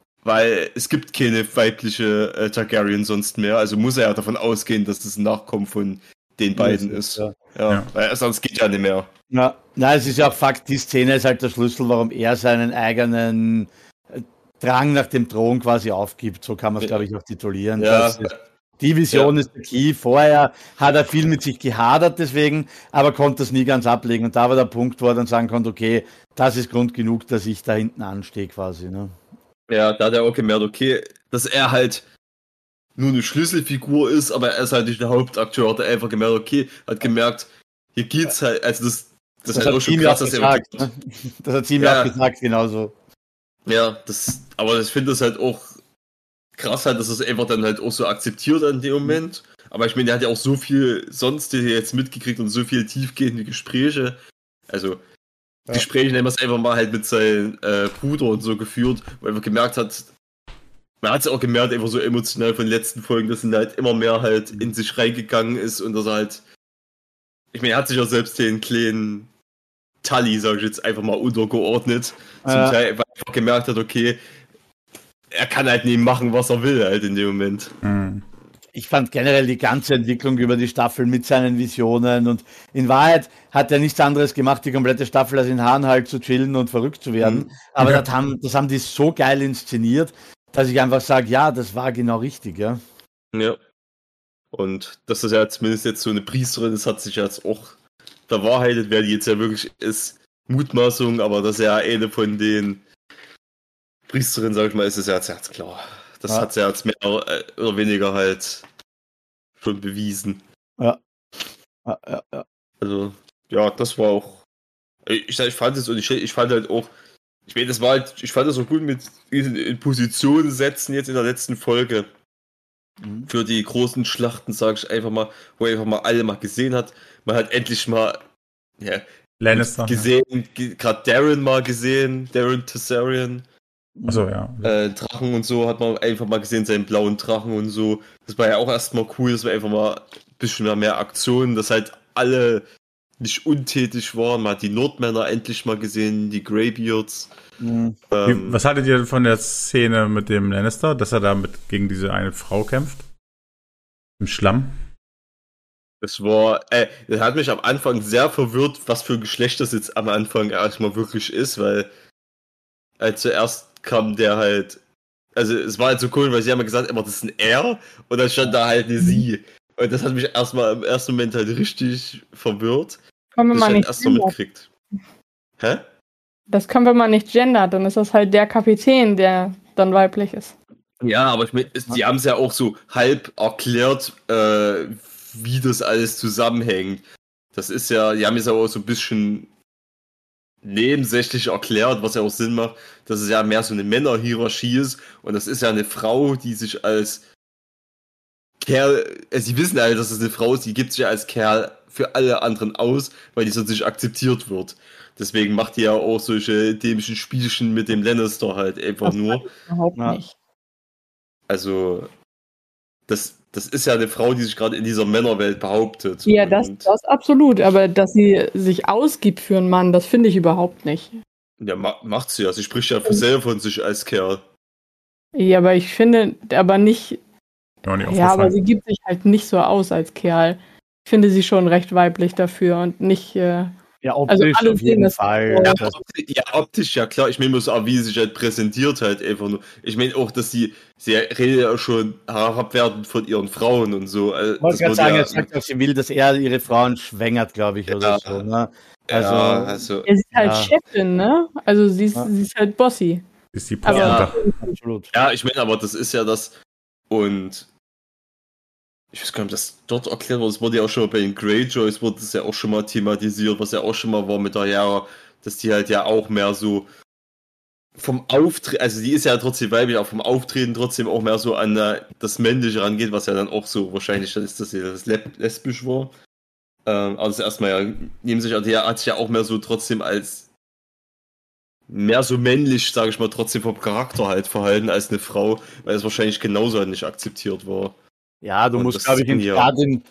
weil es gibt keine weibliche äh, Targaryen sonst mehr, also muss er ja davon ausgehen, dass das ein Nachkommen von den beiden ja, ist. Ja. Ja, ja. Weil sonst geht ja nicht mehr. Ja, na, es ist ja auch Fakt, die Szene ist halt der Schlüssel, warum er seinen eigenen Drang nach dem Thron quasi aufgibt, so kann man es, glaube ich, auch titulieren. Ja. Das ist, die Vision ja. ist der Key. Vorher hat er viel mit sich gehadert deswegen, aber konnte es nie ganz ablegen. Und da war der Punkt, wo er dann sagen konnte, okay, das ist Grund genug, dass ich da hinten anstehe quasi. Ne? Ja, da hat er auch gemerkt, okay, dass er halt nur eine Schlüsselfigur ist, aber er ist halt nicht der Hauptakteur. Hat er einfach gemerkt, okay, hat gemerkt, hier geht's halt, also das, das, das ist halt auch schon krass, dass er gesagt, ne? Das hat sie mir ja. auch gesagt, genauso. Ja, das, aber ich finde das halt auch krass halt, dass es einfach dann halt auch so akzeptiert in dem Moment. Aber ich meine, der hat ja auch so viel sonst jetzt mitgekriegt und so viel tiefgehende Gespräche. Also ja. Gespräche nennen wir es einfach mal halt mit seinem äh, Bruder und so geführt, weil man gemerkt hat, man hat es auch gemerkt, einfach so emotional von den letzten Folgen, dass er halt immer mehr halt in sich reingegangen ist und dass er halt, ich meine, er hat sich auch selbst den kleinen Tully, sag ich jetzt einfach mal, untergeordnet. Zum ja. Teil, weil er einfach gemerkt hat, okay, er kann halt nicht machen, was er will, halt in dem Moment. Mhm. Ich fand generell die ganze Entwicklung über die Staffel mit seinen Visionen und in Wahrheit hat er nichts anderes gemacht, die komplette Staffel, als in Harrenhal zu chillen und verrückt zu werden. Mhm. Aber ja. das, haben, das haben die so geil inszeniert, dass ich einfach sage, ja, das war genau richtig, ja. Ja. Und dass das ja zumindest jetzt so eine Priesterin ist, hat sich jetzt auch verwahrheitet, wer die jetzt ja wirklich ist, Mutmaßung, aber dass er eine von den Priesterinnen, sag ich mal, ist es ja jetzt, jetzt klar. Das ja. hat sie ja jetzt mehr oder weniger halt schon bewiesen. Ja. Ja, ja, ja. Also, ja, das war auch. Ich, ich fand es und ich, ich fand halt auch, ich meine, das war halt, ich fand das so gut mit in, in Position setzen jetzt in der letzten Folge. Mhm. Für die großen Schlachten, sag ich einfach mal, wo er einfach mal alle mal gesehen hat. Man hat endlich mal ja, Lannister gesehen, ja. ge- gerade Darren mal gesehen, Darren Targaryen. Achso, ja. Äh, Drachen und so hat man einfach mal gesehen, seinen blauen Drachen und so. Das war ja auch erstmal cool, dass wir einfach mal ein bisschen mehr, mehr Aktionen, dass halt alle nicht untätig waren. Man hat die Nordmänner endlich mal gesehen, die Greybeards. Mhm. Ähm, Was haltet ihr von der Szene mit dem Lannister, dass er da mit gegen diese eine Frau kämpft? Im Schlamm? Das war, äh, das hat mich am Anfang sehr verwirrt, was für ein Geschlecht das jetzt am Anfang erstmal wirklich ist, weil als zuerst kam der halt, also es war halt so cool, weil sie haben ja gesagt, immer das ist ein Er und dann stand da halt eine Sie. Und das hat mich erstmal im ersten Moment halt richtig verwirrt. Können wir Das mal ich nicht erst so mitkriegt. Hä? Das können wir mal nicht gendern, dann ist das halt der Kapitän, der dann weiblich ist. Ja, aber ich meine, die haben es ja auch so halb erklärt, äh, wie das alles zusammenhängt. Das ist ja, die haben es ja auch so ein bisschen nebensächlich erklärt, was ja auch Sinn macht, dass es ja mehr so eine Männerhierarchie ist und das ist ja eine Frau, die sich als Kerl, also sie wissen alle, dass es eine Frau ist, die gibt sich ja als Kerl für alle anderen aus, weil die sonst nicht akzeptiert wird. Deswegen macht die ja auch solche dämlichen Spielchen mit dem Lannister halt einfach Das nur. Überhaupt Ja. nicht. Also, das, das ist ja eine Frau, die sich gerade in dieser Männerwelt behauptet. Ja, das, Und, das absolut, aber dass sie sich ausgibt für einen Mann, das finde ich überhaupt nicht. ja, ma macht sie ja. Sie spricht ja für selber von sich als Kerl. Ja, aber ich finde, aber nicht, Ja, nicht ja, aber aufgefallen. sie gibt sich halt nicht so aus als Kerl. Ich finde sie schon recht weiblich dafür und nicht, äh, Ja, also optisch alle auf sehen jeden das Fall. so. Ja, Das, optisch, ja, optisch, ja klar. Ich meine, muss auch, wie sie sich halt präsentiert halt einfach nur. Ich meine auch, dass sie, sie redet ja schon herabwertend von ihren Frauen und so. Also, ich wollte das gerade wird sagen, ja, er sagt auch, sie will, dass er ihre Frauen schwängert, glaube ich, oder Ja. so. Ne? Also, ja, also, Ja, sie ist halt Ja. Chefin, ne? Also sie ist, Ja. sie ist halt bossy. Ist die Aber Ja. Postmutter. absolut. ja, ich meine, aber das ist ja das. Und ich weiß gar nicht, ob das dort erklärt wurde. Es wurde ja auch schon mal bei den Greyjoys, wurde das ja auch schon mal thematisiert, was ja auch schon mal war mit der Yara, dass die halt ja auch mehr so vom Auftreten, also die ist ja trotzdem weiblich, aber vom Auftreten trotzdem auch mehr so an äh, das Männliche rangeht, was ja dann auch so wahrscheinlich dann ist, dass sie das lesbisch war. Ähm, aber das erstmal ja, neben sich, also der hat sich ja auch mehr so trotzdem als mehr so männlich, sage ich mal, trotzdem vom Charakter halt verhalten als eine Frau, weil es wahrscheinlich genauso halt nicht akzeptiert war. Ja, du Und musst, das glaube ich, in, ja. gerade in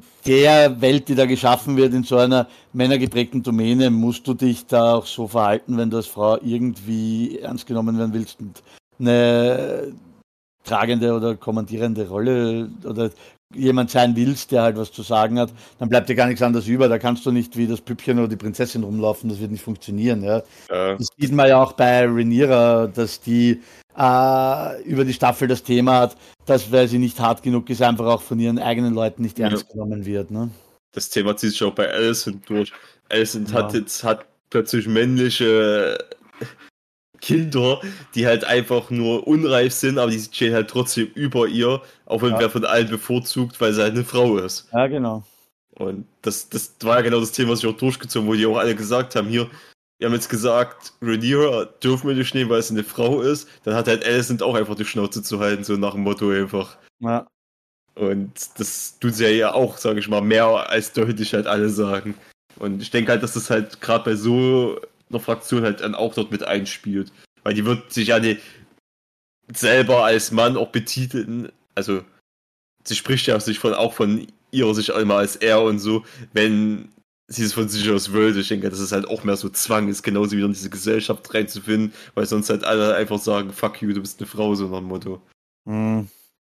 der Welt, die da geschaffen wird, in so einer männergeprägten Domäne, musst du dich da auch so verhalten, wenn du als Frau irgendwie ernst genommen werden willst und eine tragende oder kommandierende Rolle oder jemand sein willst, der halt was zu sagen hat, dann bleibt dir gar nichts anderes über. Da kannst du nicht wie das Püppchen oder die Prinzessin rumlaufen, das wird nicht funktionieren. Ja. Ja. Das sieht man ja auch bei Rhaenyra, dass die äh, über die Staffel das Thema hat, dass, weil sie nicht hart genug ist, einfach auch von ihren eigenen Leuten nicht Ja. ernst genommen wird. Ne? Das Thema zieht sich auch bei Alicent durch. Alicent Ja. hat jetzt hat plötzlich männliche Kinder, die halt einfach nur unreif sind, aber die stehen halt trotzdem über ihr, auch wenn Ja. wer von allen bevorzugt, weil sie halt eine Frau ist. Ja, genau. Und das, das war ja genau das Thema, was ich auch durchgezogen, wo die auch alle gesagt haben, hier, wir haben jetzt gesagt, Rhaenyra dürfen wir nicht nehmen, weil es eine Frau ist, dann hat halt Alicent auch einfach die Schnauze zu halten, so nach dem Motto einfach. Ja. Und das tut sie ja auch, sage ich mal, mehr als deutlich halt alle sagen. Und ich denke halt, dass das halt gerade bei so einer Fraktion halt dann auch dort mit einspielt. Weil die wird sich ja nicht selber als Mann auch betiteln. Also, sie spricht ja sich von, auch von ihrer sich immer als er und so, wenn sie es von sich aus würde. Ich denke, dass es halt auch mehr so Zwang ist, genauso wieder in diese Gesellschaft reinzufinden, weil sonst halt alle einfach sagen, fuck you, du bist eine Frau, so nach dem Motto. Mhm.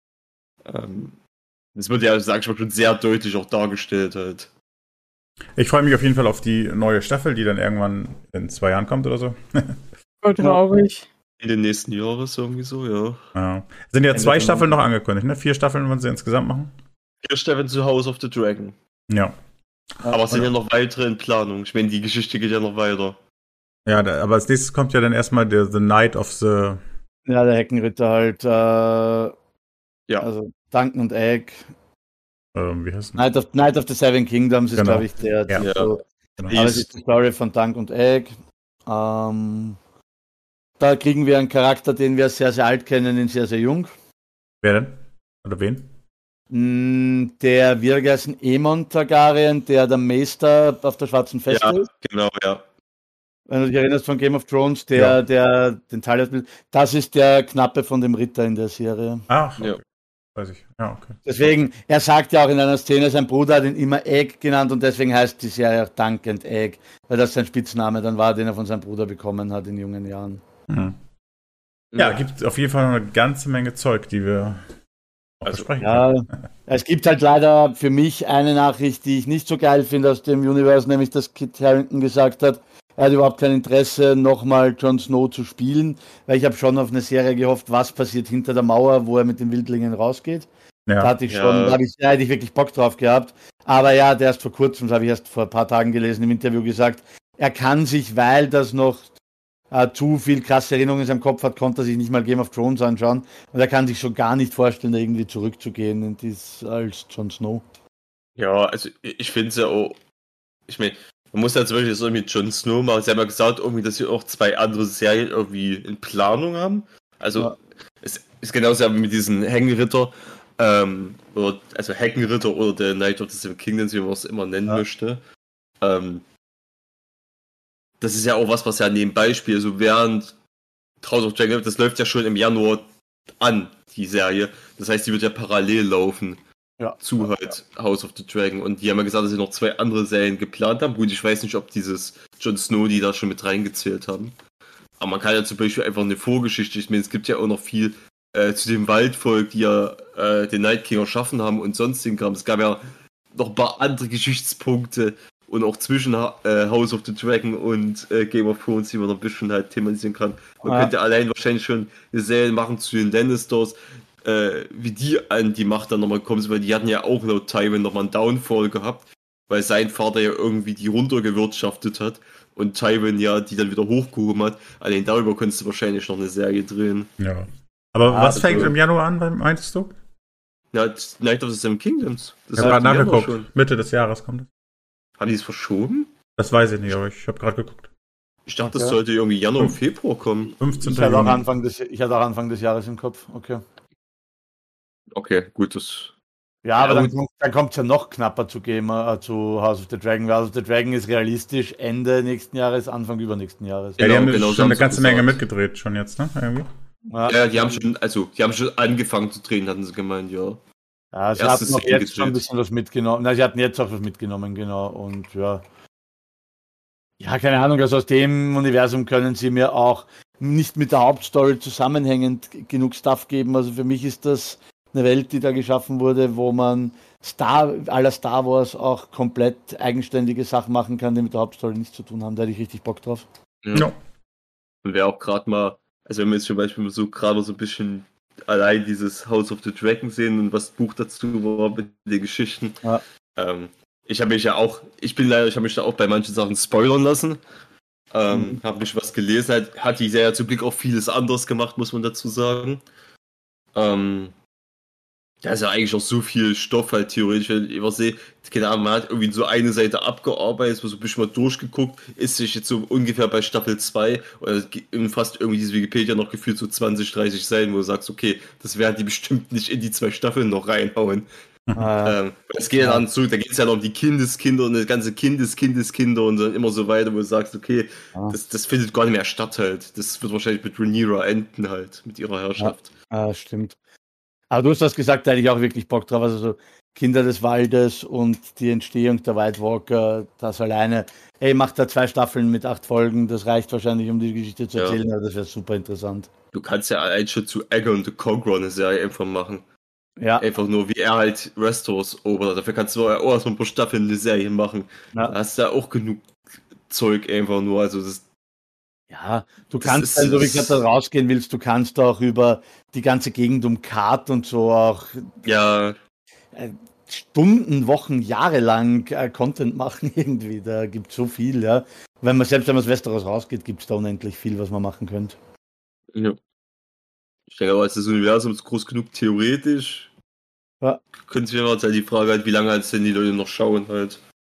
Ähm, das wird ja, sag ich mal, schon sehr deutlich auch dargestellt halt. Ich freue mich auf jeden Fall auf die neue Staffel, die dann irgendwann in zwei Jahren kommt oder so. Voll traurig. In den nächsten Jahren ist irgendwie so, ja. Ja. Sind ja Ende zwei von- Staffeln noch angekündigt, ne? Vier Staffeln wollen sie insgesamt machen. Hier Steffen zu House of the Dragon. Ja. Aber es sind ja noch weitere in Planung. Ich meine, die Geschichte geht ja noch weiter. Ja, da, aber als nächstes kommt ja dann erstmal der The Night of the. Ja, der Heckenritter halt, äh, Ja. also Duncan und Egg. Ähm, wie heißt denn? Night of, Night of the Seven Kingdoms ist, Genau. glaube ich, der Ja. Titel. Genau. Aber es ist die Story von Dunk und Egg. Ähm, da kriegen wir einen Charakter, den wir sehr, sehr alt kennen, in sehr, sehr jung. Wer denn? Oder wen? Mm, Der Virgasen Aemon Targaryen, der der Meister auf der Schwarzen Feste Ja, ist. genau, ja. Wenn du dich erinnerst von Game of Thrones, der, Ja. der den Teil hat. Das ist der Knappe von dem Ritter in der Serie. Ach, Ja. okay. Weiß ich. Ja, okay. Deswegen, er sagt ja auch in einer Szene, sein Bruder hat ihn immer Egg genannt und deswegen heißt die Serie auch Dunk and Egg, weil das sein Spitzname dann war, den er von seinem Bruder bekommen hat in jungen Jahren. Mhm. Ja, gibt auf jeden Fall noch eine ganze Menge Zeug, die wir Also, ja, es gibt halt leider für mich eine Nachricht, die ich nicht so geil finde aus dem Universe, nämlich dass Kit Harington gesagt hat, er hat überhaupt kein Interesse, nochmal Jon Snow zu spielen, weil ich habe schon auf eine Serie gehofft, was passiert hinter der Mauer, wo er mit den Wildlingen rausgeht. Ja. Da hatte ich schon, ja. da, habe ich, da hätte ich wirklich Bock drauf gehabt. Aber ja, der erst vor kurzem, das habe ich erst vor ein paar Tagen gelesen, im Interview gesagt, er kann sich, weil das noch äh, zu viel krasse Erinnerungen in seinem Kopf hat, konnte er sich nicht mal Game of Thrones anschauen. Und er kann sich schon gar nicht vorstellen, da irgendwie zurückzugehen in dies, als Jon Snow. Ja, also ich finde es ja auch, ich meine, man muss ja zum Beispiel so mit Jon Snow machen. Sie haben ja gesagt, irgendwie, dass sie auch zwei andere Serien irgendwie in Planung haben. Also ja. Es ist genauso wie mit diesen Heckenritter, ähm, oder, also Heckenritter oder der Knight of the Seven Kingdoms, wie man es immer nennen ja. möchte. Ähm, das ist ja auch was, was ja nebenbei spielt. Also während House of Dragon, das läuft ja schon im Januar an, die Serie. Das heißt, die wird ja parallel laufen. Ja, zu halt ja. House of the Dragon. Und die haben ja gesagt, dass sie noch zwei andere Serien geplant haben. Gut, ich weiß nicht, ob dieses Jon Snow die da schon mit reingezählt haben. Aber man kann ja zum Beispiel einfach eine Vorgeschichte, ich meine, es gibt ja auch noch viel äh, zu dem Waldvolk, die ja äh, den Night King erschaffen haben und sonstigen Kram. Es gab ja noch ein paar andere Geschichtspunkte und auch zwischen äh, House of the Dragon und äh, Game of Thrones, die man noch ein bisschen halt thematisieren kann. Man ja. könnte allein wahrscheinlich schon eine Serie machen zu den Lannisters, Äh, wie die an die Macht dann nochmal kommen, weil die hatten ja auch laut Tywin nochmal einen Downfall gehabt, weil sein Vater ja irgendwie die runtergewirtschaftet hat und Tywin ja die dann wieder hochgehoben hat. Allein darüber könntest du wahrscheinlich noch eine Serie drehen. Ja. Aber ah, was fängt also, im Januar an, meinst du? Ja, Night of the Seven Kingdoms. Das ich habe gerade nachgeguckt. Mitte des Jahres kommt es. Haben die es verschoben? Das weiß ich nicht, aber ich habe gerade geguckt. Ich dachte, das ja. sollte irgendwie Januar, Februar kommen. fünfzehnten Ich hatte, auch Anfang des, ich hatte auch Anfang des Jahres im Kopf. Okay. Okay, gut, das... Ja, aber ja, dann, dann kommt es ja noch knapper zu Game, äh, zu House of the Dragon. House of the Dragon ist realistisch Ende nächsten Jahres, Anfang übernächsten Jahres. Ja, die genau, haben genau schon eine ganze Menge mitgedreht schon jetzt, ne? Irgendwie. Ja, ja, die haben schon, also, die haben schon angefangen zu drehen, hatten sie gemeint, ja. Ja, sie hatten auch jetzt schon ein bisschen was mitgenommen. Nein, sie hatten jetzt auch was mitgenommen, genau. Und ja. Ja, keine Ahnung, also aus dem Universum können sie mir auch nicht mit der Hauptstory zusammenhängend genug Stuff geben. Also für mich ist das eine Welt, die da geschaffen wurde, wo man Star, aller Star Wars auch komplett eigenständige Sachen machen kann, die mit der Hauptstory nichts zu tun haben. Da hätte ich richtig Bock drauf. Ja. ja. Und wer auch gerade mal, also wenn wir jetzt zum Beispiel so gerade so ein bisschen allein dieses House of the Dragon sehen und was das Buch dazu war mit den Geschichten. Ja. Ähm, ich habe mich ja auch, ich bin leider, ich habe mich da auch bei manchen Sachen spoilern lassen. Ähm, mhm. Habe mich was gelesen, hat, hat die Serie zum Glück auch vieles anderes gemacht, muss man dazu sagen. Ähm, Da ist ja eigentlich auch so viel Stoff halt theoretisch, wenn ich immer sehe, keine Ahnung, man hat irgendwie so eine Seite abgearbeitet, so ein bisschen mal durchgeguckt, ist sich jetzt so ungefähr bei Staffel zwei oder fast irgendwie diese Wikipedia noch gefühlt so zwanzig, dreißig Seiten, wo du sagst, okay, das werden die bestimmt nicht in die zwei Staffeln noch reinhauen. Ah, ähm, es geht ja dann so, da geht es ja noch um die Kindeskinder und das ganze Kindes, Kindeskinder und dann immer so weiter, wo du sagst, okay, ah. das, das findet gar nicht mehr statt halt. Das wird wahrscheinlich mit Rhaenyra enden halt, mit ihrer Herrschaft. Ja, ah, stimmt. Aber du hast das gesagt, da hätte ich auch wirklich Bock drauf. Also so Kinder des Waldes und die Entstehung der White Walker, das alleine. Ey, macht da zwei Staffeln mit acht Folgen, das reicht wahrscheinlich, um die Geschichte zu erzählen, ja. Aber das wäre super interessant. Du kannst ja allein schon zu Aegon the Conqueror eine Serie einfach machen. Ja. Einfach nur, wie er halt Westeros erobert. Dafür kannst du auch erstmal ein paar Staffeln eine Serie machen. Ja. Da hast du ja auch genug Zeug einfach nur. Also das Ja, du kannst, wenn du wirklich da rausgehen willst, du kannst auch über die ganze Gegend um Kart und so auch ja. äh, Stunden, Wochen, Jahre lang äh, Content machen irgendwie. Da gibt es so viel, ja. Wenn man selbst wenn man aus Westeros rausgeht, gibt es da unendlich viel, was man machen könnte. Ja. Ich denke aber, als das Universum ist groß genug theoretisch, ja. Können Sie mir mal halt die Frage halt, wie lange halt denn die Leute noch schauen halt.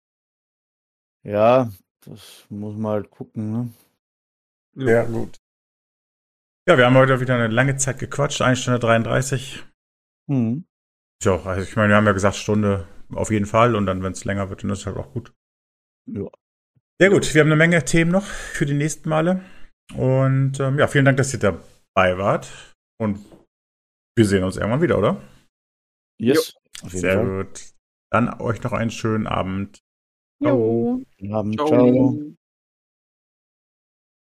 Ja, das muss man halt gucken, ne? Ja, ja, gut. Ja, wir haben heute wieder eine lange Zeit gequatscht, eine Stunde dreiunddreißig. Mhm. Ja, also ich meine, wir haben ja gesagt, Stunde auf jeden Fall und dann, wenn es länger wird, dann ist es halt auch gut. Ja. Sehr gut, wir haben eine Menge Themen noch für die nächsten Male. Und ähm, ja, vielen Dank, dass ihr dabei wart. Und wir sehen uns irgendwann wieder, oder? Yes. Sehr Fall. Gut. Dann euch noch einen schönen Abend. Ciao. Guten Abend. Ciao. Ciao.